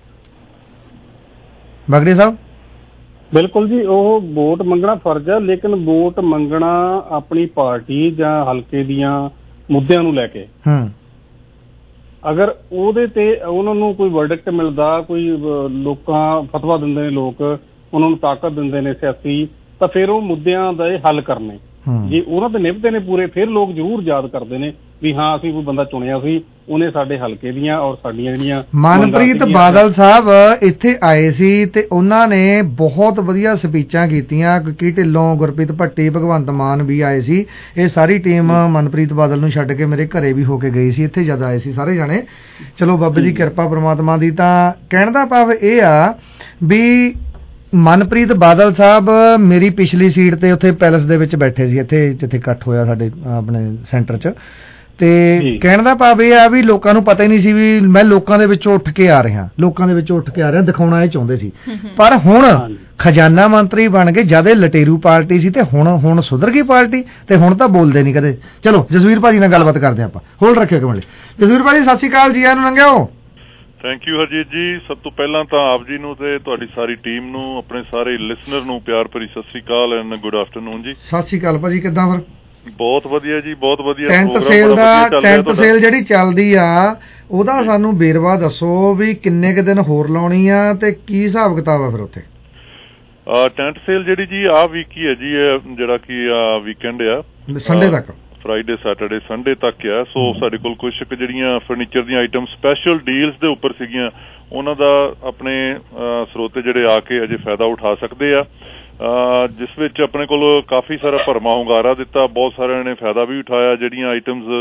ਬਗੜੀ ਸਾਹਿਬ? ਬਿਲਕੁਲ ਜੀ, ਉਹ ਵੋਟ ਮੰਗਣਾ ਫਰਜ਼ ਆ, ਲੇਕਿਨ ਵੋਟ ਮੰਗਣਾ ਆਪਣੀ ਪਾਰਟੀ ਜਾਂ ਹਲਕੇ ਦੀਆਂ ਮੁੱਦਿਆਂ ਨੂੰ ਲੈ ਕੇ। ਹੂੰ, ਅਗਰ ਉਹਦੇ ਤੇ ਉਹਨਾਂ ਨੂੰ ਕੋਈ ਵਰਡਿਕਟ ਮਿਲਦਾ, ਕੋਈ ਲੋਕਾਂ ਫਤਵਾ ਦਿੰਦੇ ਨੇ, ਲੋਕ ਉਹਨਾਂ ਨੂੰ ਤਾਕਤ ਦਿੰਦੇ ਨੇ ਸਿਆਸੀ, ਤਾਂ ਫਿਰ ਉਹ ਮੁੱਦਿਆਂ ਦਾ ਹੱਲ ਕਰਨੇ, ਜੇ ਉਹਨਾਂ ਦੇ ਨਿਭਦੇ ਨੇ ਪੂਰੇ, ਫਿਰ ਲੋਕ ਜ਼ਰੂਰ ਯਾਦ ਕਰਦੇ ਨੇ ਵੀ ਹਾਂ ਅਸੀਂ ਕੋਈ ਬੰਦਾ ਚੁਣਿਆ ਸੀ, ਉਹਨੇ ਸਾਡੇ ਹਲਕੇ ਦੀਆਂ ਔਰ ਸਾਡੀਆਂ ਜਿਹੜੀਆਂ। ਮਨਪ੍ਰੀਤ ਬਾਦਲ ਸਾਹਿਬ ਇੱਥੇ ਆਏ ਸੀ ਤੇ ਉਹਨਾਂ ਨੇ ਬਹੁਤ ਵਧੀਆ ਸਪੀਚਾਂ ਕੀਤੀਆਂ, ਕੀ ਢਿੱਲੋਂ, ਗੁਰਪ੍ਰੀਤ ਭੱਟੀ, ਭਗਵੰਤ ਮਾਨ ਵੀ ਆਏ ਸੀ। ਇਹ ਸਾਰੀ ਟੀਮ ਮਨਪ੍ਰੀਤ ਬਾਦਲ ਨੂੰ ਛੱਡ ਕੇ ਮੇਰੇ ਘਰੇ ਵੀ ਹੋ ਕੇ ਗਈ ਸੀ, ਇੱਥੇ ਜਦ ਆਏ ਸੀ ਸਾਰੇ ਜਾਣੇ। ਚਲੋ ਬਾਬੇ ਦੀ ਕਿਰਪਾ ਪ੍ਰਮਾਤਮਾ ਦੀ। ਤਾਂ ਕਹਿਣ ਦਾ ਭਾਵ ਇਹ ਆ ਵੀ ਮਨਪ੍ਰੀਤ ਬਾਦਲ ਸਾਹਿਬ ਮੇਰੀ ਪਿਛਲੀ ਸੀਟ ਤੇ ਉੱਥੇ ਪੈਲਸ ਦੇ ਵਿੱਚ ਬੈਠੇ ਸੀ, ਇੱਥੇ ਜਿੱਥੇ ਇਕੱਠ ਹੋਇਆ ਸਾਡੇ ਆਪਣੇ ਸੈਂਟਰ 'ਚ। ਤੇ ਕਹਿਣ ਦਾ ਭਾਵ ਇਹ ਆ ਵੀ ਲੋਕਾਂ ਨੂੰ ਪਤਾ ਹੀ ਨਹੀਂ ਸੀ ਵੀ ਮੈਂ ਲੋਕਾਂ ਦੇ ਵਿੱਚੋਂ ਉੱਠ ਕੇ ਆ ਰਿਹਾ, ਲੋਕਾਂ ਦੇ ਵਿੱਚੋਂ ਉੱਠ ਕੇ ਆ ਰਿਹਾ, ਦਿਖਾਉਣਾ ਇਹ ਚਾਹੁੰਦੇ ਸੀ। ਪਰ ਹੁਣ ਖਜ਼ਾਨਾ ਮੰਤਰੀ ਬਣ ਗਏ, ਜਦ ਇਹ ਲਟੇਰੂ ਪਾਰਟੀ ਸੀ ਤੇ ਹੁਣ ਹੁਣ ਸੁਧਰ ਗਈ ਪਾਰਟੀ ਤੇ ਹੁਣ ਤਾਂ ਬੋਲਦੇ ਨਹੀਂ ਕਦੇ। ਚਲੋ ਜਸਵੀਰ ਭਾਜੀ ਨਾਲ ਗੱਲਬਾਤ ਕਰਦੇ ਆਪਾਂ, ਹੋਲਡ ਰੱਖਿਓ ਇੱਕ ਮਿੰਟ। ਜਸਵੀਰ ਭਾਜੀ ਸਤਿ ਸ਼੍ਰੀ ਅਕਾਲ ਜੀ, ਆਇਆਂ ਨੂੰ ਲੰਘਿਓ। ਥੈਂਕ ਯੂ ਹਰਜੀਤ ਜੀ। ਸਭ ਤੋਂ ਪਹਿਲਾਂ ਤਾਂ ਆਪ ਜੀ ਨੂੰ ਤੇ ਤੁਹਾਡੀ ਸਾਰੀ ਟੀਮ ਨੂੰ, ਆਪਣੇ ਸਾਰੇ ਲਿਸਨਰ ਨੂੰ ਪਿਆਰ ਭਰੀ ਸਤਿ ਸ਼੍ਰੀ ਅਕਾਲ ਐਂਡ ਗੁੱਡ ਆਫਟਰਨੂਨ ਜੀ। ਸਤਿ ਸ਼੍ਰੀ ਅਕਾਲ ਭਾਜੀ, ਕਿੱਦਾਂ ਫਿਰ? ਬਹੁਤ ਵਧੀਆ ਜੀ, ਬਹੁਤ ਵਧੀਆ। ਟੈਂਟ ਸੇਲ ਦਾ ਟੈਂਟ ਸੇਲ ਜਿਹੜੀ ਚੱਲਦੀ ਆ ਉਹਦਾ ਸਾਨੂੰ ਵੇਰਵਾ ਦੱਸੋ ਵੀ ਕਿੰਨੇ ਕੁ ਦਿਨ ਹੋਰ ਲਾਉਣੀ ਆ ਤੇ ਕੀ ਹਿਸਾਬ ਕਿਤਾਬ ਆ ਫਿਰ ਉੱਥੇ? ਟੈਂਟ ਸੇਲ ਜਿਹੜੀ ਜੀ ਆਹ ਵੀਕ ਹੀ ਹੈ ਜੀ, ਜਿਹੜਾ ਕਿ ਵੀਕਐਂਡ ਆ, ਸੰਡੇ ਤੱਕ, ਫਰਾਈਡੇ ਸੈਟਰਡੇ ਸੰਡੇ ਤੱਕ ਆ। ਸੋ ਸਾਡੇ ਕੋਲ ਕੁਛ ਕੁ ਜਿਹੜੀਆਂ ਫਰਨੀਚਰ ਦੀਆਂ ਆਈਟਮ ਸਪੈਸ਼ਲ ਡੀਲਸ ਦੇ ਉੱਪਰ ਸੀਗੀਆਂ, ਉਹਨਾਂ ਦਾ ਆਪਣੇ ਸਰੋਤੇ ਜਿਹੜੇ ਆ ਕੇ ਅਜੇ ਫਾਇਦਾ ਉਠਾ ਸਕਦੇ ਆ, ਜਿਸ ਵਿੱਚ ਆਪਣੇ ਕੋਲ ਕਾਫੀ ਸਾਰਾ ਭਰਮਾ ਹੁੰਗਾਰਾ ਦਿੱਤਾ, ਬਹੁਤ ਸਾਰਿਆਂ ਨੇ ਫਾਇਦਾ ਵੀ ਉਠਾਇਆ। ਜਿਹੜੀਆਂ ਆਈਟਮਸ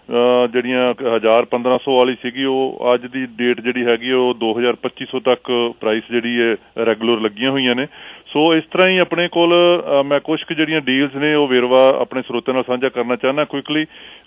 ਜਿਹੜੀਆਂ ਹਜ਼ਾਰ ਪੰਦਰਾਂ ਸੌ ਵਾਲੀ ਸੀਗੀ ਉਹ ਅੱਜ ਦੀ ਡੇਟ ਜਿਹੜੀ ਹੈਗੀ ਉਹ ਦੋ ਹਜ਼ਾਰ ਪੱਚੀ ਸੌ ਤੱਕ ਪ੍ਰਾਈਸ ਜਿਹੜੀ ਹੈ ਰੈਗੂਲਰ ਲੱਗੀਆਂ ਹੋਈਆਂ ਨੇ। ਸੋ ਇਸ ਤਰ੍ਹਾਂ ਹੀ ਆਪਣੇ ਕੋਲ ਮੈਂ ਕੁਛ ਕੁ ਜਿਹੜੀਆਂ ਡੀਲਸ ਨੇ ਉਹ ਵੇਰਵਾ ਆਪਣੇ ਸਰੋਤਿਆਂ ਨਾਲ ਸਾਂਝਾ ਕਰਨਾ ਚਾਹੁੰਦਾ ਕੁਇਕਲੀ।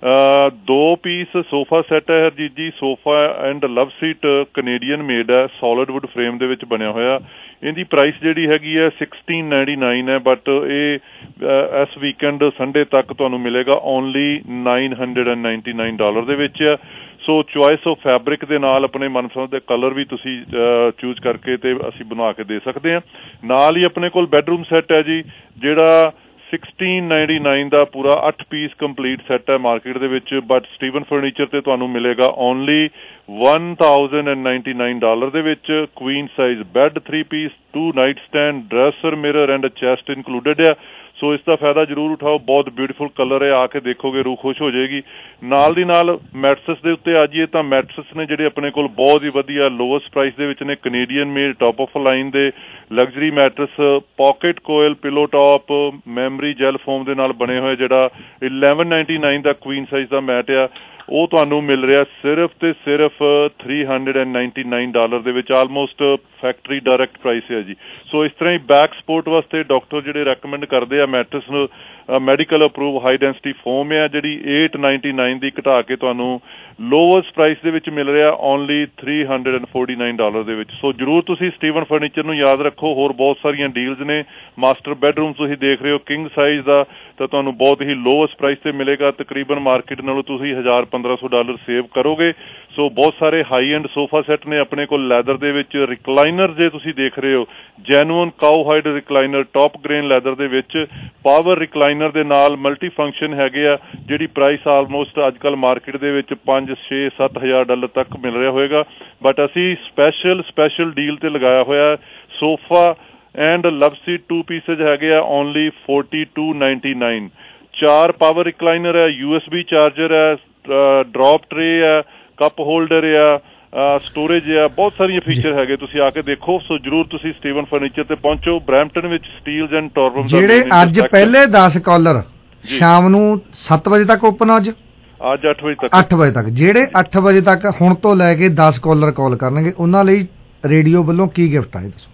ਦੋ ਪੀਸ ਸੋਫਾ ਸੈੱਟ ਹੈ Harjeet ji, sofa and love seat Canadian made ਹੈ, ਸੋਲਿਡ ਵੁੱਡ ਫਰੇਮ ਦੇ ਵਿੱਚ ਬਣਿਆ ਹੋਇਆ। ਇਹਦੀ ਪ੍ਰਾਈਸ ਜਿਹੜੀ ਹੈਗੀ ਹੈ ਸਿਕਸਟੀਨ ਨਾਈਨਟੀ ਨਾਈਨ ਹੈ, ਬਟ ਇਹ ਇਸ ਵੀਕਐਂਡ ਸੰਡੇ ਤੱਕ ਤੁਹਾਨੂੰ ਮਿਲੇਗਾ only nine hundred and ninety nine dollar ਦੇ ਵਿੱਚ। ਸੋ ਚੁਆਇਸ ਆਫ ਫੈਬਰਿਕ ਦੇ ਨਾਲ ਆਪਣੇ ਮਨਪਸੰਦ ਦੇ ਕਲਰ ਵੀ ਤੁਸੀਂ ਚੂਜ਼ ਕਰਕੇ ਤੇ ਅਸੀਂ ਬਣਾ ਕੇ ਦੇ ਸਕਦੇ ਹਾਂ। ਨਾਲ ਹੀ ਆਪਣੇ ਕੋਲ ਬੈਡਰੂਮ ਸੈੱਟ ਹੈ ਜੀ, ਜਿਹੜਾ ਸਿਕਸਟੀਨ ਨਾਈਨਟੀ ਨਾਈਨ ਦਾ ਪੂਰਾ ਅੱਠ ਪੀਸ ਕੰਪਲੀਟ ਸੈੱਟ ਹੈ ਮਾਰਕੀਟ ਦੇ ਵਿੱਚ, ਬਟ ਸਟੀਵਨ ਫਰਨੀਚਰ ਤੇ ਤੁਹਾਨੂੰ ਮਿਲੇਗਾ only one thousand and ninety nine dollar ਦੇ ਵਿੱਚ। Queen size bed, three piece, two night stand, dresser, mirror and chest included ਹੈ। ਸੋ ਇਸ ਦਾ ਫਾਇਦਾ ਜ਼ਰੂਰ ਉਠਾਓ, ਬਹੁਤ ਬਿਊਟੀਫੁਲ ਕਲਰ ਹੈ, ਆ ਕੇ ਦੇਖੋਗੇ ਰੂਹ ਖੁਸ਼ ਹੋ ਜਾਏਗੀ। ਨਾਲ ਦੀ ਨਾਲ ਮੈਟਰਸ ਦੇ ਉੱਤੇ ਆ ਜਾਈਏ ਤਾਂ ਮੈਟਰਸ ਨੇ ਜਿਹੜੇ ਆਪਣੇ ਕੋਲ ਬਹੁਤ ਹੀ ਵਧੀਆ ਲੋਐਸਟ ਪ੍ਰਾਈਸ ਦੇ ਵਿੱਚ ਨੇ, Canadian made top of line ਦੇ luxury mattress, pocket coil pillow top, memory gel foam ਦੇ ਨਾਲ ਬਣੇ ਹੋਏ, ਜਿਹੜਾ ਇਲੈਵਨ ਨਾਈਨਟੀ ਨਾਈਨ ਦਾ ਕੁਈਨ ਸਾਈਜ਼ ਦਾ ਮੈਟ ਆ ਉਹ ਤੁਹਾਨੂੰ ਮਿਲ ਰਿਹਾ ਸਿਰਫ ਤੇ ਸਿਰਫ three hundred and ninety nine dollar ਦੇ ਵਿੱਚ, ਆਲਮੋਸਟ ਫੈਕਟਰੀ ਡਾਇਰੈਕਟ ਪ੍ਰਾਈਸ ਹੈ ਜੀ। ਸੋ ਇਸ ਤਰ੍ਹਾਂ ਹੀ ਬੈਕ ਸਪੋਰਟ ਵਾਸਤੇ ਡਾਕਟਰ ਜਿਹੜੇ ਰੈਕਮੈਂਡ ਕਰਦੇ ਆ ਮੈਟਰਸ ਨੂੰ, medical approve high density foam ਹੈ ਜਿਹੜੀ ਏਟ ਨਾਈਨਟੀ ਨਾਈਨ ਦੀ ਘਟਾ ਕੇ ਤੁਹਾਨੂੰ ਲੋਵੈਸਟ ਪ੍ਰਾਈਸ ਦੇ ਵਿੱਚ ਮਿਲ ਰਿਹਾ only three hundred and forty nine dollar ਦੇ ਵਿੱਚ। ਸੋ ਜ਼ਰੂਰ ਤੁਸੀਂ ਸਟੀਵਨ ਫਰਨੀਚਰ ਨੂੰ ਯਾਦ ਰੱਖੋ। ਹੋਰ ਬਹੁਤ ਸਾਰੀਆਂ ਡੀਲਸ ਨੇ। ਮਾਸਟਰ ਬੈਡਰੂਮ ਤੁਸੀਂ ਦੇਖ ਰਹੇ ਹੋ ਕਿੰਗ ਸਾਈਜ਼ ਦਾ, ਤਾਂ ਤੁਹਾਨੂੰ ਬਹੁਤ ਹੀ ਲੋਵੈਸਟ ਪ੍ਰਾਈਸ ਤੇ ਮਿਲੇਗਾ, ਤਕਰੀਬਨ ਮਾਰਕੀਟ ਨਾਲੋਂ ਤੁਸੀਂ ਹਜ਼ਾਰ ਪੰਦਰਾਂ ਸੌ ਡਾਲਰ ਸੇਵ ਕਰੋਗੇ। ਸੋ ਬਹੁਤ ਸਾਰੇ ਹਾਈ ਐਂਡ ਸੋਫਾ ਸੈੱਟ ਨੇ ਆਪਣੇ ਕੋਲ ਲੈਦਰ ਦੇ ਵਿੱਚ। ਰਿਕਲਾਈਨਰ ਜੇ ਤੁਸੀਂ ਦੇਖ ਰਹੇ ਹੋ, genuine cow hide recliner top grain leather ਦੇ ਵਿੱਚ, ਪਾਵਰ ਰਿਕਲਾਈਨਰ ਦੇ ਨਾਲ ਮਲਟੀ ਫੰਕਸ਼ਨ ਹੈਗੇ ਆ, ਜਿਹੜੀ ਪ੍ਰਾਈਸ ਆਲਮੋਸਟ ਅੱਜ ਕੱਲ੍ਹ ਮਾਰਕੀਟ ਦੇ ਵਿੱਚ ਪੰਜ ਛੇ ਸੱਤ ਹਜ਼ਾਰ ਡਾਲਰ ਤੱਕ ਮਿਲ ਰਿਹਾ ਹੋਏਗਾ, ਬਟ ਅਸੀਂ ਸਪੈਸ਼ਲ ਸਪੈਸ਼ਲ ਡੀਲ ਤੇ ਲਗਾਇਆ ਹੋਇਆ। Sofa and love seat two pieces ਹੈਗੇ ਆ only forty two ninety nine. ਚਾਰ ਪਾਵਰ ਰਿਕਲਾਈਨਰ ਹੈ, ਯੂ ਐਸ ਬੀ ਚਾਰਜਰ ਹੈ, ਡਰॉप ਟਰੇ ਹੈ, ਕੱਪ ਹੋਲਡਰ ਆ, ਸਟੋਰੇਜ ਆ, ਬਹੁਤ ਸਾਰੀਆਂ ਫੀਚਰ ਹੈਗੇ, ਤੁਸੀਂ ਆ ਕੇ ਦੇਖੋ। ਸੋ ਜਰੂਰ ਤੁਸੀਂ ਸਟੀਵਨ ਫਰਨੀਚਰ ਤੇ ਪਹੁੰਚੋ। ਬਰੈਂਪਟਨ ਵਿੱਚ ਸਟੀਲਸ ਐਂਡ ਟੋਰਬਮ ਜਿਹੜੇ ਅੱਜ ਪਹਿਲੇ ਦਸ ਕਾਲਰ ਸ਼ਾਮ ਨੂੰ ਸੱਤ ਵਜੇ ਤੱਕ ਓਪਨ, ਅੱਜ ਅੱਜ ਅੱਠ ਵਜੇ ਤੱਕ ਅੱਠ ਵਜੇ ਤੱਕ ਜਿਹੜੇ ਅੱਠ ਵਜੇ ਤੱਕ ਹੁਣ ਤੋਂ ਲੈ ਕੇ ਦਸ ਕਾਲਰ ਕਾਲ ਕਰਨਗੇ, ਉਹਨਾਂ ਲਈ ਰੇਡੀਓ ਵੱਲੋਂ ਕੀ ਗਿਫਟ ਆਏ ਦੱਸੋ?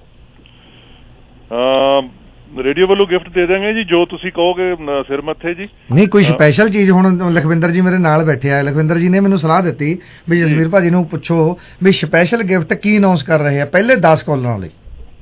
ਰੇਡੀਓ ਵੱਲੋਂ ਗਿਫਟ ਦੇ ਦਾਂਗੇ ਜੀ, ਜੋ ਤੁਸੀਂ ਕਹੋਗੇ ਸਿਰ ਮੱਥੇ ਜੀ। ਨਹੀਂ ਕੋਈ ਸਪੈਸ਼ਲ ਚੀਜ਼? ਹੁਣ ਲਖਵਿੰਦਰ ਜੀ ਮੇਰੇ ਨਾਲ ਬੈਠੇ ਆ, ਲਖਵਿੰਦਰ ਜੀ ਨੇ ਮੈਨੂੰ ਸਲਾਹ ਦਿੱਤੀ ਵੀ ਜਸਵੀਰ ਭਾਜੀ ਨੂੰ ਪੁੱਛੋ ਵੀ ਸਪੈਸ਼ਲ ਗਿਫਟ ਕੀ ਅਨਾਉਂਸ ਕਰ ਰਹੇ ਆ ਪਹਿਲੇ ਦਸ ਕਾਲਰਾਂ ਲਈ।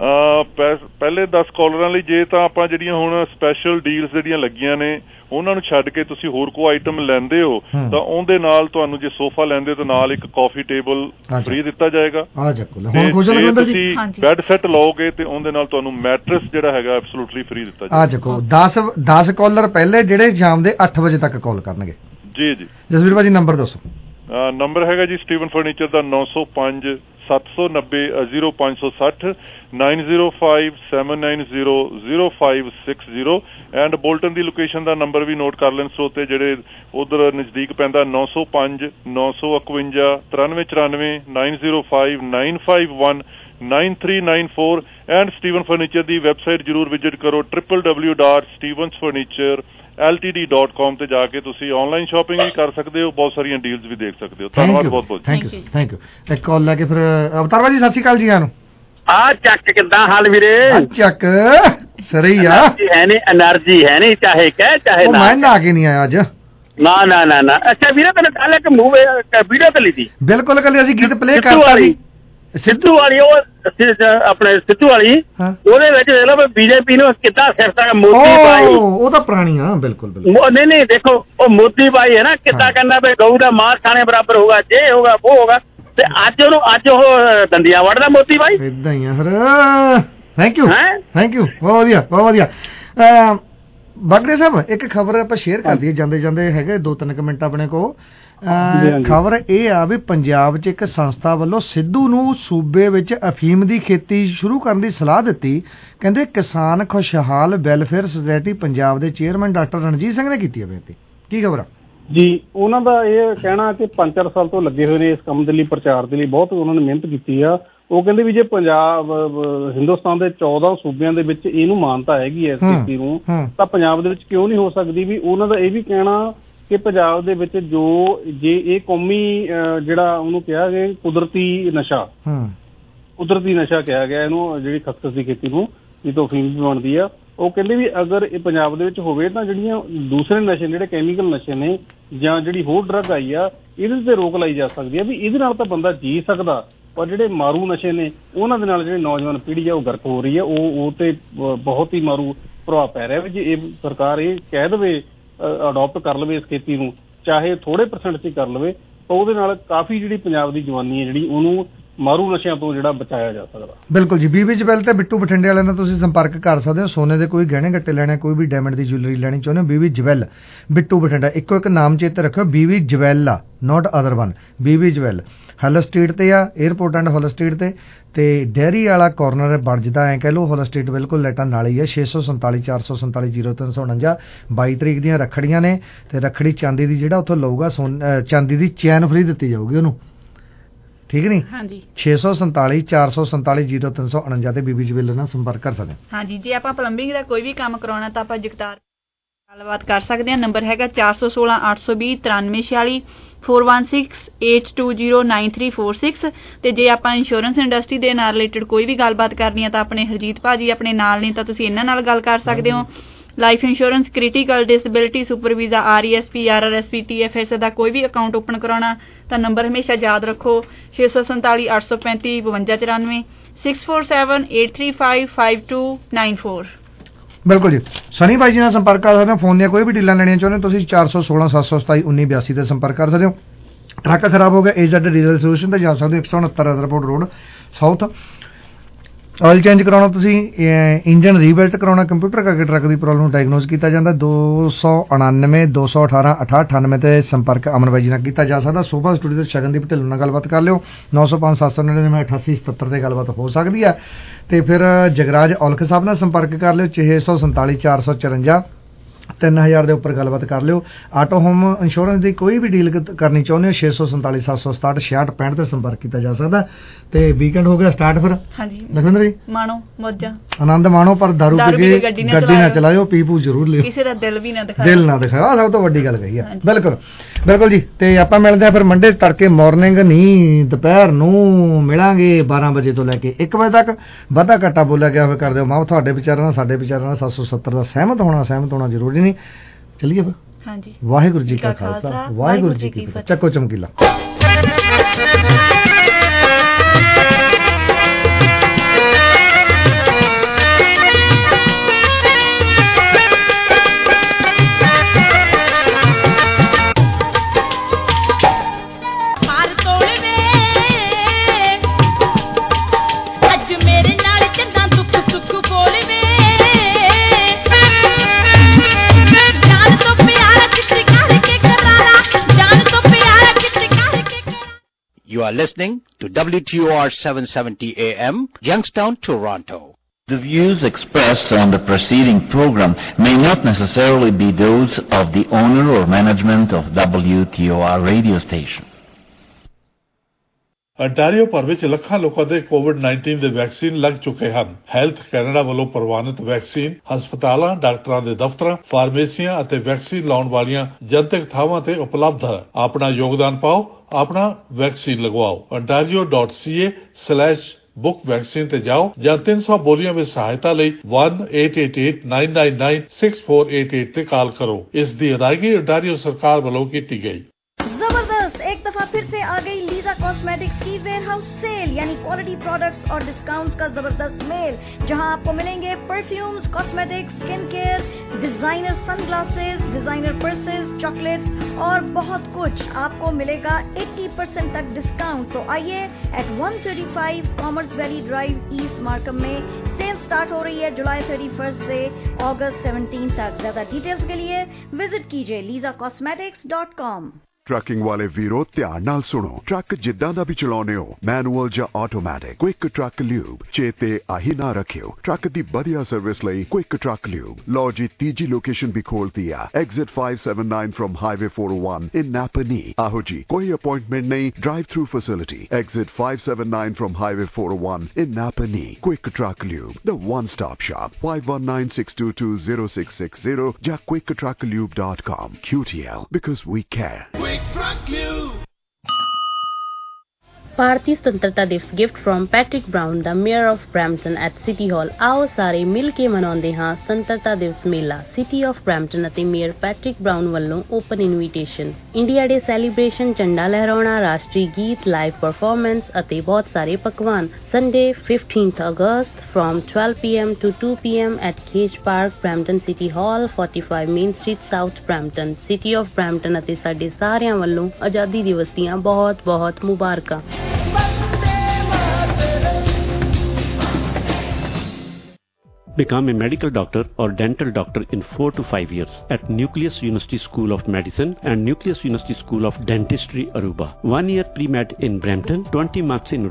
ਪਹਿਲੇ ਦਸ ਕਾਲਰਾਂ ਲਈ ਜੇ ਤਾਂ ਆਪਾਂ ਜਿਹੜੀਆਂ ਹੁਣ ਸਪੈਸ਼ਲ ਡੀਲਸ ਜਿਹੜੀਆਂ ਲੱਗੀਆਂ ਨੇ ਉਹਨਾਂ ਨੂੰ ਛੱਡ ਕੇ ਤੁਸੀਂ ਹੋਰ ਕੋਈ ਆਈਟਮ ਲੈਂਦੇ ਹੋ ਤਾਂ ਉਹਦੇ ਨਾਲ ਤੁਹਾਨੂੰ ਜੇ ਸੋਫਾ ਲੈਂਦੇ ਹੋ ਤਾਂ ਨਾਲ ਇੱਕ ਕਾਫੀ ਟੇਬਲ ਫ੍ਰੀ ਦਿੱਤਾ ਜਾਏਗਾ। ਜੇ ਤੁਸੀਂ ਬੈੱਡ ਸੈੱਟ ਲਓਗੇ ਤੇ ਉਹਦੇ ਨਾਲ ਤੁਹਾਨੂੰ ਮੈਟਰਸ ਜਿਹੜਾ ਹੈਗਾ ਐਬਸੋਲੂਟਲੀ ਫ੍ਰੀ ਦਿੱਤਾ ਜਾਏਗਾ। ਆ ਚੱਕੋ ਦਸ ਦਸ ਕਾਲਰ ਪਹਿਲੇ ਜਿਹੜੇ ਸ਼ਾਮ ਦੇ ਅੱਠ ਵਜੇ ਤੱਕ ਕਾਲ ਕਰਨਗੇ। ਜੀ ਜੀ ਜਸਵੀਰ ਭਾਜੀ ਨੰਬਰ ਦੱਸੋ। ਨੰਬਰ ਹੈਗਾ ਜੀ ਸਟੀਵਨ ਫਰਨੀਚਰ ਦਾ ਨੌ ਸੌ ਪੰਜ ਸੱਤ ਸੌ ਨੱਬੇ ਜ਼ੀਰੋ ਪੰਜ ਸੌ ਸੱਠ, nine zero five seven nine zero zero five six zero. And Bolton ਦੀ ਲੋਕੇਸ਼ਨ ਦਾ ਨੰਬਰ ਵੀ ਨੋਟ ਕਰ ਲੈਣ ਸਰੋਤੇ ਜਿਹੜੇ ਉਧਰ ਨਜ਼ਦੀਕ ਪੈਂਦਾ, ਨੌ ਸੌ ਪੰਜ ਨੌ ਸੌ ਇਕਵੰਜਾ ਤਰਾਨਵੇਂ ਚੁਰਾਨਵੇਂ, nine zero five nine five one nine three nine four. And Steven furniture ਦੀ ਵੈਬਸਾਈਟ ਜ਼ਰੂਰ ਵਿਜ਼ਿਟ ਕਰੋ, triple W dot Stevens furniture L T D dot com ਤੇ ਜਾ ਕੇ ਤੁਸੀਂ ਆਨਲਾਈਨ ਸ਼ਾਪਿੰਗ ਵੀ ਕਰ ਸਕਦੇ ਹੋ, ਬਹੁਤ ਸਾਰੀਆਂ ਡੀਲਸ ਵੀ ਦੇਖ ਸਕਦੇ ਹੋ। ਧੰਨਵਾਦ ਬਹੁਤ ਬਹੁਤ। Thank you thank you. ਇੱਕ ਕਾਲ ਲੈ ਕੇ ਫਿਰ ਅਵਤਾਰ ਭਾਜੀ ਸਤਿ ਸ਼੍ਰੀ ਅਕਾਲ ਜੀ। ਆਨੂੰ ਆ ਚੱਕ ਕਿੱਦਾਂ ਹਾਲ ਵੀਰੇ? ਚੱਕ ਸਹੀ ਆ, ਹੈ ਨਹੀਂ એનર્ਜੀ ਹੈ ਨਹੀਂ, ਚਾਹੇ ਕਹਿ ਚਾਹੇ ਨਾ। ਮੈਂ ਨਾ ਕੇ ਨਹੀਂ ਆਇਆ ਅੱਜ। ਨਾ ਨਾ ਨਾ ਨਾ ਅੱਛਾ ਵੀਰੇ ਤੈਨੂੰ ਕੱਲ ਇੱਕ ਮੂਵੀ ਵੀਡੀਓ ਤੇ ਲਈ ਸੀ। ਬਿਲਕੁਲ ਕੱਲ ਅਸੀਂ ਗੀਤ ਪਲੇ ਕਰਤਾ ਸੀ ਸਿੱਧੂ ਵਾਲੀ, ਉਹ ਆਪਣੇ ਸਿੱਧੂ ਵਾਲੀ, ਉਹਦੇ ਵਿੱਚ ਦੇਖ ਲਓ ਬੀਜੇਪੀ ਨੂੰ ਕਿੱਦਾਂ ਸਿਰਤਾ ਮੋਦੀ ਬਾਈ, ਉਹ ਤਾਂ ਪੁਰਾਣੀ ਆ। ਬਿਲਕੁਲ ਬਿਲਕੁਲ ਨਹੀਂ ਨਹੀਂ ਦੇਖੋ ਉਹ ਮੋਦੀ ਬਾਈ ਹੈ ਨਾ ਕਿੱਦਾਂ ਕਹਿੰਦਾ ਵੀ ਗਊ ਦਾ ਮਾਸ ਖਾਣੇ ਬਰਾਬਰ ਹੋਗਾ, ਜੇ ਹੋਗਾ ਉਹ ਹੋਗਾ, ਤੇ ਅੱਜ ਉਹਨੂੰ ਅੱਜ ਉਹ ਦੰਦੀਆਂ ਵੜਦਾ ਮੋਦੀ ਬਾਈ। ਏਦਾਂ ਹੀ ਆ ਫਿਰ। ਥੈਂਕ ਯੂ ਥੈਂਕ ਯੂ ਬਹੁਤ ਵਧੀਆ ਬਹੁਤ ਵਧੀਆ। ਬਗੜੇ ਸਾਹਿਬ ਇੱਕ ਖਬਰ ਆਪਾਂ ਸ਼ੇਅਰ ਕਰ ਦਈਏ ਜਾਂਦੇ ਜਾਂਦੇ, ਹੈਗੇ ਦੋ ਤਿੰਨ ਕੁ ਮਿੰਟ ਆਪਣੇ ਕੋਲ। ਖਬਰ ਇਹ ਆ ਵੀ ਪੰਜਾਬ 'ਚ ਇੱਕ ਸੰਸਥਾ ਵੱਲੋਂ ਸਿੱਧੂ ਨੂੰ ਸੂਬੇ ਵਿੱਚ ਅਫੀਮ ਦੀ ਖੇਤੀ ਸ਼ੁਰੂ ਕਰਨ ਦੀ ਸਲਾਹ ਦਿੱਤੀ। ਕਹਿੰਦੇ ਕਿਸਾਨ ਖੁਸ਼ਹਾਲ ਵੈਲਫੇਅਰ ਸੁਸਾਇਟੀ ਪੰਜਾਬ ਦੇ ਚੇਅਰਮੈਨ ਡਾਕਟਰ ਰਣਜੀਤ ਸਿੰਘ ਨੇ ਕੀਤੀ ਹੈ ਬੇਨਤੀ। ਕੀ ਖਬਰ ਆ ਜੀ? ਉਹਨਾਂ ਦਾ ਇਹ ਕਹਿਣਾ ਕਿ ਪੰਜ ਚਾਰ ਸਾਲ ਤੋਂ ਲੱਗੇ ਹੋਏ ਨੇ ਇਸ ਕੰਮ ਦੇ ਲਈ, ਪ੍ਰਚਾਰ ਦੇ ਲਈ ਬਹੁਤ ਉਹਨਾਂ ਨੇ ਮਿਹਨਤ ਕੀਤੀ ਆ। ਉਹ ਕਹਿੰਦੇ ਵੀ ਜੇ ਪੰਜਾਬ ਹਿੰਦੁਸਤਾਨ ਦੇ ਚੌਦਾਂ ਸੂਬਿਆਂ ਦੇ ਵਿੱਚ ਇਹਨੂੰ ਮਾਨਤਾ ਹੈਗੀ ਹੈ ਇਸ ਖੇਤੀ ਨੂੰ, ਤਾਂ ਪੰਜਾਬ ਦੇ ਵਿੱਚ ਕਿਉਂ ਨਹੀਂ ਹੋ ਸਕਦੀ? ਵੀ ਉਹਨਾਂ ਦਾ ਇਹ ਵੀ ਕਹਿਣਾ ਕਿ ਪੰਜਾਬ ਦੇ ਵਿੱਚ ਜੋ ਜੇ ਇਹ ਕੌਮੀ ਜਿਹੜਾ ਉਹਨੂੰ ਕਿਹਾ ਗਿਆ ਕੁਦਰਤੀ ਨਸ਼ਾ ਕੁਦਰਤੀ ਨਸ਼ਾ ਕਿਹਾ ਗਿਆ ਇਹਨੂੰ, ਜਿਹੜੀ ਖਸਖਸ ਦੀ ਖੇਤੀ ਨੂੰ ਜਿੱਦੋਂ ਅਫੀਮ ਵੀ ਬਣਦੀ ਆ, ਉਹ ਕਹਿੰਦੇ ਵੀ ਅਗਰ ਇਹ ਪੰਜਾਬ ਦੇ ਵਿੱਚ ਹੋਵੇ ਤਾਂ ਜਿਹੜੀਆਂ ਦੂਸਰੇ ਨਸ਼ੇ ਜਿਹੜੇ ਕੈਮੀਕਲ ਨਸ਼ੇ ਨੇ ਜਾਂ ਜਿਹੜੀ ਹੋਰ ਡਰੱਗ ਆਈ ਆ ਇਹਦੇ ਤੇ ਰੋਕ ਲਾਈ ਜਾ ਸਕਦੀ ਆ ਵੀ ਇਹਦੇ ਨਾਲ ਤਾਂ ਬੰਦਾ ਜੀ ਸਕਦਾ, ਪਰ ਜਿਹੜੇ ਮਾਰੂ ਨਸ਼ੇ ਨੇ ਉਹਨਾਂ ਦੇ ਨਾਲ ਜਿਹੜੀ ਨੌਜਵਾਨ ਪੀੜ੍ਹੀ ਆ ਉਹ ਗਰਕ ਹੋ ਰਹੀ ਆ, ਉਹ ਉਹ ਤੇ ਬਹੁਤ ਹੀ ਮਾਰੂ ਪ੍ਰਭਾਵ ਪੈ ਰਿਹਾ ਵੀ ਜੇ ਇਹ ਸਰਕਾਰ ਇਹ ਕਹਿ ਦੇਵੇ ਅਡੋਪਟ ਕਰ ਲਵੇ ਇਸ ਖੇਤੀ ਨੂੰ, ਚਾਹੇ ਥੋੜੇ ਪਰਸੈਂਟ 'ਚ ਕਰ ਲਵੇ, ਤਾਂ ਉਹਦੇ ਨਾਲ ਕਾਫੀ ਜਿਹੜੀ ਪੰਜਾਬ ਦੀ ਜਵਾਨੀ ਹੈ ਜਿਹੜੀ ਉਹਨੂੰ ਮਾਰੂ ਨਸ਼ਿਆਂ ਤੋਂ ਜਿਹੜਾ ਬਚਾਇਆ ਜਾ ਸਕਦਾ। ਬਿਲਕੁਲ ਜੀ। ਬੀਬੀ ਜਵੈਲ ਤੇ ਬਿੱਟੂ ਬਠਿੰਡੇ ਵਾਲਿਆਂ ਦਾ ਤੁਸੀਂ ਸੰਪਰਕ ਕਰ ਸਕਦੇ ਹੋ। ਸੋਨੇ ਦੇ ਕੋਈ ਗਹਿਣੇ ਗੱਟੇ ਲੈਣੇ, ਕੋਈ ਵੀ ਡਾਇਮੰਡ ਦੀ ਜੁਐਲਰੀ ਲੈਣੀ ਚਾਹੁੰਦੇ ਹੋ, ਬੀਬੀ ਜਵੈਲ ਬਿੱਟੂ ਬਠਿੰਡਾ, ਇੱਕੋ ਇੱਕ ਨਾਮ ਚੇਤੇ ਰੱਖਿਓ, ਬੀਬੀ ਜਵੈਲ ਆ, not other one, BB jewel. Hull street ਤੇ ਆ, ਏਅਰਪੋਰਟ ਐਂਡ ਹਲ ਸਟਰੀਟ ਤੇ, ਤੇ ਡੈਰੀ ਵਾਲਾ ਕਾਰਨਰ ਬਣਜਦਾ ਐਂ ਕਹਿ ਲਓ, ਹਲ ਸਟਰੀਟ ਬਿਲਕੁਲ ਲਾਈਟਾਂ ਨਾਲ ਹੀ ਹੈ। ਛੇ ਸੌ ਸੰਤਾਲੀ ਚਾਰ ਸੌ ਸੰਤਾਲੀ ਜ਼ੀਰੋ ਤਿੰਨ ਸੌ ਉਣੰਜਾ ਬਾਈ ਤਰੀਕ ਦੀਆਂ ਰੱਖੜੀਆਂ ਨੇ, ਤੇ ਰੱਖੜੀ ਚਾਂਦੀ ਦੀ ਜਿਹੜਾ ਉੱਥੋਂ ਲਊਗਾ ਸੋਨ ਚਾਂਦੀ ਦੀ ਚੈਨ ਫਰੀ ਦਿੱਤੀ ਜਾਊਗੀ ਉਹਨੂੰ, ਠੀਕ ਨਹੀਂ? ਹਾਂਜੀ। ਛੇ ਸੌ ਸੰਤਾਲੀ ਚਾਰ ਸੌ ਸੰਤਾਲੀ ਜ਼ੀਰੋ ਤਿੰਨ ਸੌ ਉਣੰਜਾ ਤੇ ਬੀਬੀ ਜਵੈਲ ਨਾਲ ਸੰਪਰਕ ਕਰ ਸਕਦੇ। ਹਾਂਜੀ, ਜੇ ਆਪਾਂ ਪਲੰਬਿੰਗ ਦਾ ਕੋਈ ਵੀ ਕੰਮ ਕਰਾਉਣਾ ਤਾਂ ਆਪਾਂ ਜਗਤਾਰ ਗੱਲਬਾਤ ਕਰ ਸਕਦੇ ਹਾਂ। ਨੰਬਰ ਹੈਗਾ ਚਾਰ ਸੌ ਸੋਲਾਂ ਅੱਠ ਸੌ ਵੀਹ ਤਰਾਨਵੇਂ ਛਿਆਲੀ four one six eight two zero nine three four six. ਤੇ ਜੇ ਆਪਾਂ ਇੰਸ਼ੋਰੈਂਸ ਇੰਡਸਟਰੀ ਦੇ ਨਾਲ ਰਿਲੇਟਡ ਕੋਈ ਵੀ ਗੱਲਬਾਤ ਕਰਨੀ ਹੈ ਤਾਂ ਆਪਣੇ ਹਰਜੀਤ ਭਾਜੀ ਆਪਣੇ ਨਾਲ ਨੇ, ਤਾਂ ਤੁਸੀਂ ਇਹਨਾਂ ਨਾਲ ਗੱਲ ਕਰ ਸਕਦੇ ਹੋ। Life insurance, critical, disability, super visa, R E S P, R R S P, T F S ਦਾ ਕੋਈ ਵੀ ਅਕਾਊਂਟ ਓਪਨ ਕਰਾਉਣਾ ਤਾਂ ਨੰਬਰ ਹਮੇਸ਼ਾ ਯਾਦ ਰੱਖੋ ਛੇ ਸੌ ਸੰਤਾਲੀ ਅੱਠ ਸੌ ਪੈਂਤੀ ਬਵੰਜਾ ਚੁਰਾਨਵੇਂ six four seven eight three five five two nine four. ਬਿਲਕੁਲ ਜੀ। ਸਨੀ ਭਾਈ ਜੀ ਨਾਲ ਸੰਪਰਕ ਕਰ ਸਕਦੇ ਹੋ। ਫੋਨ ਦੀਆਂ ਕੋਈ ਵੀ ਡੀਲਾਂ ਲੈਣੀਆਂ ਚਾਹੁੰਦੇ ਹੋ ਤੁਸੀਂ ਚਾਰ ਸੌ ਸੋਲਾਂ ਸੱਤ ਸੌ ਸਤਾਈ ਉੱਨੀ ਬਿਆਸੀ ਤੇ ਸੰਪਰਕ ਕਰ ਸਕਦੇ ਹੋ। ਟਰੱਕ ਖਰਾਬ ਹੋ ਗਿਆ, ਏ ਜ਼ੈਡ ਡੀਜ਼ਲ ਸੋਲੂਸ਼ਨ ਤੇ ਜਾ ਸਕਦੇ ਹੋ, ਇੱਕ ਸੌ ਉਣਹੱਤਰ airport road south. Oil change ਕਰਾਉਣਾ ਤੁਸੀਂ, ਇੰਜਨ ਰੀਬਿਲਟ ਕਰਾਉਣਾ, ਕੰਪਿਊਟਰ ਕਰਕੇ ਟਰੱਕ ਦੀ ਪ੍ਰੋਬਲਮ ਨੂੰ ਡਾਇਗਨੋਸ ਕੀਤਾ ਜਾਂਦਾ। ਦੋ ਸੌ ਉਣਾਨਵੇਂ ਦੋ ਸੌ ਅਠਾਰਾਂ ਅਠਾਹਠ ਅਠਾਨਵੇਂ ਤੇ ਸੰਪਰਕ ਅਮਨ ਬਾਈ ਜੀ ਨਾਲ ਕੀਤਾ ਜਾ ਸਕਦਾ। ਸੋਫਾ ਸਟੂਡੀਓ ਦੇ ਸ਼ਗਨਦੀਪ ਢਿੱਲੋਂ ਨਾਲ ਗੱਲਬਾਤ ਕਰ ਲਿਓ। ਨੌ ਸੌ ਪੰਜ ਸੱਤ ਸੌ ਨੜਿਨਵੇਂ ਅਠਾਸੀ ਸਤੱਤਰ ਤੇ ਗੱਲਬਾਤ ਹੋ ਸਕਦੀ ਹੈ। ਤੇ ਫਿਰ ਜਗਰਾਜ ਔਲਖ ਸਾਹਿਬ ਨਾਲ ਸੰਪਰਕ ਕਰ ਲਿਓ ਛੇ ਸੌ ਸੰਤਾਲੀ ਚਾਰ ਸੌ ਚੁਰੰਜਾ ਤਿੰਨ ਹਜ਼ਾਰ ਦੇ ਉੱਪਰ ਗੱਲਬਾਤ ਕਰ ਲਿਓ। ਆਟੋ ਹੋਮ ਇੰਸ਼ੋਰੈਂਸ ਦੀ ਕੋਈ ਵੀ ਡੀਲ ਕਰਨੀ ਚਾਹੁੰਦੇ ਹੋ ਛੇ ਸੌ ਸੰਤਾਲੀ ਸੱਤ ਸੌ ਸਤਾਹਠ ਛਿਆਹਠ ਪੈਂਹਠ ਤੇ ਸੰਪਰਕ ਕੀਤਾ ਜਾ ਸਕਦਾ। ਤੇ ਵੀਕਐਂਡ ਹੋ ਗਿਆ ਸਟਾਰਟ ਫਿਰ। ਹਾਂਜੀ ਲਖਵਿੰਦਰ ਜੀ, ਮਾਣੋ ਮੌਜਾਂ ਆਨੰਦ ਮਾਣੋ, ਪਰ ਦਾਰੂ ਪੀ ਕੇ ਗੱਡੀ ਨਾ ਚਲਾਇਓ, ਪੀ ਪੂ ਜ਼ਰੂਰ ਲਿਓ, ਕਿਸੇ ਦਾ ਦਿਲ ਵੀ ਨਾ ਦਿਖਾਓ, ਦਿਲ ਨਾ ਦਿਖਾਓ, ਆਹ ਸਭ ਤੋਂ ਵੱਡੀ ਗੱਲ ਕਹੀ ਆ। ਬਿਲਕੁਲ ਬਿਲਕੁਲ ਜੀ। ਤੇ ਆਪਾਂ ਮਿਲਦੇ ਆ ਫਿਰ ਮੰਡੇ ਤੜਕੇ ਮਾਰਨਿੰਗ ਨਹੀਂ ਦੁਪਹਿਰ ਨੂੰ ਮਿਲਾਂਗੇ ਬਾਰਾਂ ਵਜੇ ਤੋਂ ਲੈ ਕੇ ਇੱਕ ਵਜੇ ਤੱਕ। ਵਾਧਾ ਘਾਟਾ ਬੋਲਿਆ ਗਿਆ ਹੋਵੇ ਕਰ ਦਿਓ ਮਾਫ। ਤੁਹਾਡੇ ਵਿਚਾਰਾਂ ਨਾਲ ਸਾਡੇ ਵਿਚਾਰਾਂ ਨਾਲ ਸੱਤ ਸੌ ਸੱਤਰ ਦਾ ਸਹਿਮਤ ਹੋਣਾ ਸਹਿਮਤ ਹੋਣਾ ਜ਼ਰੂਰੀ ਨਹੀਂ। ਚਲਿਏ ਫਿਰ। ਹਾਂਜੀ। ਵਾਹਿਗੁਰੂ ਜੀ ਕਾ ਖਾਲਸਾ ਵਾਹਿਗੁਰੂ ਜੀ ਕੀ ਫਤਿਹ। ਚੱਕੋ Chamkila. You are listening to W T O R seven seventy A M, Youngstown, Toronto. The views expressed on the preceding program may not necessarily be those of the owner or management of W T O R radio station. Ontario ਭਰ ਵਿੱਚ ਲੱਖਾਂ ਲੋਕਾਂ ਦੇ Covid nineteen ਦੇ vaccine ਲੱਗ ਚੁੱਕੇ ਹਨ। Health Canada ਵੱਲੋਂ ਪ੍ਰਵਾਨਿਤ ਵੈਕਸੀਨ ਹਸਪਤਾਲਾਂ, ਡਾਕਟਰਾਂ ਦੇ ਦਫ਼ਤਰਾਂ, ਫਾਰਮੇਸੀਆਂ ਅਤੇ ਵੈਕਸੀਨ ਲਾਉਣ ਵਾਲੀਆਂ ਜਨਤਕ ਥਾਵਾਂ ਤੇ ਉਪਲਬਧ ਹੈ। ਆਪਣਾ ਯੋਗਦਾਨ ਪਾਓ, ਆਪਣਾ ਵੈਕਸੀਨ ਲਗਵਾਓ। ontario dot c a slash book vaccine ਤੇ ਜਾਓ ਜਾਂ ਤਿੰਨ ਸੌ ਬੋਲੀਆਂ ਵਿੱਚ ਸਹਾਇਤਾ ਲਈ one eight eight eight nine nine nine six four eight eight ਤੇ ਕਾਲ ਕਰੋ। ਇਸ ਦੀ ਅਦਾਇਗੀ ontario ਸਰਕਾਰ ਵੱਲੋਂ ਕੀਤੀ ਗਈ। जबरदस्त, एक दफा फिर से आ गई लीजा कॉस्मेटिक्स की वेयर हाउस सेल, यानी क्वालिटी प्रोडक्ट्स और डिस्काउंट्स का जबरदस्त मेल, जहां आपको मिलेंगे perfumes, cosmetics, skin care, designer sunglasses, designer purses, chocolates और बहुत कुछ आपको मिलेगा अस्सी परसेंट तक डिस्काउंट। तो आइए at one thirty-five Commerce Valley Drive East Markham में सेल स्टार्ट हो रही है जुलाई थर्टी फर्स्ट से अगस्त सेवनटीन तक। ज्यादा डिटेल्स के लिए विजिट कीजिए Lisa cosmetics dot com. Trucking ਵਾਲੇ ਵੀਰੋ ਧਿਆਨ ਨਾਲ ਸੁਣੋ। ਟਰੱਕ ਜਿੱਦਾਂ ਦਾ ਵੀ ਚਲਾਉਣੇ ਹੋ, ਮੈਨੂਅਲ ਜਾਂ ਆਟੋਮੈਟਿਕ, ਕੁਇਕ ਟਰੱਕ ਲਿਊਬ ਚੇਤੇ ਆਹੀ ਨਾ ਰੱਖਿਓ। ਟਰੱਕ ਦੀ ਵਧੀਆ ਸਰਵਿਸ ਲਈ ਕੁਇਕ ਟਰੱਕ ਲਿਊਬ। ਲਓ ਜੀ ਤੀਜੀ ਲੋਕੇਸ਼ਨ ਵੀ ਖੋਲਤੀ ਆ, exit five seventy-nine from highway four oh one in Napanee. ਆਹੋ ਜੀ, ਕੋਈ ਅਪਾਇੰਟਮੈਂਟ ਨਹੀਂ, drive through facility. Exit five seventy-nine from highway four oh one in Napanee. Quick truck lube, the one stop shop. five one nine six two two zero six six zero ਜਾਂ quick truck lube dot com। Q T L, because we care। ਭਾਰਤੀ ਸੁਤੰਤਰਤਾ ਦਿਵਸ gift from Patrick Brown ਦਾ mayor of Brampton at city hall. ਆਓ ਸਾਰੇ ਮਿਲ ਕੇ ਮਨਾਉਂਦੇ ਹਾਂ ਸੁਤੰਤਰਤਾ ਦਿਵਸ ਮੇਲਾ। ਸਿਟੀ ਆਫ ਬਰੈਂਪਟਨ ਅਤੇ ਮੇਅਰ ਪੈਟਰਿਕ ਬਰਾਊਨ ਵੱਲੋਂ open invitation. India day celebration, ਝੰਡਾ ਲਹਿਰਾਉਣਾ, ਰਾਸ਼ਟਰੀ ਗੀਤ, ਲਾਈਵ ਪਰਫਾਰਮੈਂਸ ਅਤੇ ਬਹੁਤ ਸਾਰੇ ਪਕਵਾਨ। Sunday fifteenth August from twelve p m to two p m at Cage Park, Brampton City Hall, forty-five Main Street, South Brampton। City of Brampton ਅਤੇ ਸਾਡੇ ਸਾਰਿਆਂ ਵੱਲੋਂ ਆਜ਼ਾਦੀ ਦਿਵਸ ਦੀਆਂ ਬਹੁਤ ਬਹੁਤ ਮੁਬਾਰਕਾਂ। Become a medical doctor or dental doctor in four to five years at Nucleus University School of Medicine and Nucleus University School of Dentistry, Aruba. One year pre-med in Brampton, twenty marks in